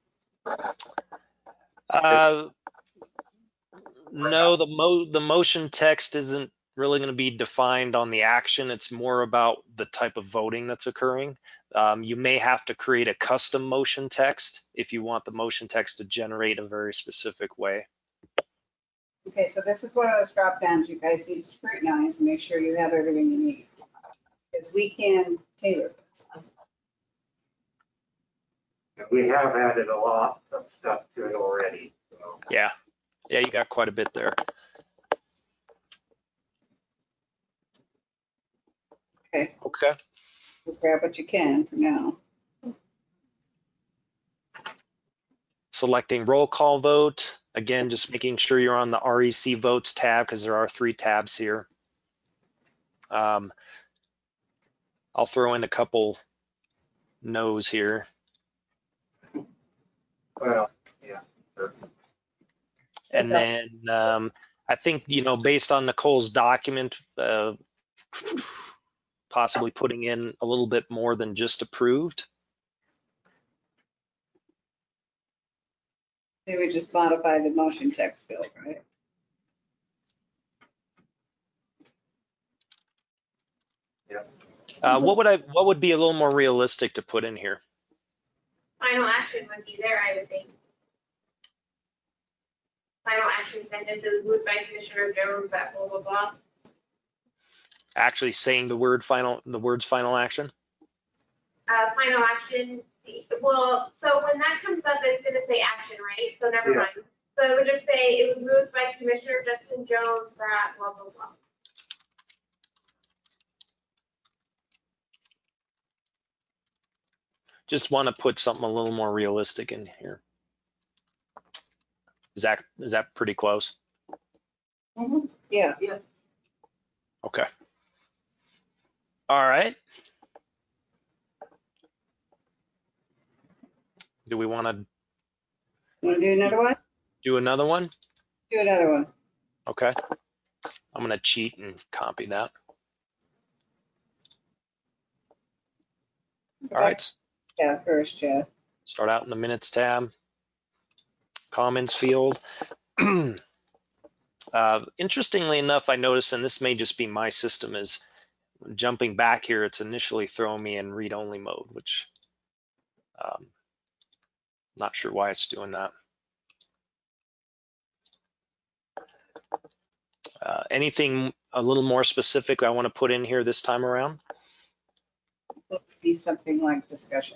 No, the motion text isn't really going to be defined on the action. It's more about the type of voting that's occurring. You may have to create a custom motion text if you want the motion text to generate a very specific way. Okay, so this is one of those drop downs you guys need to scrutinize and make sure you have everything you need. Because we can tailor this. And we have added a lot of stuff to it already, so. Yeah, you got quite a bit there. Okay, Okay. we'll grab what you can for now. Selecting roll call vote. Again, just making sure you're on the REC votes tab because there are 3 tabs here. I'll throw in a couple no's here. Well, yeah. Sure. And then I think, based on Nicole's document, possibly putting in a little bit more than just approved. Maybe just modify the motion text field, right? What would be a little more realistic to put in here? Final action would be there, I would think. Final action sentences moved by Commissioner Jones that blah, blah, blah. Actually saying the words final action? Final action, well, so when that comes up, it's gonna say action, right? So never Yeah. mind. So it would just say, it was moved by Commissioner Justin Jones that blah, blah, blah. Just want to put something a little more realistic in here. Is that pretty close? Mm-hmm. Yeah. Okay. All right. Do we want to Want to do another one? do another one? Do another one. Okay. I'm going to cheat and copy that. All right. Yeah, first, yeah. Start out in the minutes tab. Comments field. Interestingly enough, I noticed, and this may just be my system, is jumping back here, it's initially throwing me in read-only mode, which not sure why it's doing that. Anything a little more specific I want to put in here this time around? It would be something like discussion.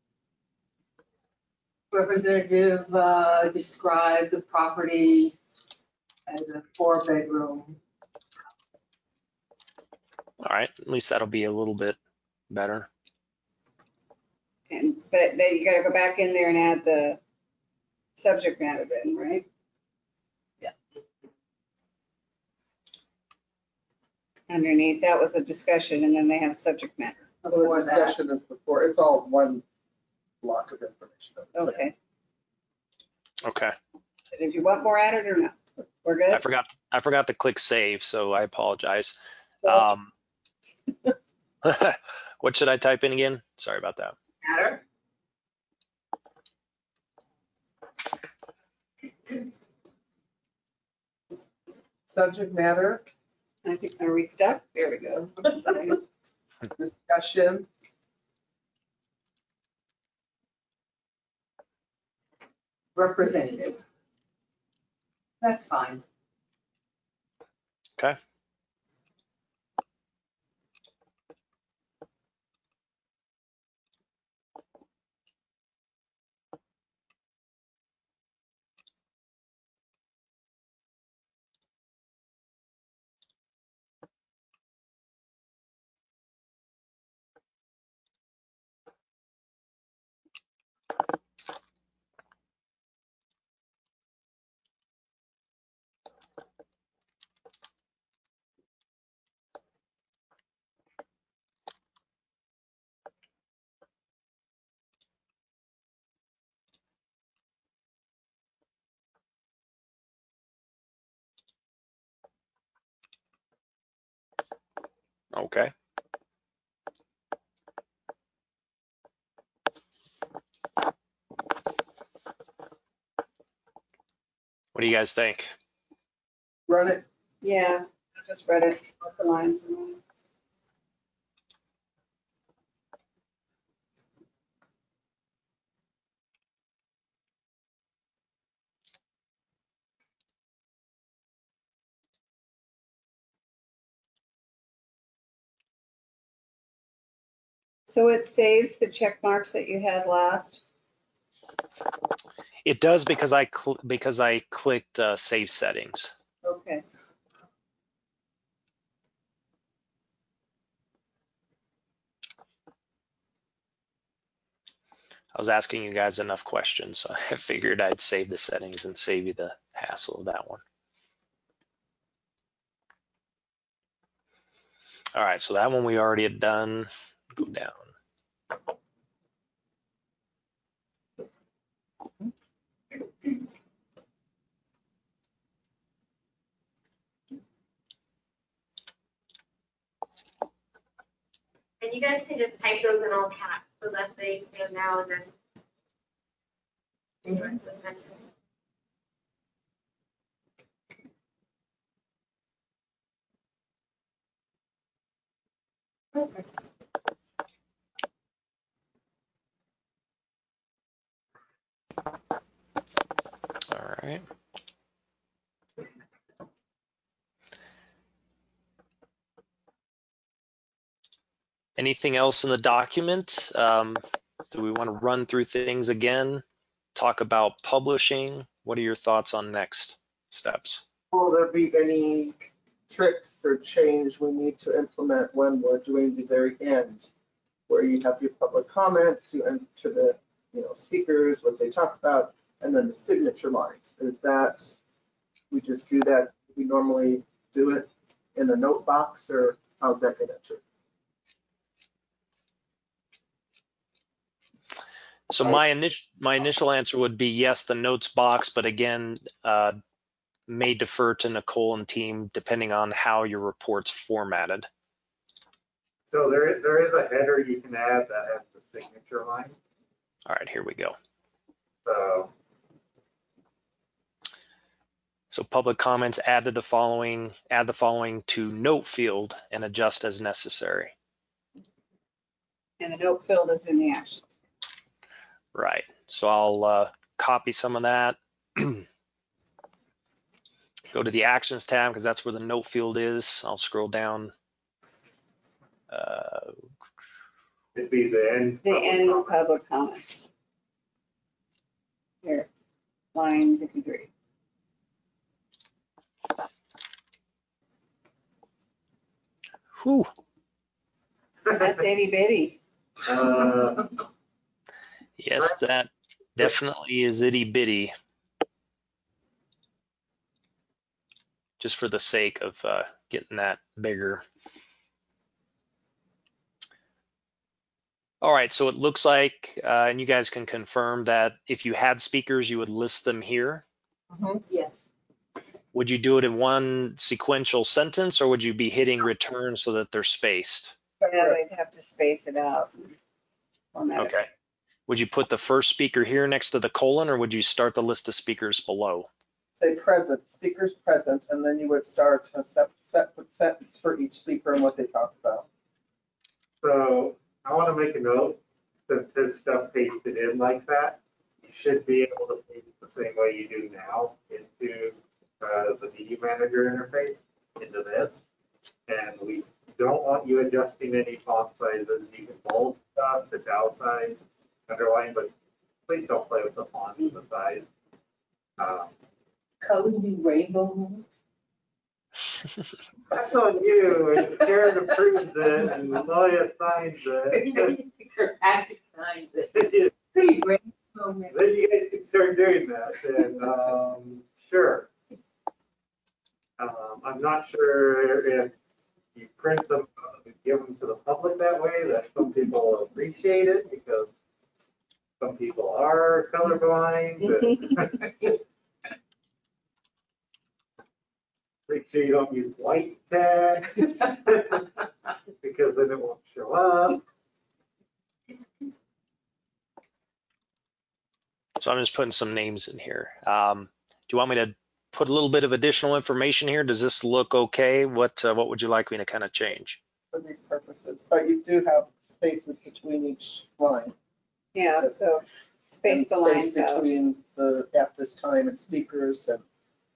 Representative described the property as a 4-bedroom. All right, at least that'll be a little bit better. But then you gotta go back in there and add the subject matter then, right? Yeah. Underneath, that was a discussion, and then they have subject matter. The Before that. discussion is before, it's all one block of information. Okay. Okay. But if you want more added or not, we're good? I forgot to click save, so I apologize. What should I type in again? Sorry about that. Matter? Subject matter, I think, are we stuck? There we go. discussion, Representative. That's fine. Okay. Okay. What do you guys think? run it. Yeah, I just read it, split the lines. And so it saves the check marks that you had last? It does because I clicked save settings. Okay. I was asking you guys enough questions, so I figured I'd save the settings and save you the hassle of that one. All right, so that one we already had done. Go down. And you guys can just type those in all caps so that they stand out and then. the rest of the sentence. All right. Anything else in the document? Do we want to run through things again? Talk about publishing? What are your thoughts on next steps? Will there be any tricks or change we need to implement when we're doing the very end, where you have your public comments, you enter the speakers, what they talk about, and then the signature lines? Is that we just do that? We normally do it in a note box, or how's that going to enter? So my initial answer would be yes, the notes box, but again, may defer to Nicole and team depending on how your report's formatted. So there is a header you can add that has the signature line. All right, here we go. So public comments, add the following to note field and adjust as necessary. And the note field is in the actions. Right, so I'll copy some of that. Go to the actions tab because that's where the note field is. I'll scroll down. It'd be the end. The end public comments. Here, line 53. Whew. That's itty bitty. Yes, that definitely is itty bitty. Just for the sake of getting that bigger. All right, so it looks like, and you guys can confirm that if you had speakers, you would list them here. Yes. Would you do it in one sequential sentence, or would you be hitting return so that they're spaced? Yeah, we'd have to space it out. Okay. Would you put the first speaker here next to the colon, or would you start the list of speakers below? Say present, speakers present, and then you would start a separate sentence for each speaker and what they talk about. So I want to make a note, since his stuff pasted in like that, you should be able to paste the same way you do now into the media manager interface, into this. And we don't want you adjusting any font sizes. You can bold stuff, italicize, underline, but please don't play with the font and the size. Color you rainbow ones? That's on you, and Karen approves it, and Loya signs it. Patrick signs it. Pretty rainbow. Then you guys can start doing that, and sure. I'm not sure if you print them and give them to the public that way, that some people will appreciate it, because some people are colorblind. Make sure you don't use white text, because then it won't show up. So I'm just putting some names in here. Do you want me to put a little bit of additional information here? Does this look okay? What would you like me to kind of change? For these purposes, but you do have spaces between each line. Yeah, so space the lines out. Between the at this time and speakers, and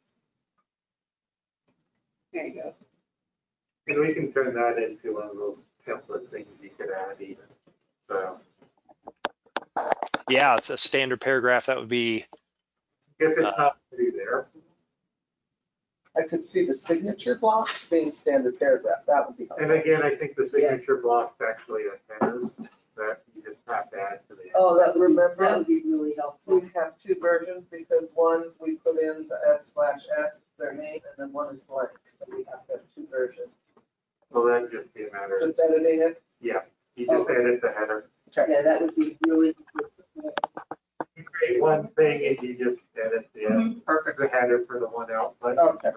There you go. And we can turn that into one of those template things you could add even. So Yeah, it's a standard paragraph. That would be. if it's not already there. I could see the signature blocks being standard paragraph. That would be helpful. And again, I think the signature block's actually a header that you just have to add to the. Oh, that Remember? would be really helpful. We have two versions because one, we put in the S/S, their name, and then one is blank. So we have to have two versions. Well, that'd just be a matter of, Just editing it? yeah, you just edit the header. Okay. Yeah, that would be really good. You create one thing and you just edit Perfect. the header for the one output. Okay.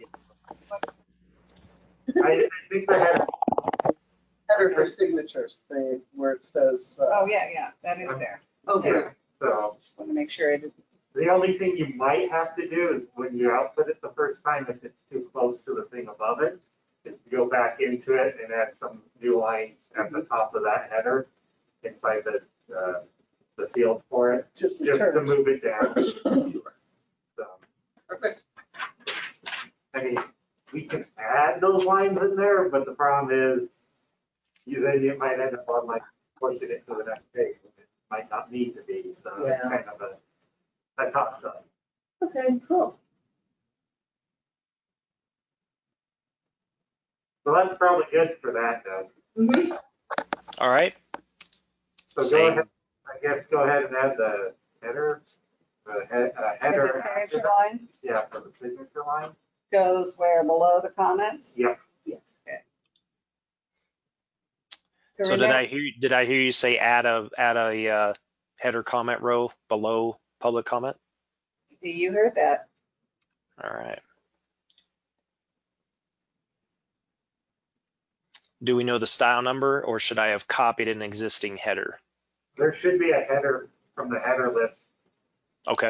I think the header, Header for signatures, where it says. Oh, yeah, that is there. Okay. yeah, so Just want to make sure it, the only thing you might have to do is when you output it the first time, if it's too close to the thing above it, is to go back into it and add some new lines at the top of that header inside the field for it, Just just to returns. move it down. Sure. So, Perfect. I mean, we can add those lines in there, but the problem is you might end up on like pushing it to the next page. It might not need to be, so it's Yeah. kind of a tough side. Okay, cool. So that's probably good for that, Doug. Mm-hmm. All right. So go Same. ahead, I guess go ahead and add the header, the header. signature line Yeah, for the signature line. goes where below the comments? Yep. Yes. So did I hear you say add a header comment row below public comment? You heard that. All right. Do we know the style number, or should I have copied an existing header? There should be a header from the header list. Okay.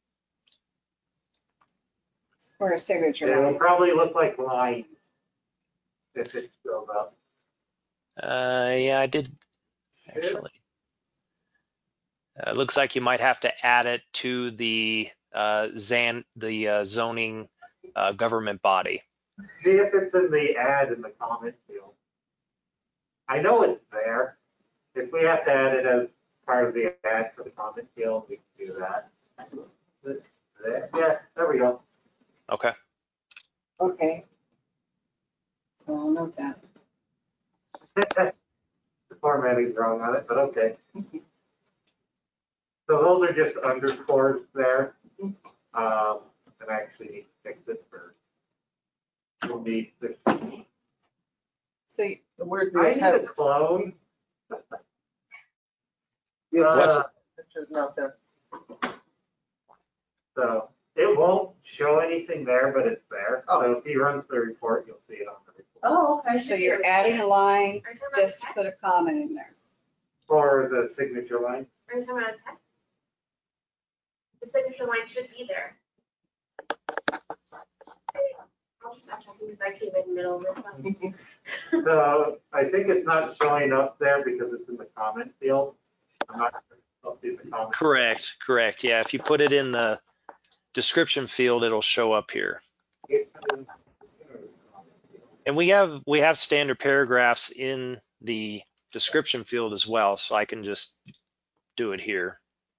For a signature It will line. probably look like lines if it's filled up. Yeah, I did actually. It looks like you might have to add it to the zoning government body. See if it's in the ad in the comment field. I know it's there. If we have to add it as part of the ad for the comment field, we can do that. There, yeah, there we go. Okay. Okay. So I'll note that. The formatting's wrong on it, but okay. So those are just underscores there. And I actually need to fix it for. We'll need this. So Where's the I need a attached? clone. The What's- attached picture's not there. So it won't show anything there, but it's there. Oh. So if he runs the report, you'll see it on the report. Oh, okay. so you're adding a line Are you talking about just to text? put a comment in there. For the signature line. Are you talking about text? The signature line should be there. I'll just stop talking because I came in the middle of this one. So I think it's not showing up there because it's in the comment field. I'm not sure if I'll see the comment. Correct. Yeah, if you put it in the description field, it'll show up here. And we have standard paragraphs in the description field as well, so I can just do it here.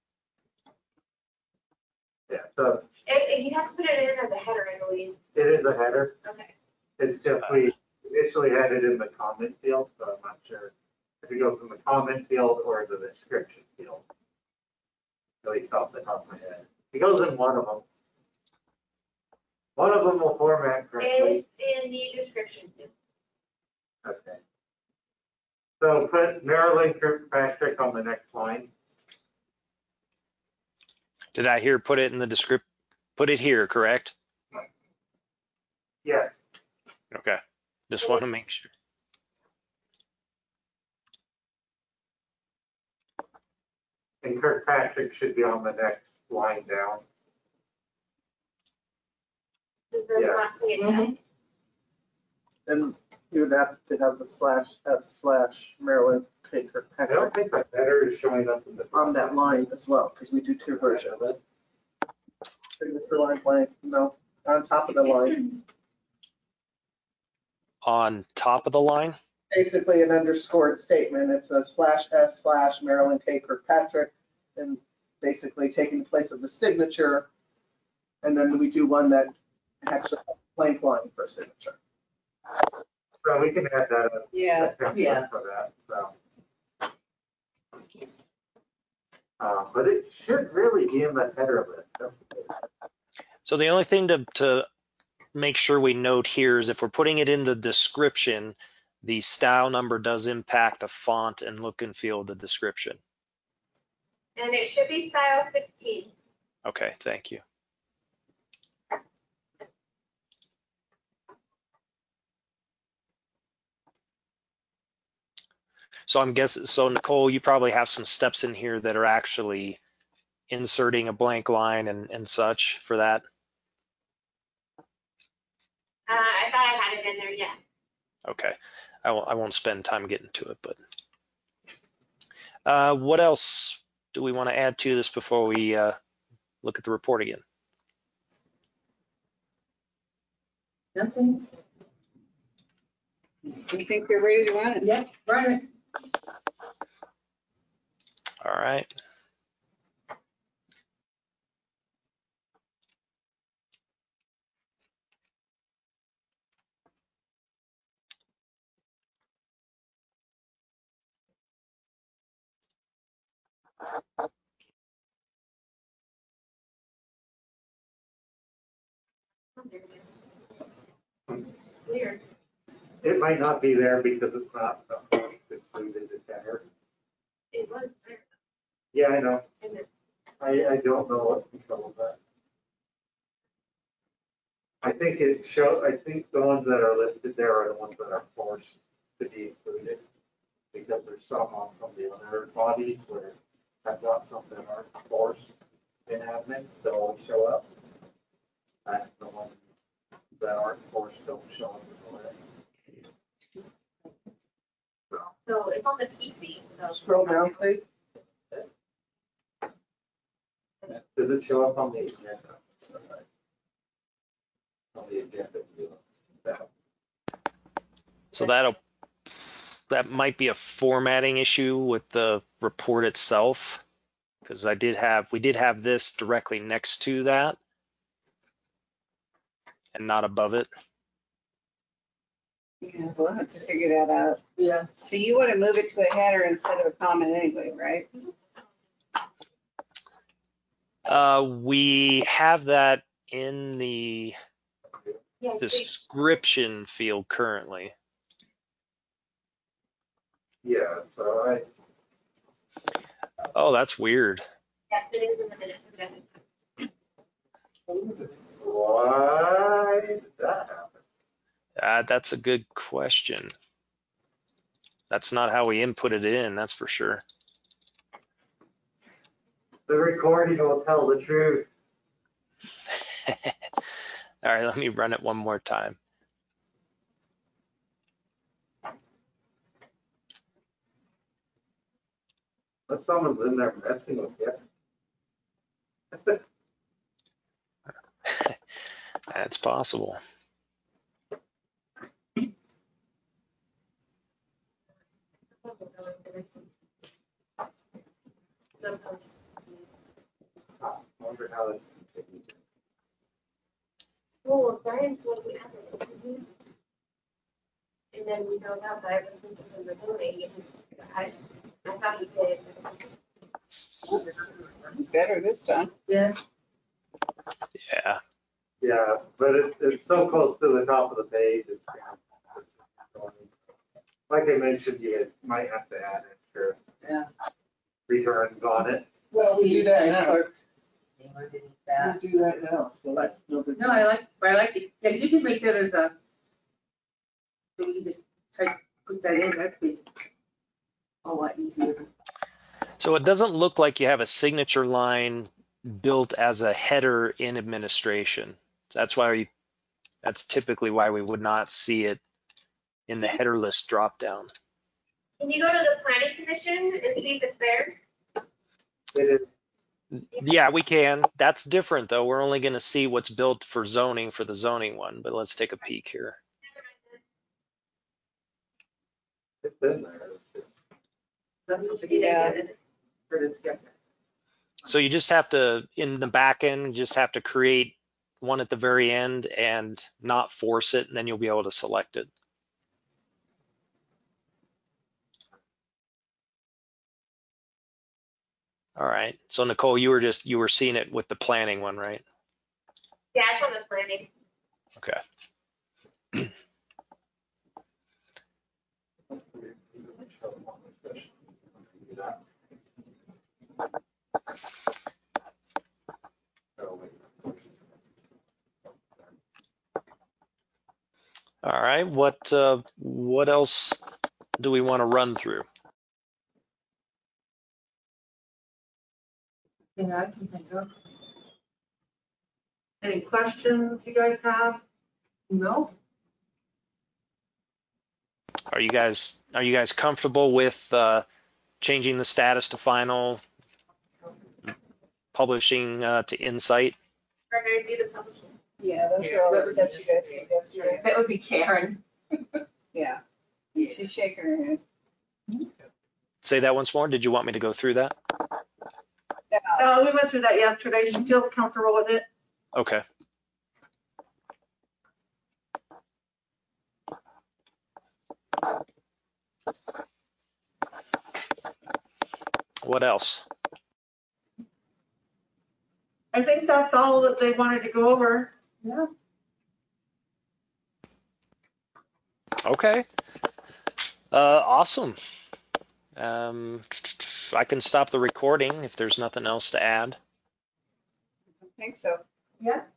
Yeah, so You have to put it in as a header, I believe. it is a header. Okay. It's just we initially had it in the comment field, so I'm not sure if it goes in the comment field or the description field. At least off the top of my head. It goes in one of them. One of them will format correctly. It's in the description. Okay. So put Marilyn Kirkpatrick on the next line. Did I hear put it in the put it here, correct? Yes. Okay. Just want to make sure. And Kirkpatrick should be on the next line down. Is the Yeah. last thing it Mhm. says. And you would have to have the /S/Marilyn K. I don't Kirkpatrick think the header is showing up in the. on that line as well, because we do two versions. Signature line blank, no, on top of the line. On top of the line? Basically an underscored statement. It's a /S/Marilyn K. Kirkpatrick, and basically taking the place of the signature. And then we do one that actually has a blank line for signature. So we can add that as Yeah. a template Yeah. for that, so. But it should really be in the header list. So the only thing to make sure we note here is if we're putting it in the description, the style number does impact the font and look and feel of the description. And it should be style 16. Okay, thank you. So I'm guessing, so Nicole, you probably have some steps in here that are actually inserting a blank line and such for that. I thought I had it in there, yeah. Okay, I won't spend time getting to it, but what else do we want to add to this before we look at the report again? Nothing? Do you think they're ready to run it? Yep, right. All right. Weird. It might not be there because it's not included in the header. It was there. Yeah, I know. And it- I don't know what controls that. I think the ones that are listed there are the ones that are forced to be included. Because there's some on some of the other bodies where I've got some that aren't forced in admin, that always show up. And the ones that aren't forced don't show up in the list. So it's on the PC, so. Scroll down, please. Does it show up on the agenda? On the agenda view. So that might be a formatting issue with the report itself, because we did have this directly next to that and not above it. Yeah, we'll have to figure that out. Yeah. So you want to move it to a header instead of a comment anyway, right? We have that in the Yeah, description field currently. Yeah, so Oh, that's weird. yes, it is in the minutes. why did that happen? That's a good question. That's not how we inputted it in, that's for sure. The recording will tell the truth. All right, let me run it one more time. But someone's in there messing with you. That's possible. I wonder how that's. Well, Brian's looking at it. And then we found out that I was listening to the voting, and I thought he did. Better this time. Yeah. Yeah. Yeah, but it's so close to the top of the page. It's kind of, like I mentioned, you might have to add extra Yeah. returns on it. Well, we do that now. Clerks. They wanted to do that. We do that now, so that's no big. No, I like it. If you can make that as a, so we can just put that in, that'd be a lot easier. So it doesn't look like you have a signature line built as a header in administration. That's typically why we would not see it in the header list dropdown. Can you go to the planning commission and see if it's there? It is. Yeah, we can. That's different though. We're only going to see what's built for zoning for the zoning one, but let's take a peek here. It's in there. It's just, Yeah. So you just have to, in the back end, you just have to create one at the very end and not force it, and then you'll be able to select it. All right. So Nicole, you were seeing it with the planning one, right? Yeah, it's on the planning. Okay. All right. What else do we want to run through? Thing I can think of. Any questions you guys have? No. Are you guys comfortable with changing the status to final, publishing to Insight? We're gonna do the publishing. Yeah, those are all the steps you guys did yesterday. That would be Karen. Yeah, she's shaking her head. Say that once more. Did you want me to go through that? We went through that yesterday. She feels comfortable with it. Okay. What else? I think that's all that they wanted to go over. Yeah. Okay. Awesome. I can stop the recording if there's nothing else to add. I think so. Yeah.